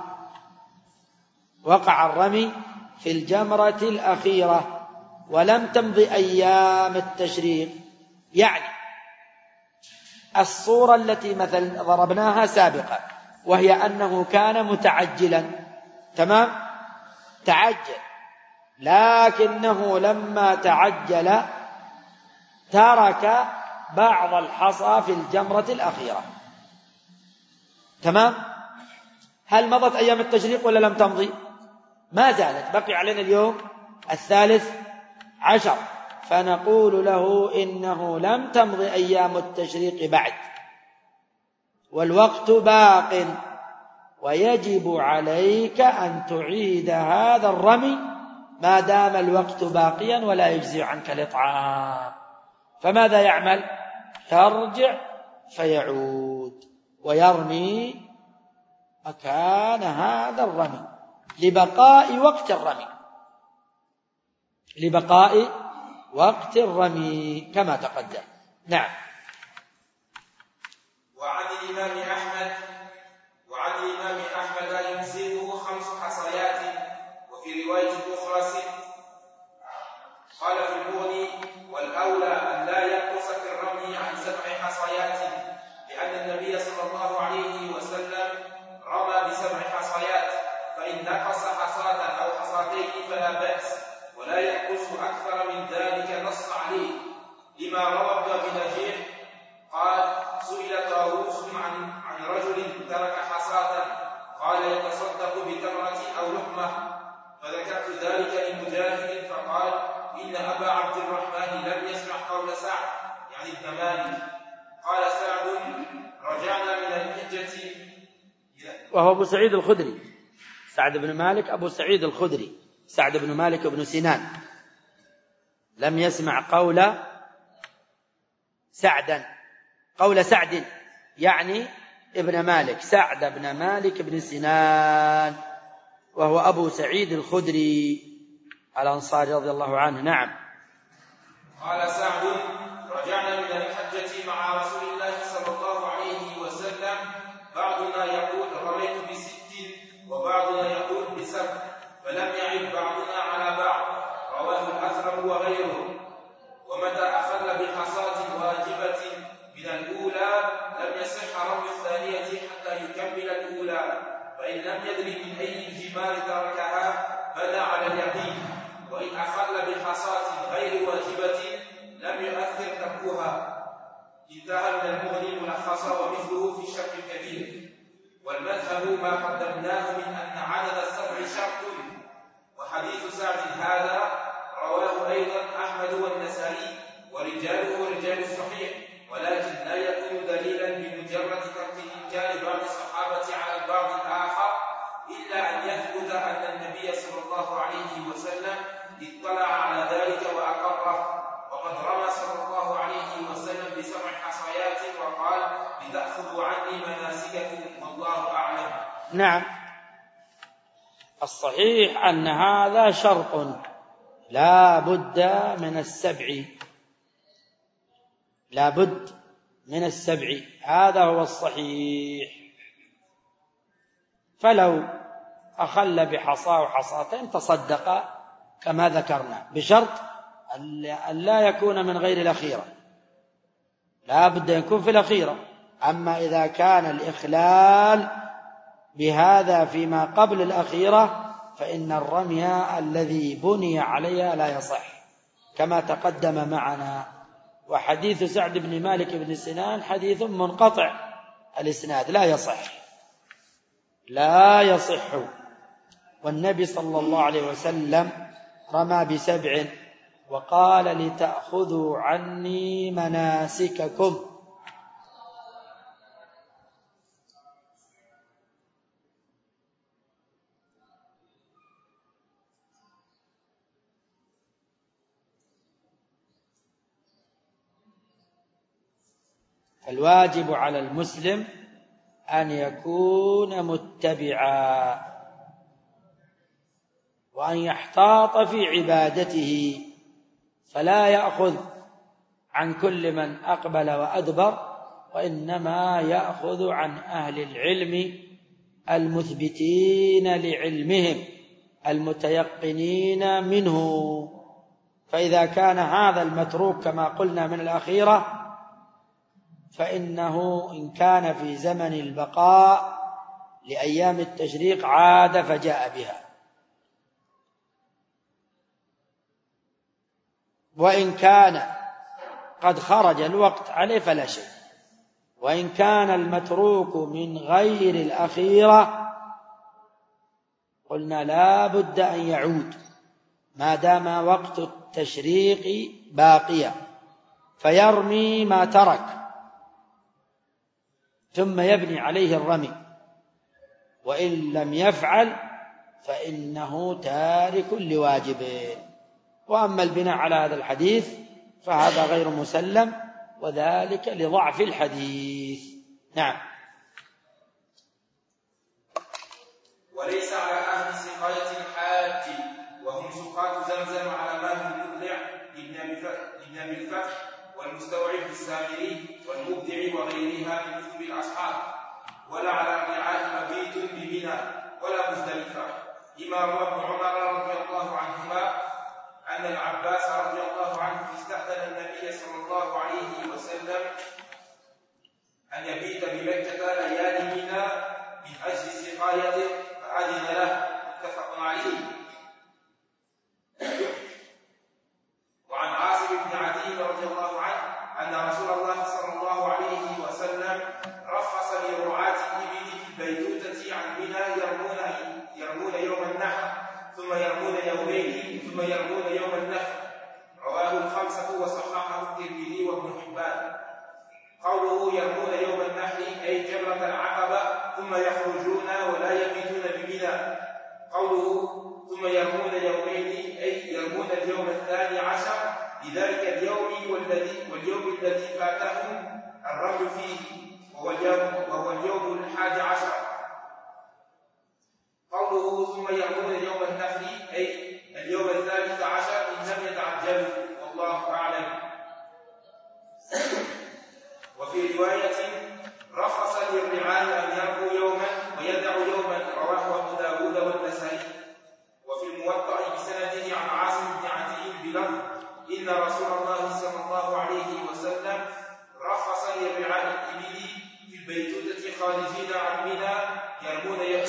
[SPEAKER 2] وقع الرمي في الجمرة الأخيرة ولم تمض أيام التشريق، يعني الصورة التي مثلا ضربناها سابقا وهي أنه كان متعجلا. تمام؟ تعجل، لكنه لما تعجل ترك بعض الحصى في الجمرة الأخيرة. تمام؟ هل مضت أيام التشريق ولا لم تمضي؟ ما زالت، بقي علينا اليوم الثالث عشر، فنقول له إنه لم تمضي أيام التشريق بعد، والوقت باق، ويجب عليك أن تعيد هذا الرمي ما دام الوقت باقيا ولا يجزي عنك الإطعام. فماذا يعمل؟ يرجع فيعود ويرمي مكان هذا الرمي لبقاء وقت الرمي، لبقاء وقت الرمي كما تقدم. نعم.
[SPEAKER 3] وعن الإمام أحمد وعن الإمام أحمد لا يجزئه خمس حصيات، وفي رواية أخرى ست. قال في المغني: والأولى أن لا ينقص في الرمي عن سبع حصيات، لأن النبي صلى الله عليه وسلم رمى بسبع حصيات، فإن نقص حصاة أو حصاتين فلا بأس، ولا ينقص أكثر من ذلك نص عليه، لما روى ابن أبي نجيح قال: سئل طاووس عن عن رجل ترك حصاة قال: يتصدق بتمرة أو لقمة، فذكرت ذلك لمجاهد فقال: إن أبا عبد الرحمن لم يسمع قول سعد، يعني ابن مالك. قال سعد: رجعنا من الحجة،
[SPEAKER 2] وهو أبو سعيد الخدري، سعد بن مالك أبو سعيد الخدري، سعد بن مالك بن سنان، لم يسمع قول سعدا، قول سعد يعني ابن مالك، سعد بن مالك بن سنان، وهو أبو سعيد الخدري الأنصاري رضي الله عنه. نعم.
[SPEAKER 3] قال سعد: رجعنا من الحجة مع رسول الله صلى الله عليه وسلم، بعضنا يقول رميت بست وبعضنا يقول بسبع، فلم يعد بعضنا على بعض. رواه الأثرم وغيره. ومتى أخل بحصاة واجبة من الأولى لم يصح رمي الثانية حتى يكمل الأولى، فإن لم يدري من أي الجمار تركها بنى على اليقين، وإن أخل بحصاة غير واجبة لم يؤثر تركها. انتهى من المغني ملخصا ومثله في الشرح الكبير. والمذهب ما قدمناه من أن عدد السبع شرط. وحديث سعد هذا رواه أيضا أحمد والنسائي، ورجاله رجال الصحيح، ولكن لا يكون دليلا بمجرد ترك إنكار بعض الصحابة على البعض الآخر، إلا أن يثبت أن النبي صلى الله عليه وسلم اطلع على ذلك وأقره. وقد رمى صلى الله عليه وسلم بسبع حصيات وقال: لتأخذوا عني مناسككم والله أعلم.
[SPEAKER 2] نعم. الصحيح أن هذا شرط لا بد من السبع، لا بد من السبع، هذا هو الصحيح. فلو أخل بحصاه وحصاتين تصدق كما ذكرنا، بشرط أن لا يكون من غير الأخيرة، لا بد أن يكون في الأخيرة. أما إذا كان الإخلال بهذا فيما قبل الأخيرة فإن الرمي الذي بني عليها لا يصح كما تقدم معنا. وحديث سعد بن مالك بن سنان حديث منقطع الإسناد، لا يصح، لا يصح. والنبي صلى الله عليه وسلم رمى بسبع وقال: لتأخذوا عني مناسككم. الواجب على المسلم أن يكون متبعا، وأن يحتاط في عبادته، فلا يأخذ عن كل من أقبل وأدبر، وإنما يأخذ عن أهل العلم المثبتين لعلمهم المتيقنين منه. فإذا كان هذا المتروك كما قلنا من الأخيرة، فإنه إن كان في زمن البقاء لأيام التشريق عاد فجاء بها. وإن كان قد خرج الوقت عليه فلا شيء، وإن كان المتروك من غير الأخيرة قلنا لا بد أن يعود ما دام وقت التشريق باقيا، فيرمي ما ترك ثم يبني عليه الرمي، وإن لم يفعل فإنه تارك لواجبه. وأما البناء على هذا الحديث فهذا غير مسلم، وذلك لضعف الحديث. نعم.
[SPEAKER 3] وليس على أهل سقاية الحاج وهم سقاة زمزم على ماء المقلع لابن أبي الفتح والمستوعب السامري والمبدع وغيرها من كتب الأصحاب، ولا على رعاة مبيت بمنى ولا مزدلفة، لما روى ابن عمر رضي الله عنهما أن العباس رضي الله عنه استأذن النبي صلى الله عليه وسلم أن يبيت بمكة ليالي منى من أجل سقايته فأذن له، متفق عليه. وعن عاصم بن عدي رضي الله عنه أن رسول الله صلى الله عليه وسلم رخص لرعاة الإبل في البيتوتة عن منى يرمون يرمون يوم النحر ثم يرمون يومين ثم يرمون يوم النحر، رواه الخمسة وصححه الترمذي وابن حبان. قوله يرمون يوم النحر أي جمرة العقبة ثم يخرجون ولا يبيتون بمنى. قوله ثم يرمون يومين أي يرمون اليوم الثاني عشر لذلك اليوم والذي واليوم الذي فاتهم الرمي فيه وهو اليوم وهو اليوم الحادي عشر. قوله ثم يرمون يوم النحر أي اليوم الثالث عشر إن لم يتعجلوا، والله أعلم. وفي رواية رخص للرعاة أن يرموا يوما ويدعوا يوما، رواه أبو داود والنسائي. وفي الموطأ بسنده عن عاصم بن عدي بلفظ إن رسول الله صلى الله عليه وسلم رخص للرعاة الإبل في البيتوتة خارجين عن منى يرمون يوم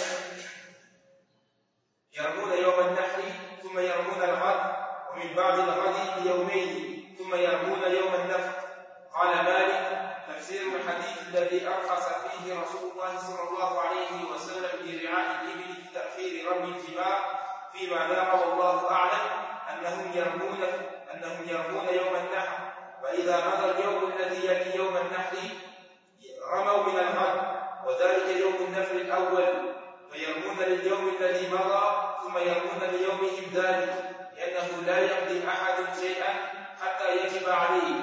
[SPEAKER 3] يرمون يوم النحر ثم يرمون الغد، ومن بعد الغد بيومين ثم يرمون يوم النفر. قال مالك تفسير الحديث الذي أرخص فيه رسول الله صلى الله عليه وسلم لرعاة الإبل في تأخير رمي الجمار فيما نرى والله أعلم أنهم يرمون أنهم يرمون يوم النحر، وإذا مضى اليوم الذي يلي يوم النحر رموا من الغد وذلك يوم النفر الأول، فيرمون لليوم الذي مضى ثم يرمون ليومهم ذلك، لأنه لا يقضي أحد شيئا حتى يجب عليه،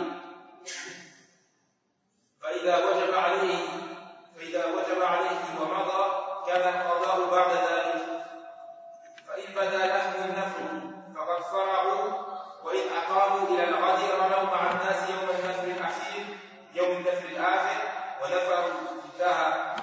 [SPEAKER 3] فإذا وجب عليه فإذا وجب عليه ومضى كان القضاء بعد ذلك. فإن بدا لهم النفر فقد فرعوا، وإن أقاموا إلى الغد رموا مع الناس يوم النفر الأخير يوم النفر الآخر ونفروا. انتهى.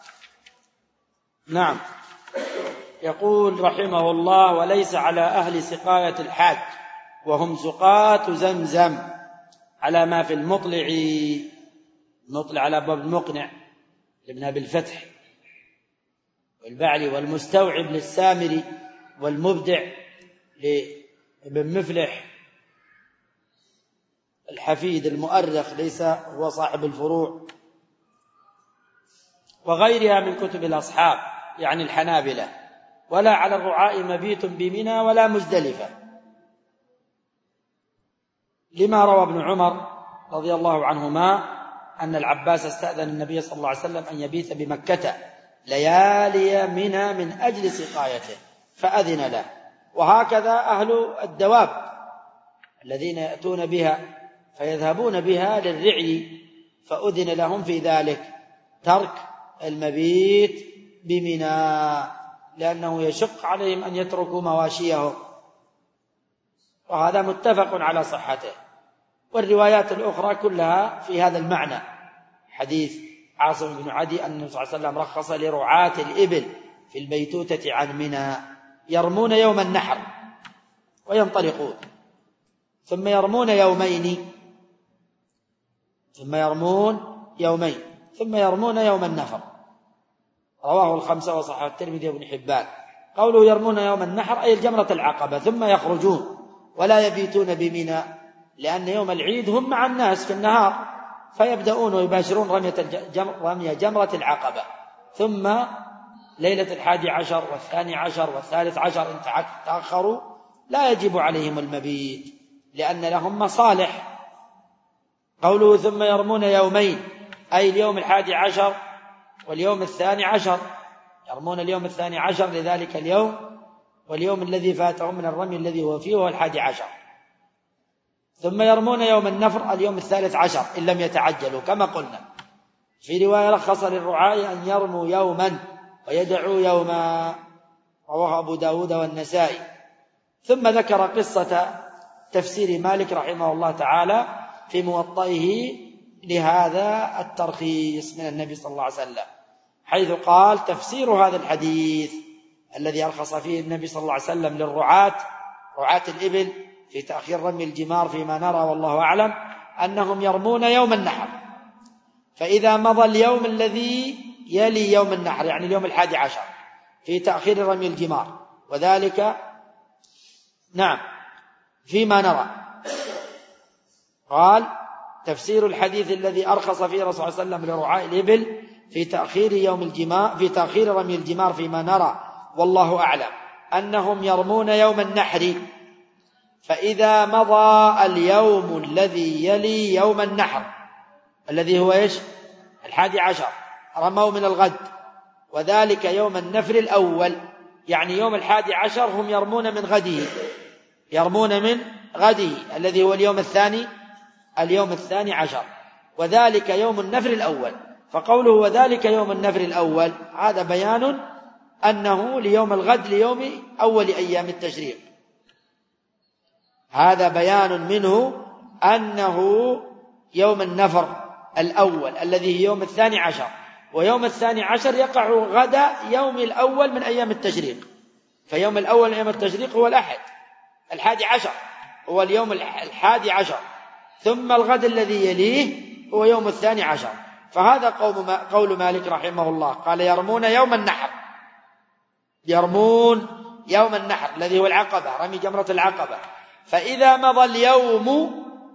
[SPEAKER 2] نعم. يقول رحمه الله وليس على أهل سقاية الحاج وهم سقاة زمزم على ما في المطلع المطلع على باب المقنع لابن أبي الفتح والبعلي والمستوعب للسامري والمبدع لابن مفلح الحفيد المؤرخ ليس هو صاحب الفروع، وغيرها من كتب الأصحاب يعني الحنابلة. ولا على الرعاء مبيت بمنى ولا مزدلفة، لما روى ابن عمر رضي الله عنهما أن العباس استأذن النبي صلى الله عليه وسلم أن يبيت بمكة ليالي منى من أجل سقايته فأذن له. وهكذا أهل الدواب الذين يأتون بها فيذهبون بها للرعي فأذن لهم في ذلك ترك المبيت بمنى، لأنه يشق عليهم أن يتركوا مواشيهم، وهذا متفق على صحته. والروايات الأخرى كلها في هذا المعنى. حديث عاصم بن عدي أن النبي صلى الله عليه وسلم رخص لرعاة الإبل في البيتوتة عن منى يرمون يوم النحر وينطلقون ثم يرمون يومين ثم يرمون يومين ثم يرمون يوم النفر، رواه الخمسة وصححه الترمذي وابن حبان. قوله يرمون يوم النحر أي الجمرة العقبة ثم يخرجون ولا يبيتون بمنى، لأن يوم العيد هم مع الناس في النهار، فيبدأون ويباشرون رمي جمرة العقبة، ثم ليلة الحادي عشر والثاني عشر والثالث عشر إن تأخروا لا يجب عليهم المبيت لأن لهم مصالح. قوله ثم يرمون يومين أي اليوم الحادي عشر واليوم الثاني عشر، يرمون اليوم الثاني عشر لذلك اليوم، واليوم الذي فاتهم من الرمي الذي هو فيه هو الحادي عشر. ثم يرمون يوم النفر اليوم الثالث عشر إن لم يتعجلوا كما قلنا. في رواية رخص للرعاة أن يرموا يوما ويدعوا يوما، رواه أبو داود والنسائي. ثم ذكر قصة تفسير مالك رحمه الله تعالى في موطئه لهذا الترخيص من النبي صلى الله عليه وسلم، حيث قال تفسير هذا الحديث الذي أرخص فيه النبي صلى الله عليه وسلم للرعاة رعاة الإبل في تأخير رمي الجمار فيما نرى والله أعلم أنهم يرمون يوم النحر، فإذا مضى اليوم الذي يلي يوم النحر يعني اليوم الحادي عشر في تأخير رمي الجمار، وذلك نعم فيما نرى. قال تفسير الحديث الذي أرخص فيه الرسول صلى الله عليه وسلم لرعاة الإبل في تأخير يوم الجمار في تأخير رمي الجمار فيما نرى والله أعلم أنهم يرمون يوم النحر، فإذا مضى اليوم الذي يلي يوم النحر الذي هو إيش الحادي عشر رموا من الغد، وذلك يوم النفر الأول يعني يوم الحادي عشر هم يرمون من غده يرمون من غده الذي هو اليوم الثاني اليوم الثاني عشر، وذلك يوم النفر الأول. فقوله وذلك يوم النفر الأول هذا بيان أنه ليوم الغد ليوم أول أيام التشريق، هذا بيان منه أنه يوم النفر الأول الذي هي يوم الثاني عشر، ويوم الثاني عشر يقع غدا يوم الأول من أيام التشريق، فيوم الأول من أيام التشريق هو الأحد الحادي عشر هو اليوم الحادي عشر، ثم الغد الذي يليه هو يوم الثاني عشر. فهذا قول مالك رحمه الله قال يرمون يوم النحر يرمون يوم النحر الذي هو العقبة رمي جمرة العقبة، فإذا مضى اليوم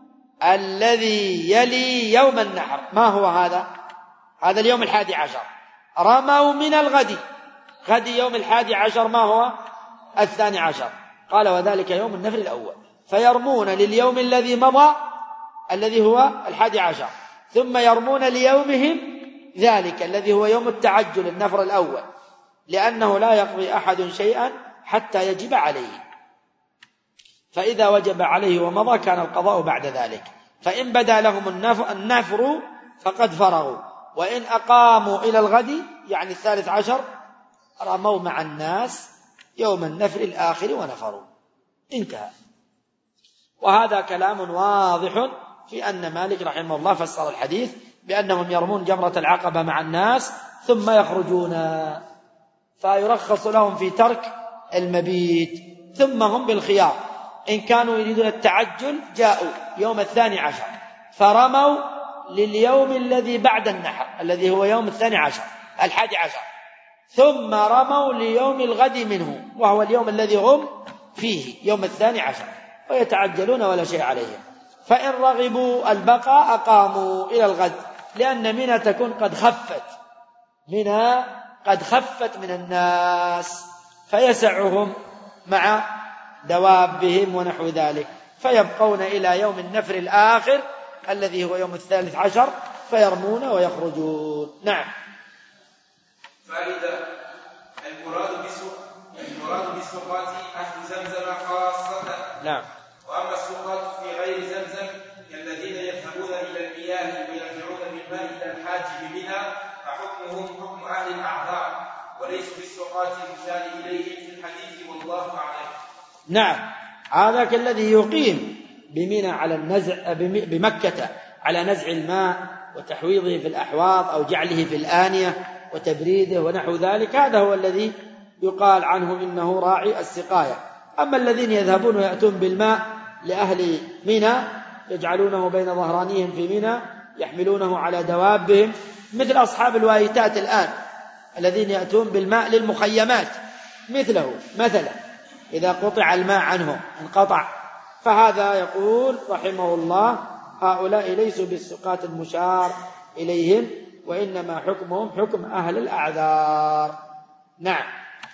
[SPEAKER 2] الذي يلي يوم النحر ما هو هذا هذا اليوم الحادي عشر رموا من الغد غد يوم الحادي عشر ما هو الثاني عشر، قال وذلك يوم النفر الأول، فيرمون لليوم الذي مضى الذي هو الحادي عشر، ثم يرمون ليومهم ذلك الذي هو يوم التعجل النفر الأول، لأنه لا يقضي أحد شيئا حتى يجب عليه، فإذا وجب عليه ومضى كان القضاء بعد ذلك، فإن بدا لهم النفر فقد فرغوا، وإن أقاموا إلى الغد يعني الثالث عشر رموا مع الناس يوم النفر الآخر ونفروا، انتهى. وهذا كلام واضح في أن مالك رحمه الله فسر الحديث بأنهم يرمون جمرة العقبة مع الناس ثم يخرجون، فيرخص لهم في ترك المبيت، ثم هم بالخيار إن كانوا يريدون التعجل جاءوا يوم الثاني عشر فرموا لليوم الذي بعد النحر الذي هو يوم الثاني عشر الحادي عشر، ثم رموا ليوم الغد منه وهو اليوم الذي هم فيه يوم الثاني عشر، ويتعجلون ولا شيء عليهم. فإن رغبوا البقاء أقاموا إلى الغد، لأن منى تكون قد خفت منى قد خفت من الناس فيسعهم مع دوابهم ونحو ذلك، فيبقون إلى يوم النفر الآخر الذي هو يوم الثالث عشر فيرمون ويخرجون. نعم.
[SPEAKER 3] فإذا المراد المراد بالسقاط أهل زمزم خاصة.
[SPEAKER 2] نعم.
[SPEAKER 3] وأما السقاط في غير زمزم كالذين يذهبون إلى المياه ويرجعون بالماء إلى الحاج بمنى فحكمهم حكم أهل الأعذار وليس بالسقاط المشار إليه في الحديث والله أعلم.
[SPEAKER 2] نعم، هذا كالذي يقيم بمنى على النزع بمكة على نزع الماء وتحويضه في الأحواض أو جعله في الآنية وتبريده ونحو ذلك، هذا هو الذي يقال عنه إنه راعي السقاية. أما الذين يذهبون ويأتون بالماء لأهل منى يجعلونه بين ظهرانيهم في منى يحملونه على دوابهم مثل أصحاب الوايتات الآن الذين يأتون بالماء للمخيمات مثله مثلا إذا قطع الماء عنهم انقطع، فهذا يقول رحمه الله هؤلاء ليسوا بالسقاة المشار إليهم، وإنما حكمهم حكم أهل الأعذار. نعم.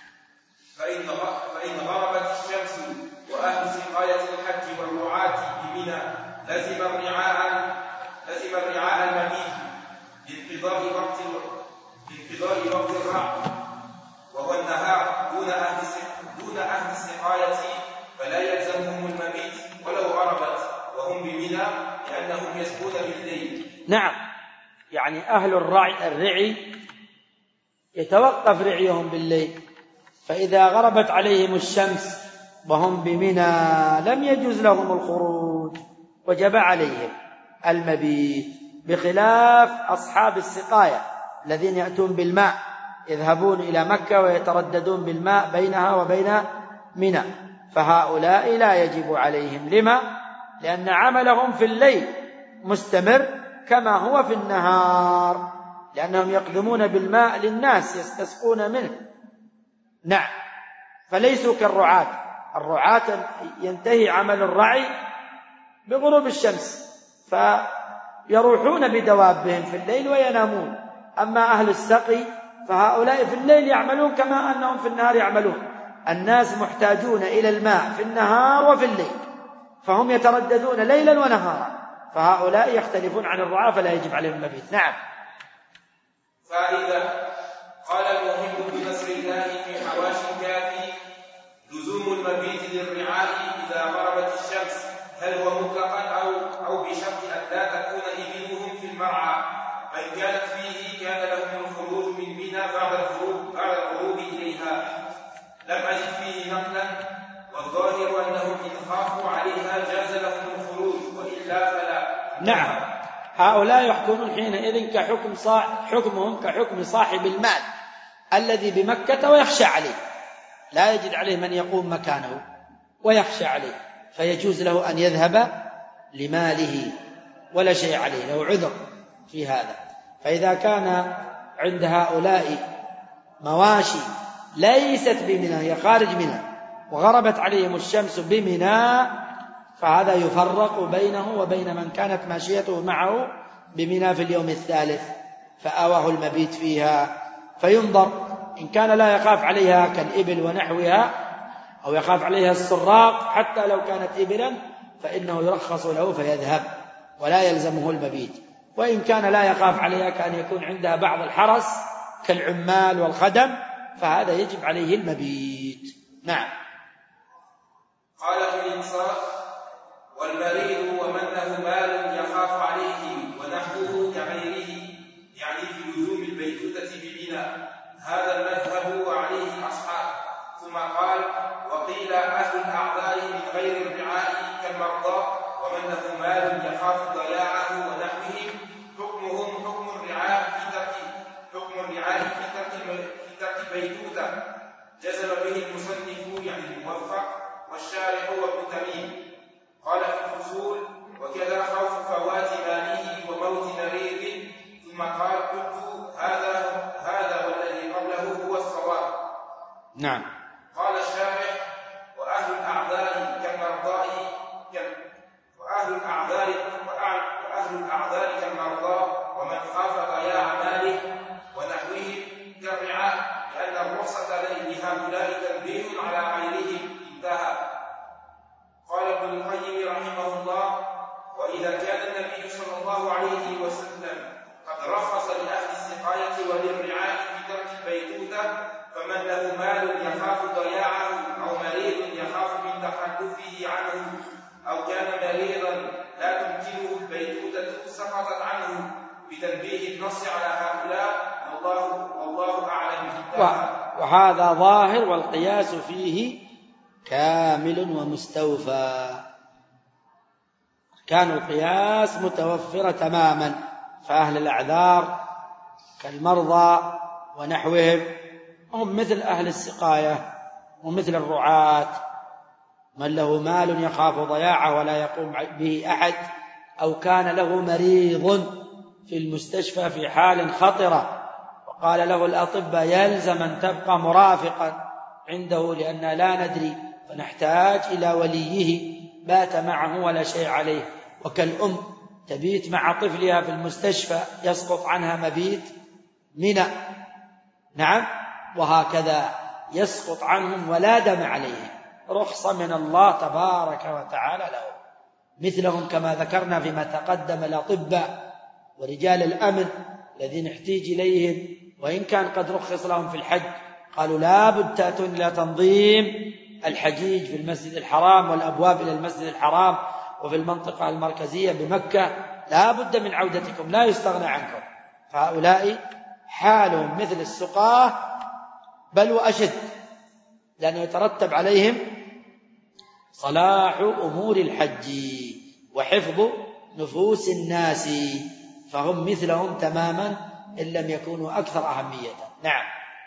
[SPEAKER 3] فإن غربت الشمس وأهل سقاية الحج والرعاة بمنى لزم الرعاء لزم الرعاء المبيت بانقضاء وقت بانقضاء وقت الرع وهو النهار دون أهل دون أهل السقاية، فلا يلزمهم المبيت ولو غربت وهم بمنى لأنهم يسكون بالليل.
[SPEAKER 2] نعم، يعني أهل الرعي الرعي يتوقف رعيهم بالليل، فإذا غربت عليهم الشمس وهم بمنى لم يجوز لهم الخروج، وجب عليهم المبيت، بخلاف أصحاب السقاية الذين يأتون بالماء يذهبون إلى مكة ويترددون بالماء بينها وبين منى، فهؤلاء لا يجب عليهم. لما؟ لأن عملهم في الليل مستمر كما هو في النهار، لأنهم يقدمون بالماء للناس يستسقون منه. نعم، فليسوا كالرعاة. الرعاة ينتهي عمل الرعي بغروب الشمس فيروحون بدوابهم في الليل وينامون. أما أهل السقي فهؤلاء في الليل يعملون كما أنهم في النهار يعملون. الناس محتاجون إلى الماء في النهار وفي الليل، فهم يترددون ليلا ونهارا، فهؤلاء يختلفون عن الرعاة فلا يجب عليهم المبيت. نعم.
[SPEAKER 3] فإذا قال المحب بنصر الله في حواشي الكافي لزوم المبيت للرعاء إذا غربت الشمس، هل هو مطلقا أو أو بشرط أن لا تكون إبلهم في المرعى، فإن كانت فيه كان لهم الخروج من منى بعد الغروب بعد الغروب إليها. لم أجد فيه نقلا، والظاهر أنهم إن خافوا عليها جاز لهم الخروج، وإلا فلا.
[SPEAKER 2] نعم، هؤلاء يحكمون حينئذ كحكم صاح حكمهم كحكم صاحب المال الذي بمكة ويخشى عليه، لا يجد عليه من يقوم مكانه ويخشى عليه، فيجوز له أن يذهب لماله ولا شيء عليه، له عذر في هذا. فإذا كان عند هؤلاء مواشي ليست بمنى، هي خارج منى، وغربت عليهم الشمس بمنى، فهذا يفرق بينه وبين من كانت ماشيته معه بمنى في اليوم الثالث فآواه المبيت فيها، فينظر إن كان لا يخاف عليها كالإبل ونحوها، أو يخاف عليها السراق حتى لو كانت إبلا، فإنه يرخص له فيذهب ولا يلزمه المبيت. وإن كان لا يخاف عليها كأن يكون عندها بعض الحرس كالعمال والخدم، فهذا يجب عليه المبيت. نعم.
[SPEAKER 3] قال في الإنصاف: والمريض ومن له مال يخاف عليه ونحوه كغيره، يعني في لزوم البيتوتة ببنى، هذا المذهب وعليه أصحاب. ثم قال: وقيل أهل الأعذار من غير الرعاء كالمرضى ومن له مال يخاف ضياعه ونحوه، حكمهم حكم الرعاء في ترك حكم الرعاء في ترك في ترك بيتوتة، جزم به المصنف يعني الموفق والشارح وابن تميم. قال في الفصول: وكذا خوف فوات ماله وموت مريض. ثم قال: قلت هذا هذا والذي قبله هو الصواب.
[SPEAKER 2] نعم.
[SPEAKER 3] قال الشارح: وأهل الأعذار كالمرضى وأهل الأعذار وأهل الأعذار كالمرضى ومن خاف ضياع ماله ونحوه كالرعاء، لأن الرخصة لهؤلاء تنبيه على غيرهم. انتهى. قال ابن القيم رحمه الله: وإذا كان النبي صلى الله عليه وسلم قد رخص لأهل السقاية وللرعاء في ترك البيتوتة، فمن له مال يخاف ضياعه أو مريض يخاف من تخلفه عنه أو كان مريضا لا تمكنه البيتوتة سقطت عنه بتنبيه النص على هؤلاء، والله والله أعلم.
[SPEAKER 2] وهذا ظاهر، والقياس فيه كامل ومستوفى. كان القياس متوفرة تماما، فأهل الأعذار كالمرضى ونحوهم هم مثل أهل السقاية ومثل الرعاة، من له مال يخاف ضياعه ولا يقوم به أحد، أو كان له مريض في المستشفى في حال خطرة قال له الأطباء يلزم أن تبقى مرافقا عنده لأن لا ندري، فنحتاج إلى وليه بات معه ولا شيء عليه. وكالأم تبيت مع طفلها في المستشفى يسقط عنها مبيت منى، نعم، وهكذا يسقط عنهم ولا دم عليهم، رخصة من الله تبارك وتعالى لهم. مثلهم كما ذكرنا فيما تقدم الأطباء ورجال الأمن الذين نحتاج إليهم، وإن كان قد رخص لهم في الحج قالوا لا بد تأتون إلى تنظيم الحجيج في المسجد الحرام والأبواب إلى المسجد الحرام وفي المنطقة المركزية بمكة، لا بد من عودتكم، لا يستغنى عنكم. فهؤلاء حالهم مثل السقاة بل وأشد، لأنه يترتب عليهم صلاح أمور الحج وحفظ نفوس الناس، فهم مثلهم تماما إن لم يكونوا أكثر أهمية. نعم.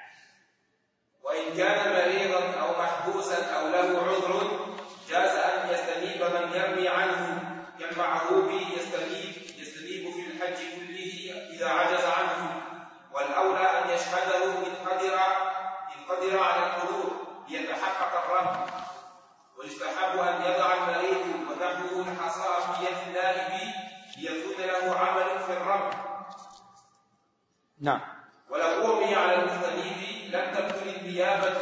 [SPEAKER 3] وإن كان مريضا أو محبوسا أو له عذر جاز أن يستنيب من يرمي عنه كالمعذوب يستنيب يستنيب في الحج كله إذا عجز عنه، والأولى أن يشهده إن قدر إن قدر على الحضور ليتحقق الرمي. ويستحب أن يضع المريض ونحوه الحصى في يد النائب ليكون له عمل في الرمي.
[SPEAKER 2] نعم.
[SPEAKER 3] ولو أرمي على المستنيب لم تبطل النيابة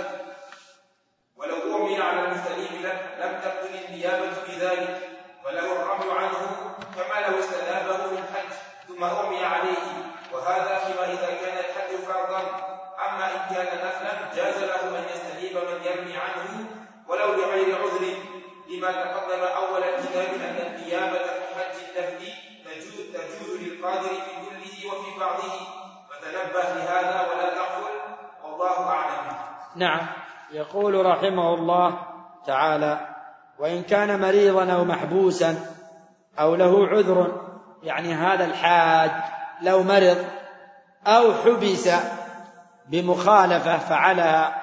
[SPEAKER 3] ولو أرمي على المستنيب لم تبطل النيابة بذلك، فله الرمي عنه كما لو استنابه من حج ثم أرمي عليه، وهذا فيما إذا كان الحج فرضا. أما إن كان نفلا جاز له أن يستنيب من يرمي عنه ولو لغير عذر، لما تقدم أول الكتاب أن النيابة في حج النفل تجوز, تجوز للقادر في كله وفي بعضه، فتنبه لهذا ولا تغفل، والله أعلم.
[SPEAKER 2] نعم. يقول رحمه الله تعالى: وإن كان مريضا أو محبوسا أو له عذر، يعني هذا الحاج لو مرض أو حبس بمخالفة فعلها،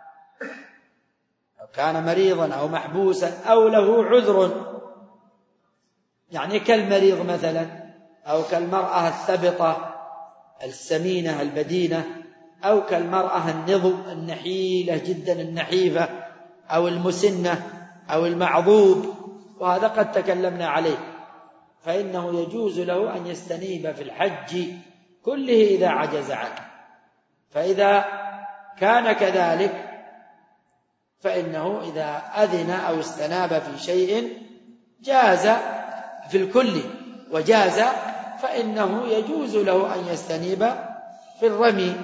[SPEAKER 2] أو كان مريضا أو محبوسا أو له عذر، يعني كالمريض مثلا أو كالمرأة الثبطة السمينة البدينة أو كالمرأة النضب النحيلة جدا النحيفة أو المسنة أو المعضوب، وهذا قد تكلمنا عليه، فإنه يجوز له أن يستنيب في الحج كله إذا عجز عنه. فإذا كان كذلك فإنه إذا أذن أو استناب في شيء جاز في الكل، وجاز فإنه يجوز له أن يستنيب في الرمي،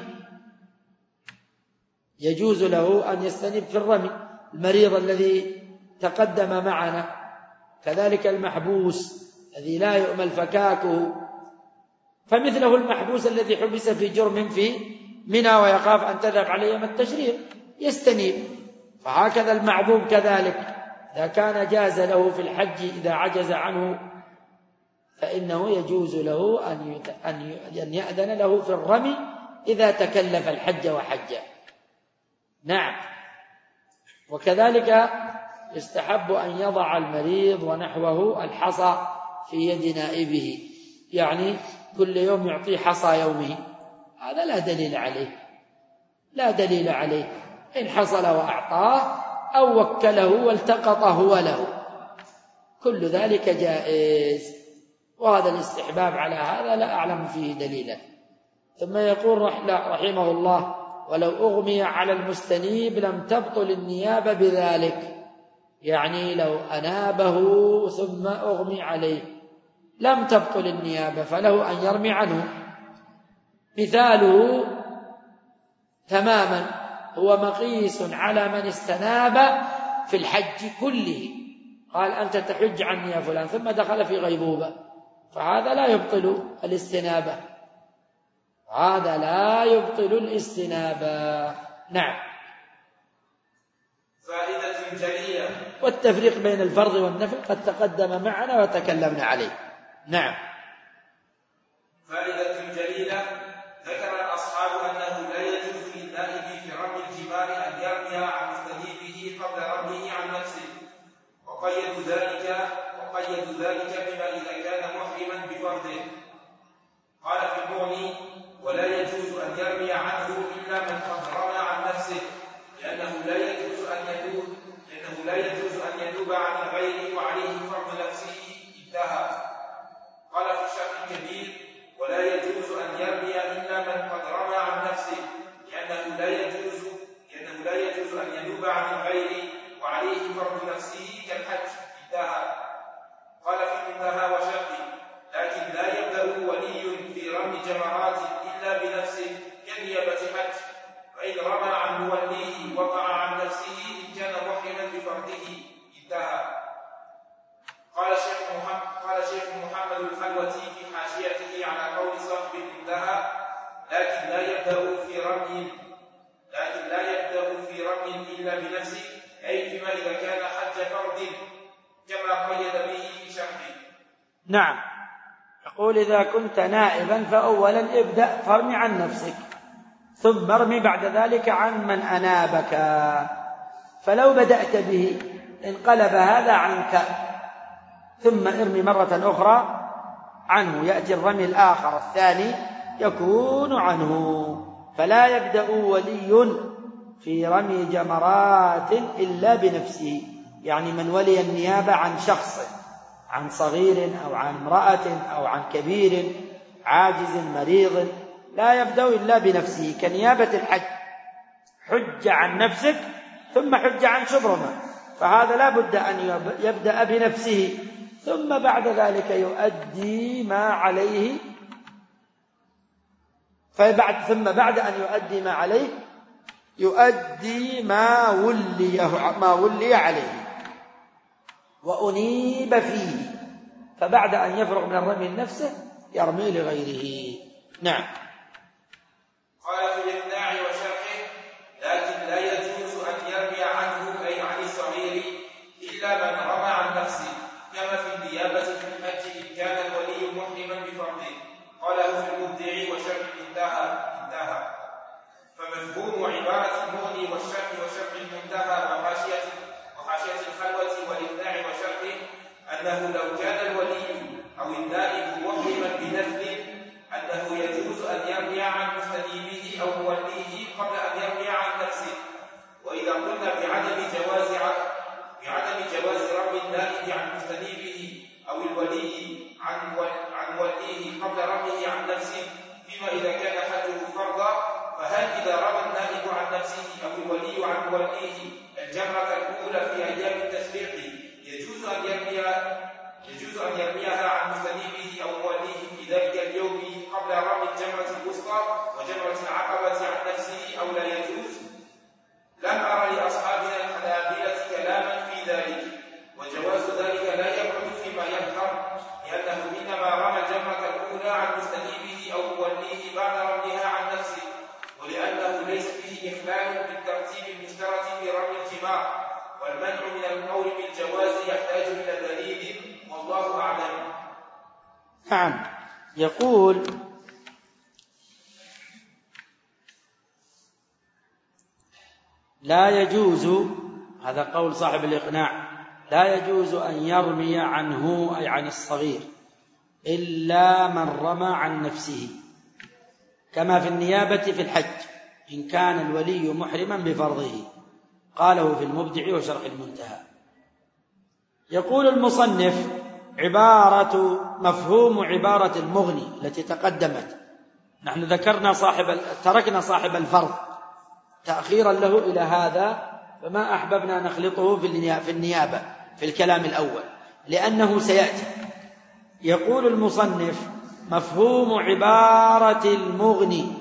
[SPEAKER 2] يجوز له أن يستنيب في الرمي. المريض الذي تقدم معنا، كذلك المحبوس الذي لا يؤمل فكاكه، فمثله المحبوس الذي حبس في جرم في منى ويخاف أن تذهب عليه يوم التشريق يستنيب. فهكذا المعذوب كذلك إذا كان جاز له في الحج إذا عجز عنه فإنه يجوز له أن يأذن له في الرمي إذا تكلف الحج وحج. نعم. وكذلك يستحب أن يضع المريض ونحوه الحصى في يد نائبه، يعني كل يوم يعطيه حصى يومه، هذا لا دليل عليه، لا دليل عليه، إن حصل وأعطاه أو وكله والتقط هو له، كل ذلك جائز، وهذا الاستحباب على هذا لا أعلم فيه دليلا. ثم يقول رحمه الله: ولو أغمي على المستنيب لم تبطل النيابة بذلك، يعني لو أنابه ثم أغمي عليه لم تبطل النيابة، فله أن يرمي عنه. مثاله تماما هو مقيس على من استناب في الحج كله، قال أنت تحج عني يا فلان، ثم دخل في غيبوبة، فهذا لا يبطل الاستنابة، هذا لا يبطل الاستنابة. نعم.
[SPEAKER 3] فائدة جليلة.
[SPEAKER 2] والتفريق بين الفرض والنفل قد تقدم معنا وتكلمنا عليه. نعم.
[SPEAKER 3] فائدة جليلة. ذكر الأصحاب أنه لا يجوز للنائب في رمي الجمار أن يرمي عن مستنيبه قبل رميه عن نفسه، وقيدوا ذلك وقيدوا ذلك بما إذا كان محرما بفرضه. قال في المغني: ولا يجوز أن يرمي عنه إلا من قد رمى عن نفسه، لأنه لا يجوز أن يدوب لأنه لا يجوز أن يدوب عن الغير وعليه فرض نفسه. انتهى. قال في الشرح الكبير: ولا يجوز أن يرمي إلا من قد رمى عن نفسه، لأنه لا يجوز لأنه لا يجوز أن يدوب عن الغير وعليه فرض نفسه كالحج. انتهى. قال في المنتهى وشرحه: لكن لا يبدأ ولي في رمي جمرات إلا بنفسه كنيابة حج، فإن رمى عن موليه وقع عن نفسه إن كان محرما بفرضه. انتهى. قال الشيخ محمد قال الشيخ محمد الخلوتي في حاشيته على قول صاحب المنتهى: لكن لا يبدأ في رمي لكن لا يبدأ في رمي إلا بنفسه، أي فيما إذا كان حج فرض كما قيد به في شرحه.
[SPEAKER 2] نعم. يقول: إذا كنت نائبا فأولا ابدأ فارمي عن نفسك، ثم ارمي بعد ذلك عن من أنابك. فلو بدأت به انقلب هذا عنك، ثم ارمي مرة أخرى عنه، يأتي الرمي الآخر الثاني يكون عنه. فلا يبدأ ولي في رمي جمرات إلا بنفسه، يعني من ولي النيابة عن شخص، عن صغير أو عن امرأة أو عن كبير عاجز مريض، لا يبدأ إلا بنفسه كنيابة الحج. حج عن نفسك ثم حج عن شبرمة، فهذا لا بد أن يبدأ بنفسه، ثم بعد ذلك يؤدي ما عليه فبعد ثم بعد أن يؤدي ما عليه يؤدي ما ولي ما ولي عليه وأنيب فيه، فبعد أن يفرغ من الرمي لنفسه يرمي لغيره. نعم.
[SPEAKER 3] قال في الإقناع وشرحه: لكن لا يجوز أن يرمي عنه أي عن الصغير إلا من رمى عن نفسه، كما في النيابة في الحج إن كان الولي محرما بفرضه. قاله في المبدع وشرح انتهى. انتهى. فمفهوم عبارة المغني والشرح وشرح المنتهى وحاشية وحاشية الخلوة والإقناع وشرحه أنه لو كان الولي أو النائب محرما بنفل أنه يجوز أن يرمي عن مستنيبه أو موليه قبل أن يرمي عن نفسه. وإذا قلنا بعدم جواز بعدم جواز رمي النائب عن مستنيبه أو الولي عن عن وليه قبل رميه عن نفسه فيما إذا كان حجه فرضا، فهل إذا رمى النائب عن نفسه أو الولي عن وليه الجمرة الأولى في أيام التشريق يجوز أن يرمي يجوز أن يرميها عن مستنيبه أو موليه في ذلك اليوم قبل رمي الجمرة الوسطى وجمرة العقبة عن نفسه أو لا يجوز؟ لم أرى لأصحابنا الحنابلة كلاما في ذلك، وجواز ذلك لا يبعد فيما يظهر، لأنه إنما رمى الجمرة الأولى عن مستنيبه أو موليه بعد رميها عن نفسه، ولأنه ليس فيه إخلال بالترتيب المشترك في رمي الجمار، والمنع من القول بالجواز يحتاج إلى دليل، والله أعلم.
[SPEAKER 2] نعم. يقول: لا يجوز، هذا قول صاحب الإقناع، لا يجوز أن يرمي عنه أي عن الصغير إلا من رمى عن نفسه، كما في النيابة في الحج إن كان الولي محرما بفرضه. قاله في المبدع وشرح المنتهى. يقول المصنف: عبارة مفهوم عبارة المغني التي تقدمت، نحن ذكرنا صاحب تركنا صاحب الفرض تأخيرا له إلى هذا، فما أحببنا نخلطه في النيابة في الكلام الأول لأنه سيأتي. يقول المصنف: مفهوم عبارة المغني،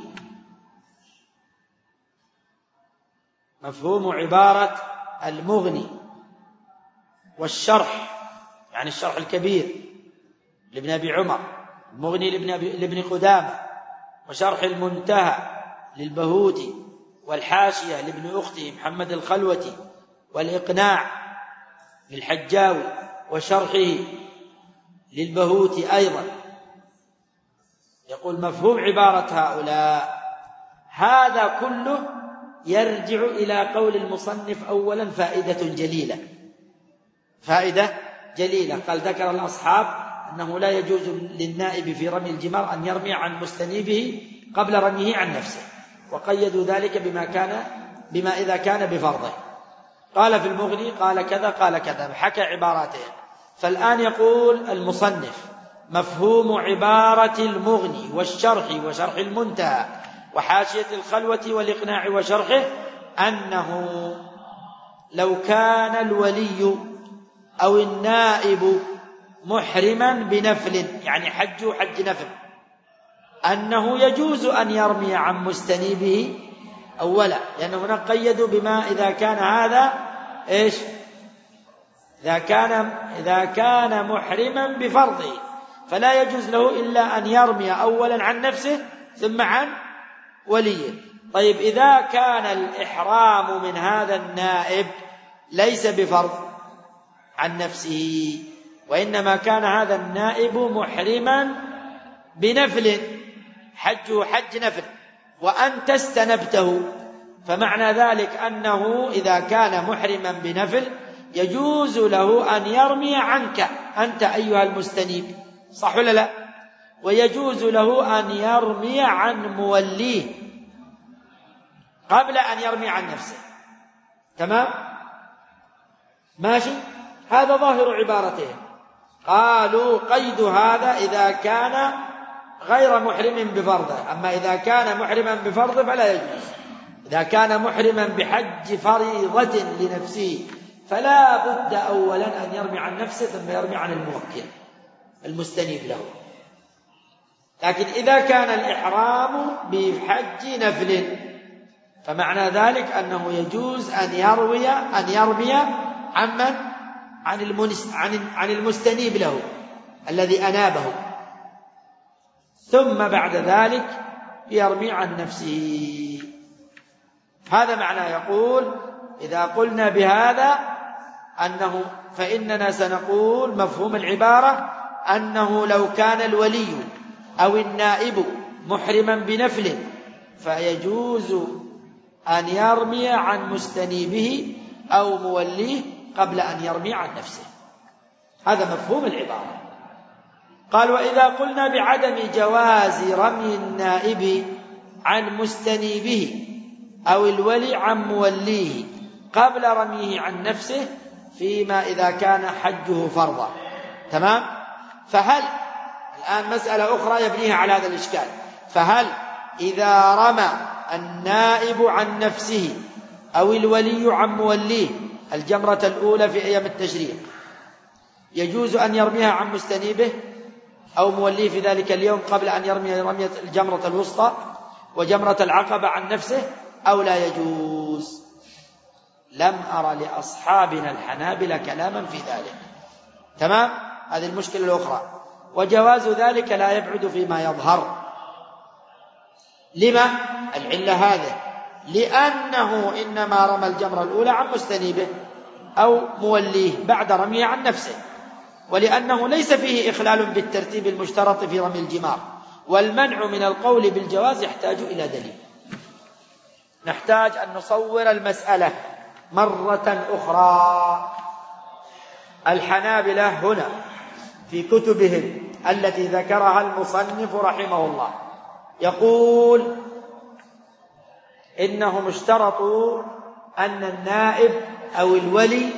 [SPEAKER 2] مفهوم عبارة المغني والشرح، يعني الشرح الكبير لابن أبي عمر، المغني لابن قدامة، وشرح المنتهى للبهوتي، والحاشية لابن أخته محمد الخلوتي، والإقناع للحجاوي، وشرحه للبهوتي أيضا. يقول: مفهوم عبارة هؤلاء هذا كله يرجع إلى قول المصنف أولا فائدة جليلة، فائدة جليلة. قال: ذكر الأصحاب أنه لا يجوز للنائب في رمي الجمار أن يرمي عن مستنيبه قبل رميه عن نفسه، وقيدوا ذلك بما كان بما إذا كان بفرضه. قال في المغني قال كذا قال كذا، حكى عباراتهم. فالآن يقول المصنف: مفهوم عبارة المغني والشرح وشرح المنتهى وحاشية الخلوة والإقناع وشرحه أنه لو كان الولي أو النائب محرما بنفل، يعني حج حج نفل، أنه يجوز أن يرمي عن مستنيبه أولا، لأنه هنا قيدوا بما إذا كان هذا إيش؟ إذا كان إذا كان محرما بفرضه، فلا يجوز له إلا أن يرمي أولا عن نفسه ثم عن وليه. طيب إذا كان الإحرام من هذا النائب ليس بفرض عن نفسه، وإنما كان هذا النائب محرما بنفل، حجه حج نفل، وأنت استنبته، فمعنى ذلك أنه إذا كان محرما بنفل يجوز له أن يرمي عنك أنت أيها المستنيب، صح ولا لا؟ ويجوز له أن يرمي عن موليه قبل أن يرمي عن نفسه. تمام؟ ماشي؟ هذا ظاهر عبارتهم. قالوا قيد هذا إذا كان غير محرم بفرضه، أما إذا كان محرما بفرضه فلا يجوز. إذا كان محرما بحج فريضة لنفسه فلا بد أولا أن يرمي عن نفسه ثم يرمي عن الموكل المستنيب له. لكن إذا كان الإحرام بحج نفل فمعنى ذلك أنه يجوز أن يروي أن يرمي عمن عن المنس عن عن المستنيب له الذي أنابه، ثم بعد ذلك يرمي عن نفسه. هذا معنى يقول إذا قلنا بهذا أنه فإننا سنقول مفهوم العبارة أنه لو كان الولي أو النائب محرما بنفل فيجوز أن يرمي عن مستنيبه أو موليه قبل أن يرمي عن نفسه. هذا مفهوم العبارة. قال: وإذا قلنا بعدم جواز رمي النائب عن مستنيبه أو الولي عن موليه قبل رميه عن نفسه فيما إذا كان حجه فرضا. تمام؟ فهل الآن مسألة أخرى يبنيها على هذا الإشكال، فهل إذا رمى النائب عن نفسه أو الولي عن موليه الجمرة الأولى في أيام التشريق يجوز أن يرميها عن مستنيبه أو موليه في ذلك اليوم قبل أن يرمي رمية الجمرة الوسطى وجمرة العقبة عن نفسه أو لا يجوز؟ لم أرى لأصحابنا الحنابلة كلاما في ذلك. تمام؟ هذه المشكلة الأخرى. وجواز ذلك لا يبعد فيما يظهر. لما؟ العلة هذه، لأنه إنما رمى الجمرة الأولى عن مستنيبه أو موليه بعد رميه عن نفسه، ولأنه ليس فيه إخلال بالترتيب المشترط في رمي الجمار، والمنع من القول بالجواز يحتاج إلى دليل. نحتاج أن نصور المسألة مرة أخرى. الحنابلة هنا في كتبهم التي ذكرها المصنف رحمه الله يقول إنهم اشترطوا أن النائب أو الولي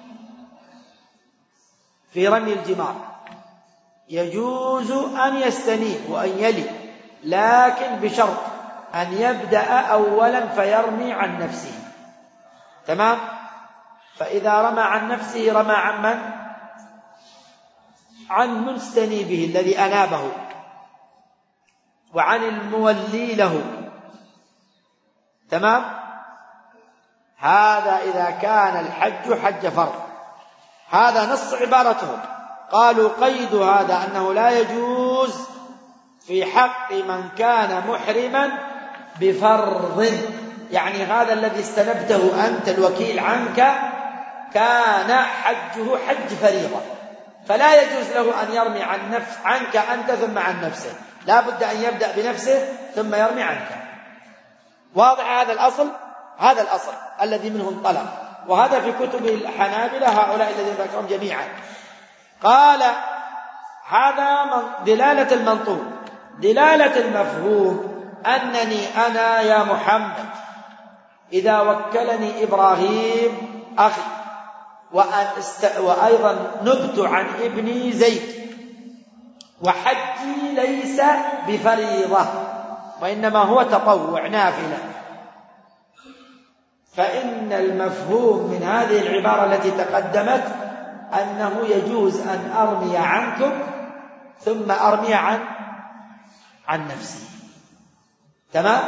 [SPEAKER 2] في رمي الجمار يجوز أن يستنيب وأن يلي، لكن بشرط أن يبدأ أولا فيرمي عن نفسه. تمام؟ فإذا رمى عن نفسه رمى عن من؟ عن مستنيبه الذي أنابه وعن المولي له. تمام؟ هذا إذا كان الحج حج فرض. هذا نص عبارتهم. قالوا قيد هذا أنه لا يجوز في حق من كان محرما بفرض، يعني هذا الذي استنبته أنت الوكيل عنك كان حجه حج فريضة، فلا يجوز له أن يرمي عن نفس عنك أنت ثم عن نفسه، لا بد أن يبدأ بنفسه ثم يرمي عنك. واضح هذا الأصل؟ هذا الأصل الذي منه انطلق، وهذا في كتب الحنابلة هؤلاء الذين ذكرهم جميعا. قال هذا دلالة المنطوق. دلالة المفهوم أنني أنا يا محمد إذا وكلني إبراهيم أخي وأيضا نبت عن ابني زيد وحجي ليس بفريضة وإنما هو تطوع نافلة، فإن المفهوم من هذه العبارة التي تقدمت أنه يجوز أن أرمي عنكم ثم أرمي عن عن نفسي. تمام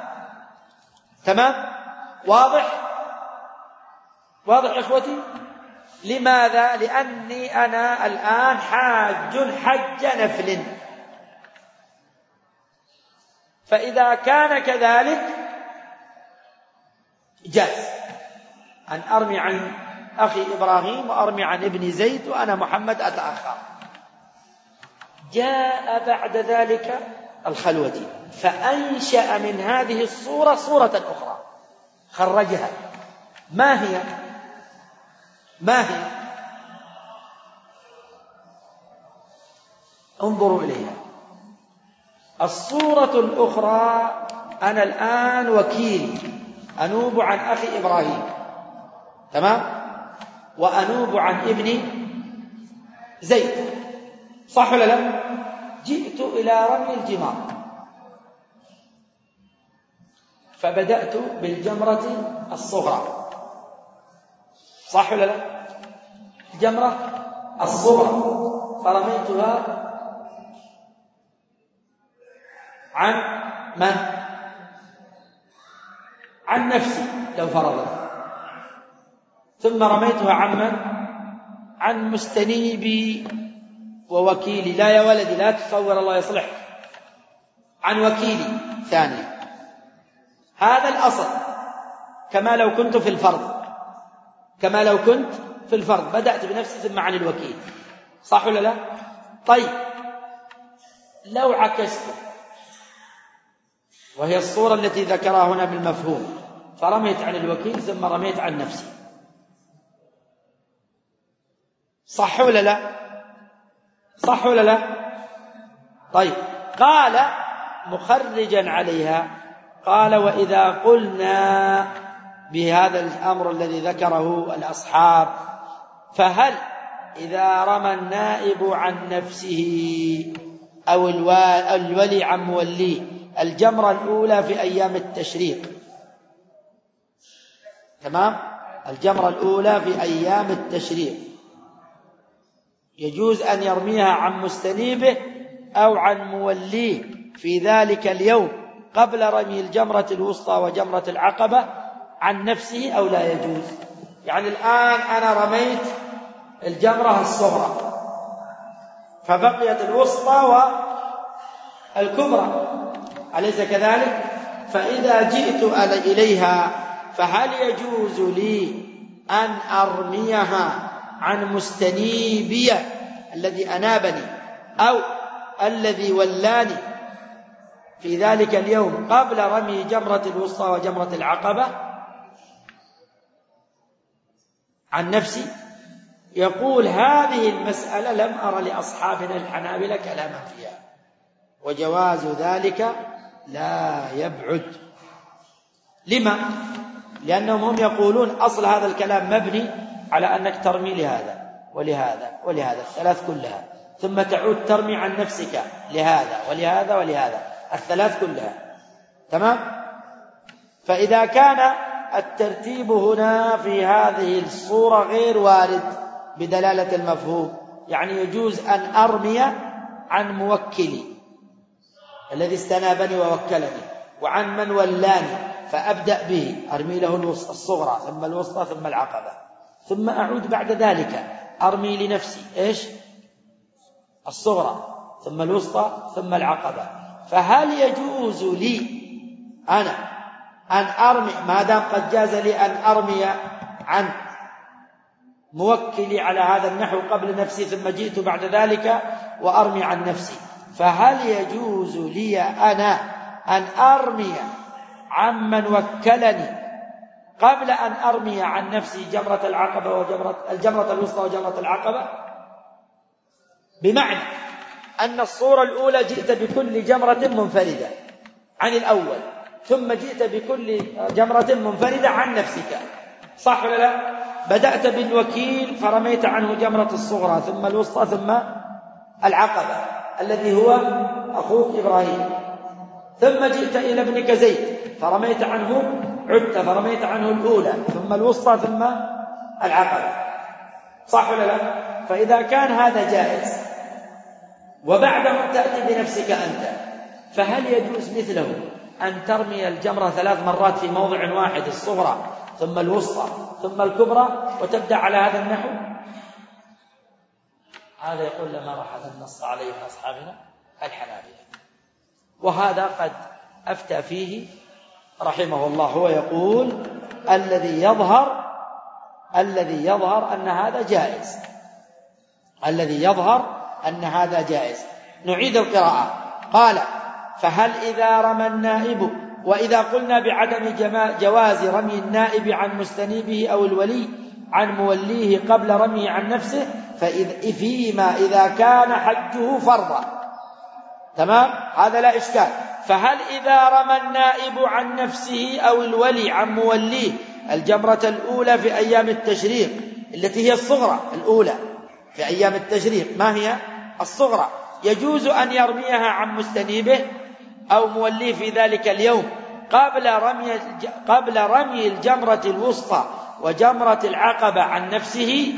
[SPEAKER 2] تمام واضح واضح إخوتي؟ لماذا؟ لأني أنا الآن حاج حج نفل، فإذا كان كذلك جاز أن أرمي عن أخي إبراهيم وأرمي عن ابن زيد وأنا محمد أتأخر. جاء بعد ذلك الخلوة فأنشأ من هذه الصورة صورة أخرى خرجها. ما هي؟ ما هي؟ انظروا إليها. الصورة الأخرى أنا الآن وكيل أنوب عن أخي إبراهيم، تمام، وأنوب عن ابن زيد، صح ولا لا؟ جئت إلى رمي الجمار فبدأت بالجمرة الصغرى، صح ولا لا؟ الجمرة الصغرى فرميتها عن من؟ عن نفسي لو فرضت، ثم رميتها عن من؟ عن مستنيبي ووكيلي. لا يا ولدي لا تصور الله يصلح، عن وكيلي ثاني. هذا الأصل كما لو كنت في الفرض، كما لو كنت في الفرض بدأت بنفسي ثم عن الوكيل، صح ولا لا؟ طيب لو عكست، وهي الصورة التي ذكرها هنا بالمفهوم، فرميت عن الوكيل ثم رميت عن نفسي، صح ولا لا؟ صح ولا لا؟ طيب قال مخرجا عليها، قال وإذا قلنا بهذا الأمر الذي ذكره الأصحاب، فهل إذا رمى النائب عن نفسه أو الولي عن موليه الجمرة الأولى في أيام التشريق، تمام، الجمرة الأولى في أيام التشريق، يجوز أن يرميها عن مستنيبه أو عن موليه في ذلك اليوم قبل رمي الجمرة الوسطى وجمرة العقبة عن نفسه أو لا يجوز؟ يعني الآن أنا رميت الجمرة الصغرى فبقيت الوسطى والكبرى، أليس كذلك؟ فإذا جئت إليها فهل يجوز لي أن أرميها عن مستنيبي الذي أنابني أو الذي ولاني في ذلك اليوم قبل رمي جمرة الوسطى وجمرة العقبة عن نفسي؟ يقول هذه المسألة لم أر لأصحابنا الحنابلة كلاما فيها، وجواز ذلك لا يبعد. لما؟ لأنهم هم يقولون أصل هذا الكلام مبني على أنك ترمي لهذا ولهذا ولهذا الثلاث كلها، ثم تعود ترمي عن نفسك لهذا ولهذا ولهذا الثلاث كلها، تمام؟ فإذا كان الترتيب هنا في هذه الصورة غير وارد بدلالة المفهوم، يعني يجوز أن أرمي عن موكلي الذي استنابني ووكلني وعن من ولاني، فأبدأ به أرمي له الصغرى ثم الوسطى ثم العقبة، ثم أعود بعد ذلك أرمي لنفسي إيش؟ الصغرى ثم الوسطى ثم العقبة. فهل يجوز لي أنا أن أرمي ما دام قد جاز لي أن أرمي عن موكلي على هذا النحو قبل نفسي ثم جئت بعد ذلك وأرمي عن نفسي، فهل يجوز لي أنا أن أرمي عن من وكلني قبل أن أرمي عن نفسي جمرة العقبة وجمرة الجمرة الوسطى وجمرة العقبة؟ بمعنى أن الصورة الأولى جئت بكل جمرة منفردة عن الأول، ثم جئت بكل جمرة منفردة عن نفسك، صح ولا لا؟ بدأت بالوكيل فرميت عنه جمرة الصغرى ثم الوسطى ثم العقبة الذي هو أخوك إبراهيم، ثم جئت إلى ابنك زيد فرميت عنه عدت فرميت عنه الأولى ثم الوسطى ثم العقبة، صح ولا لا؟ فإذا كان هذا جائز وبعده تأتي بنفسك أنت، فهل يجوز مثله أن ترمي الجمرة ثلاث مرات في موضع واحد، الصغرى ثم الوسطى ثم الكبرى، وتبدأ على هذا النحو؟ هذا يقول لما راح هذا النص عليه أصحابنا الحنابلة، وهذا قد أفتى فيه رحمه الله. هو يقول الذي يظهر الذي يظهر أن هذا جائز، الذي يظهر أن هذا جائز. نعيد القراءة. قال فهل إذا رمى النائب، وإذا قلنا بعدم جواز رمي النائب عن مستنيبه أو الولي عن موليه قبل رميه عن نفسه فإذ فيما إذا كان حجه فرضا، تمام، هذا لا إشكال. فهل إذا رمى النائب عن نفسه أو الولي عن موليه الجمرة الأولى في أيام التشريق التي هي الصغرى، الأولى في أيام التشريق ما هي الصغرى، يجوز أن يرميها عن مستنيبه أو موليه في ذلك اليوم قبل رمي قبل رمي الجمرة الوسطى وجمرة العقبة عن نفسه،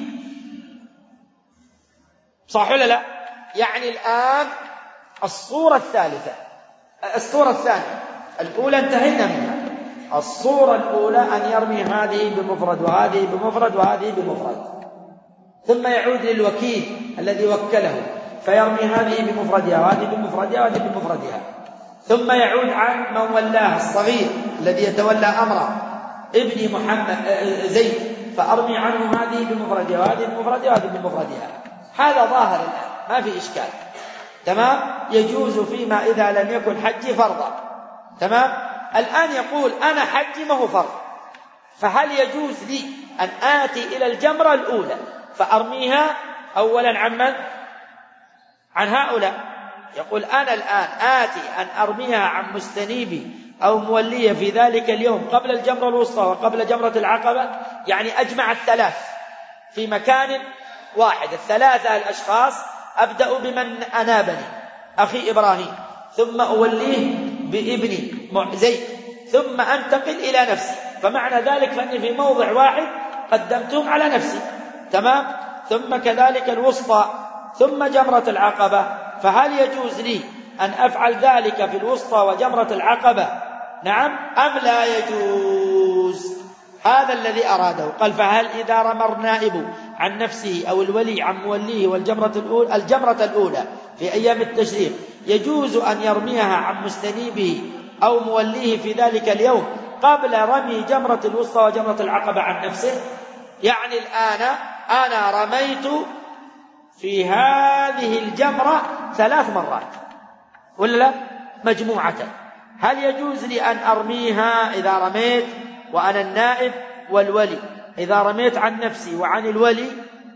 [SPEAKER 2] صح ولا لا؟ يعني الآن الصورة الثالثة الصورة الثانية، الأولى انتهينا منها، الصورة الأولى أن يرمي هذه بمفرد وهذه بمفرد وهذه بمفرد، ثم يعود للوكيل الذي وكله فيرمي هذه بمفردها وهذه بمفردها وهذه بمفردها، ثم يعود عن من ولاه الصغير الذي يتولى أمره ابني محمد زيد فأرمي عنه هذه بمفردها وهذه بمفردها وهذه بمفردها. هذا ظاهر الآن ما في إشكال، تمام، يجوز فيما إذا لم يكن حجي فرضا، تمام. الآن يقول أنا حجي ما هو فرض، فهل يجوز لي أن آتي إلى الجمرة الأولى فأرميها أولا عن من؟ عن هؤلاء. يقول أنا الآن آتي أن أرميها عن مستنيبي أو مولية في ذلك اليوم قبل الجمرة الوسطى وقبل جمرة العقبة، يعني أجمع الثلاث في مكان واحد، الثلاثة الأشخاص أبدأ بمن أنابني أخي إبراهيم، ثم أوليه بابني زيد، ثم أنتقل إلى نفسي، فمعنى ذلك فأني في موضع واحد قدمتهم على نفسي، تمام، ثم كذلك الوسطى ثم جمرة العقبة. فهل يجوز لي أن أفعل ذلك في الوسطى وجمرة العقبة، نعم أم لا يجوز؟ هذا الذي أراده. قال فهل إذا رمى النائب عن نفسه أو الولي عن موليه والجمرة الأولى الجمرة الأولى في أيام التشريق يجوز أن يرميها عن مستنيبه أو موليه في ذلك اليوم قبل رمي جمرة الوسطى وجمرة العقبة عن نفسه؟ يعني الآن أنا رميت في هذه الجمرة ثلاث مرات ولا لا مجموعة، هل يجوز لي أن أرميها إذا رميت وأنا النائب والولي، إذا رميت عن نفسي وعن الولي،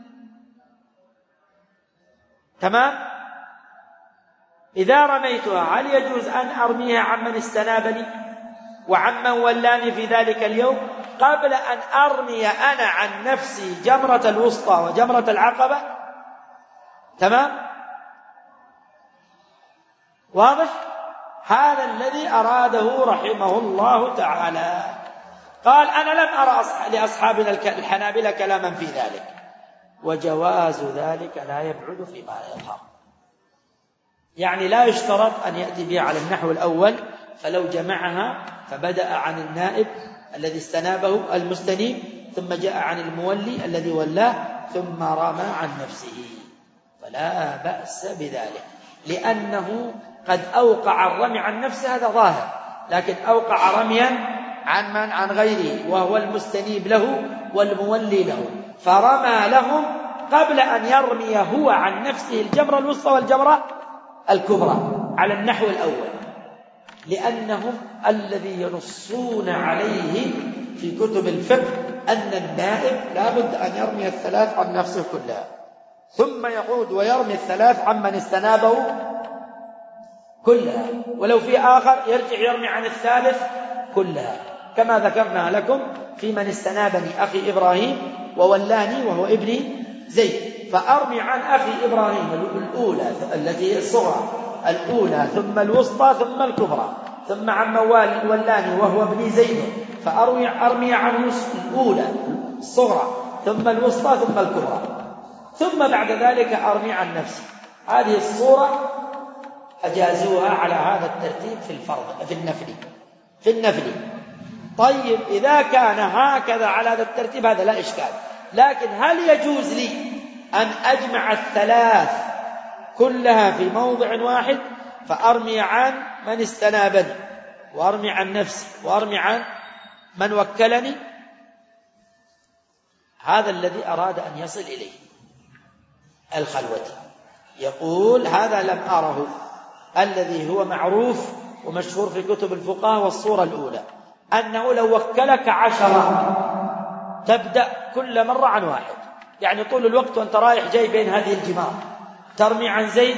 [SPEAKER 2] تمام، إذا رميتها هل يجوز أن أرميها عن من استنابني وعن من ولاني في ذلك اليوم قبل أن أرمي أنا عن نفسي جمرة الوسطى وجمرة العقبة؟ تمام، واضح؟ هذا الذي أراده رحمه الله تعالى. قال أنا لم أرى لأصحابنا الحنابلة كلاما في ذلك، وجواز ذلك لا يبعد فيما يظهر، يعني لا يشترط أن يأتي بها على النحو الأول، فلو جمعها فبدأ عن النائب الذي استنابه المستنيب ثم جاء عن المولي الذي ولاه ثم رمى عن نفسه فلا بأس بذلك، لأنه قد أوقع الرمي عن نفسه، هذا ظاهر، لكن أوقع رميا عن من؟ عن غيره، وهو المستنيب له والمولي له، فرمى لهم قبل أن يرمي هو عن نفسه الجمرة الوسطى والجمرة الكبرى على النحو الأول، لأنهم الذي ينصون عليه في كتب الفقه أن النائب لا بد أن يرمي الثلاث عن نفسه كلها ثم يعود ويرمي الثلاث عن من استنابه كلها، ولو في آخر يرجع يرمي عن الثالث كلها، كما ذكرنا لكم في من استنابني أخي إبراهيم وولاني وهو ابني زيد، فأرمي عن أخي إبراهيم الأولى التي هي الصغرى الأولى ثم الوسطى ثم الكبرى، ثم عن ولاني وهو ابني زيد فأرمي أرمي عنه الأولى الصغرى ثم الوسطى ثم الكبرى، ثم بعد ذلك أرمي عن نفسي. هذه الصورة أجازوها على هذا الترتيب في الفرض في النفل في النفل طيب إذا كان هكذا على هذا الترتيب هذا لا إشكال، لكن هل يجوز لي أن أجمع الثلاث كلها في موضع واحد فأرمي عن من استنابني وأرمي عن نفسي وأرمي عن من وكلني؟ هذا الذي أراد أن يصل إليه الخلوة. يقول هذا لم أره، الذي هو معروف ومشهور في كتب الفقهاء والصورة الأولى أنه لو وكلك عشرة تبدأ كل مرة عن واحد، يعني طول الوقت وأنت رايح جاي بين هذه الجمار ترمي عن زيد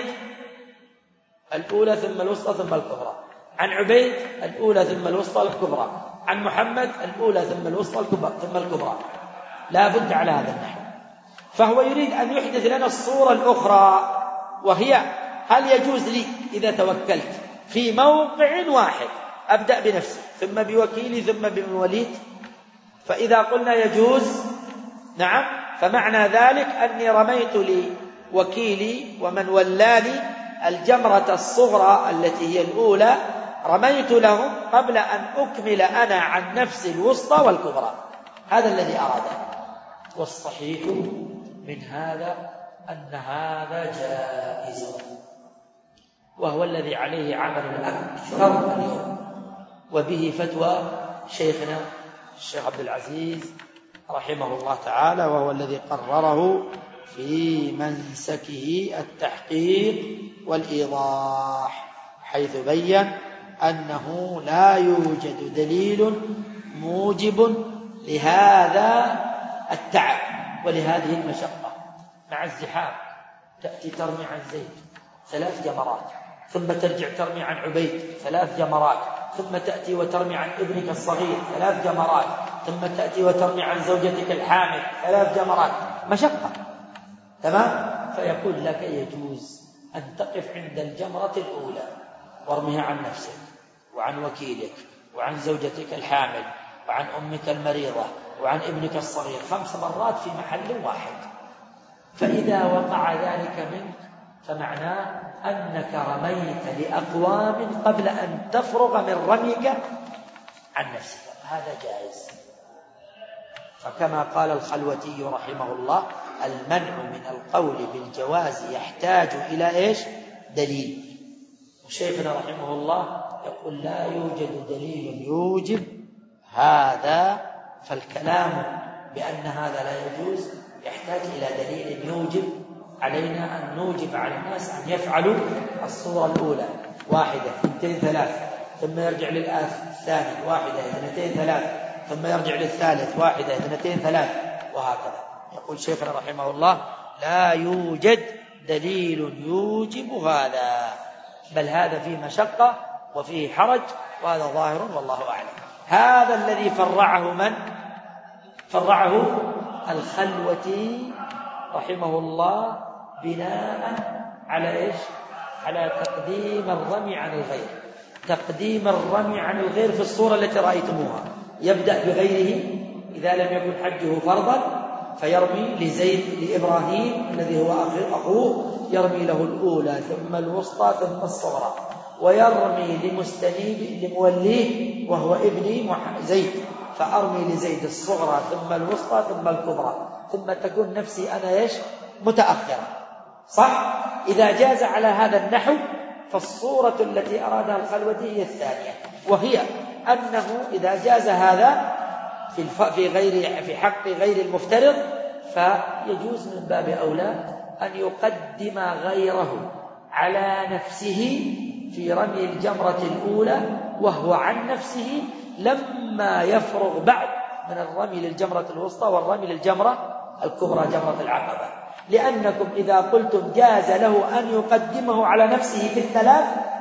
[SPEAKER 2] الأولى ثم الوسطى ثم الكبرى، عن عبيد الأولى ثم الوسطى الكبرى، عن محمد الأولى ثم الوسطى الكبرى ثم الكبرى، لا بد على هذا النحو. فهو يريد أن يحدث لنا الصورة الأخرى، وهي هل يجوز لي إذا توكلت في موقع واحد أبدأ بنفسي ثم بوكيلي ثم بموليد؟ فإذا قلنا يجوز نعم، فمعنى ذلك أني رميت لوكيلي ومن ولاني الجمرة الصغرى التي هي الأولى، رميت لهم قبل أن أكمل أنا عن نفسي الوسطى والكبرى. هذا الذي أراده، والصحيح من هذا أن هذا جائز، وهو الذي عليه عمل الأكثر اليوم، وبه فتوى شيخنا الشيخ عبد العزيز رحمه الله تعالى، وهو الذي قرره في منسكه التحقيق والإيضاح، حيث بين أنه لا يوجد دليل موجب لهذا التعب ولهذه المشقة مع الزحام. تأتي ترمي عن زيد ثلاث جمرات، ثم ترجع ترمي عن عبيد ثلاث جمرات، ثم تأتي وترمي عن ابنك الصغير ثلاث جمرات، ثم تأتي وترمي عن زوجتك الحامل ثلاث جمرات، مشقة. تمام؟ فيقول لك يجوز أن تقف عند الجمرة الأولى وارميها عن نفسك وعن وكيلك وعن زوجتك الحامل وعن أمك المريضة وعن ابنك الصغير خمس مرات في محل واحد. فإذا وقع ذلك منك فمعناه أنك رميت لأقوام قبل أن تفرغ من رميك عن نفسك، هذا جائز. فكما قال الخلوتي رحمه الله: المنع من القول بالجواز يحتاج إلى إيش؟ دليل. وشيخنا رحمه الله يقول لا يوجد دليل يوجب هذا، فالكلام بأن هذا لا يجوز يحتاج إلى دليل يوجب علينا أن نوجب على الناس أن يفعلوا الصورة الأولى واحدة اثنتين ثلاث، ثم يرجع للثاني واحدة اثنتين ثلاث، ثم يرجع للثالث واحدة اثنتين ثلاث، وهكذا. يقول شيخنا رحمه الله لا يوجد دليل يوجب هذا، بل هذا فيه مشقة وفيه حرج، وهذا ظاهر والله أعلم. هذا الذي فرعه من؟ فرعه الخلوتي رحمه الله بناء على إيش؟ على تقديم الرمي عن الغير. تقديم الرمي عن الغير في الصورة التي رأيتموها، يبدأ بغيره إذا لم يكن حجه فرضا، فيرمي لزيد لإبراهيم الذي هو أخوه، يرمي له الأولى ثم الوسطى ثم الصغرى، ويرمي لمستنيب لموليه وهو ابني زيد، فأرمي لزيد الصغرى ثم الوسطى ثم الكبرى، ثم تكون نفسي أنا إيش؟ متأخرة. صح؟ إذا جاز على هذا النحو فالصورة التي أرادها الخلوتي هي الثانية، وهي أنه إذا جاز هذا في في غير في حق غير المفترض فيجوز من باب أولى أن يقدم غيره على نفسه في رمي الجمرة الأولى وهو عن نفسه لما يفرغ بعد من الرمي للجمرة الوسطى والرمي للجمرة الكبرى جمرة العقبة. لأنكم إذا قلتم جاز له أن يقدمه على نفسه في الثلاث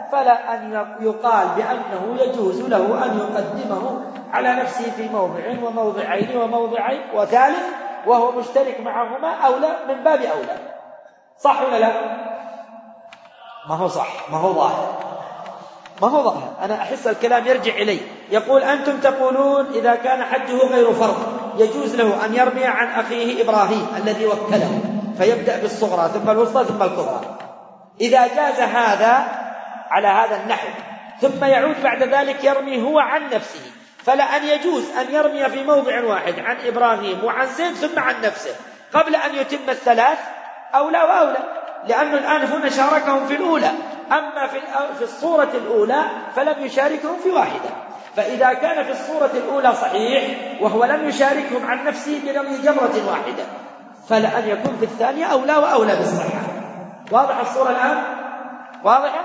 [SPEAKER 2] فلا أن يقال بأنه يجوز له أن يقدمه على نفسه في موضع وموضعين وموضعين وثالث وهو مشترك معهما أولى من باب أولى. صح ولا لا؟ ما هو صح، ما هو ظاهر، ما هو ظاهر. أنا أحس الكلام يرجع إلي. يقول أنتم تقولون إذا كان حجه غير فرض يجوز له أن يرمي عن أخيه إبراهيم الذي وكله فيبدأ بالصغرى ثم الوسطى ثم الكبرى. إذا جاز هذا على هذا النحو ثم يعود بعد ذلك يرمي هو عن نفسه، فلا أن يجوز أن يرمي في موضع واحد عن إبراهيم وعن زيد ثم عن نفسه قبل أن يتم الثلاث أولى وأولى، لأنه الآن هنا شاركهم في الأولى، أما في الصورة الأولى فلم يشاركهم في واحدة. فإذا كان في الصورة الأولى صحيح وهو لم يشاركهم عن نفسه برمي جمرة واحدة، فلا أن يكون في الثانية أولى وأولى بالصحة. واضح الصورة الآن؟ واضحة؟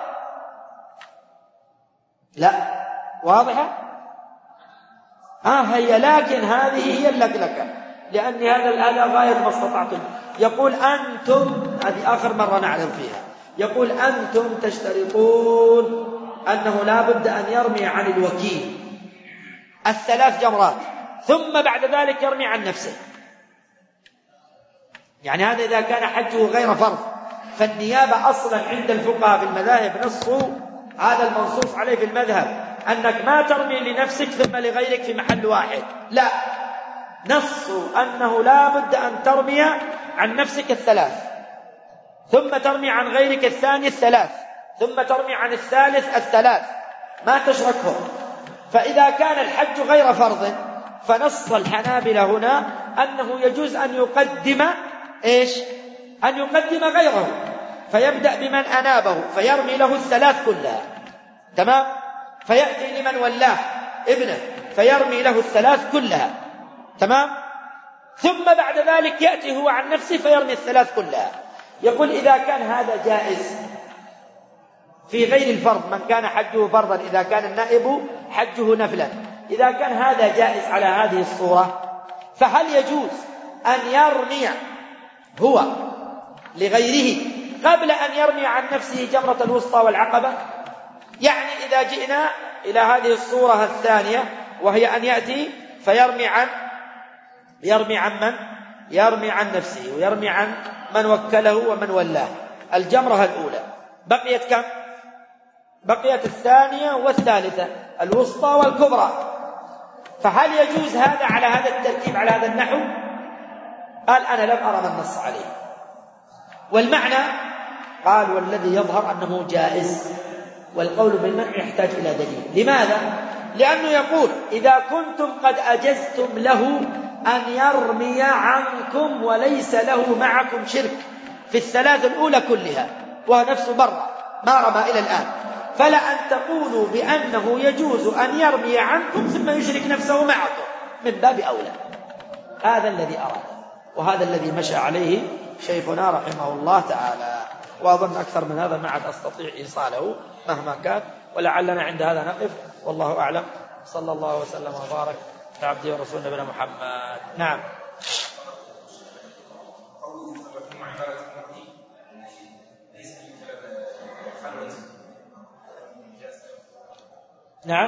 [SPEAKER 2] لا واضحة؟ آه هي، لكن هذه هي اللكلكة، لأن هذا الآلة غاية ما استطعتم. يقول أنتم، هذه آخر مرة نعلم فيها، يقول أنتم تشترطون أنه لا بد أن يرمي عن الوكيل الثلاث جمرات ثم بعد ذلك يرمي عن نفسه. يعني هذا إذا كان حجه غير فرض. فالنيابة أصلا عند الفقهاء في المذاهب نصوا هذا المنصوص عليه في المذهب أنك ما ترمي لنفسك ثم لغيرك في محل واحد، لا، نصوا أنه لا بد أن ترمي عن نفسك الثلاث ثم ترمي عن غيرك الثاني الثلاث ثم ترمي عن الثالث الثلاث، ما تشركهم. فإذا كان الحج غير فرض فنص الحنابلة هنا أنه يجوز أن يقدم إيش؟ أن يقدم غيره، فيبدأ بمن أنابه فيرمي له الثلاث كلها، تمام؟ فيأتي لمن ولاه ابنه فيرمي له الثلاث كلها، تمام؟ ثم بعد ذلك يأتي هو عن نفسه فيرمي الثلاث كلها. يقول إذا كان هذا جائز في غير الفرض، من كان حجه فرضا إذا كان النائب حجه نفلا، إذا كان هذا جائز على هذه الصورة، فهل يجوز أن يرمي هو لغيره قبل أن يرمي عن نفسه جمرة الوسطى والعقبة؟ يعني إذا جئنا إلى هذه الصورة الثانية وهي أن يأتي فيرمي عن يرمي عن من؟ يرمي عن نفسه ويرمي عن من وكله ومن ولاه. الجمرة الأولى بقيت كم؟ بقيت الثانية والثالثة، الوسطى والكبرى. فهل يجوز هذا على هذا الترتيب على هذا النحو؟ قال أنا لم أرى من نص عليه. والمعنى قال والذي يظهر أنه جائز، والقول بالمنع يحتاج إلى دليل. لماذا؟ لأنه يقول إذا كنتم قد أجزتم له أن يرمي عنكم وليس له معكم شرك في الثلاث الأولى كلها وهو نفسه برا ما رمى إلى الآن، فلا أن تقولوا بأنه يجوز أن يرمي عنكم ثم يشرك نفسه معكم، من باب أولى. هذا الذي أراد، وهذا الذي مشى عليه شيخنا رحمه الله تعالى. وأظن أكثر من هذا ما عاد أستطيع إيصاله مهما كان، ولعلنا عند هذا نقف، والله أعلم. صلى الله وسلم وبارك على عبده ورسوله نبينا محمد. نعم. نعم.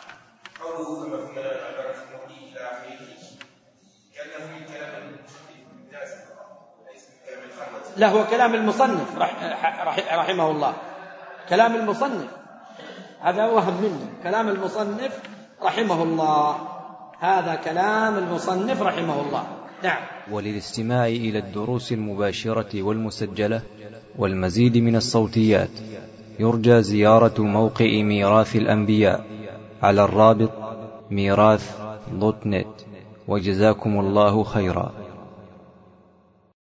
[SPEAKER 2] لا، هو كلام المصنف رحمه الله، كلام المصنف هذا وهم منه، كلام المصنف رحمه الله، هذا كلام المصنف رحمه الله. نعم.
[SPEAKER 1] وللاستماع إلى الدروس المباشرة والمسجلة والمزيد من الصوتيات يرجى زيارة موقع ميراث الأنبياء على الرابط ميراث دوت نت. وجزاكم الله خيرا.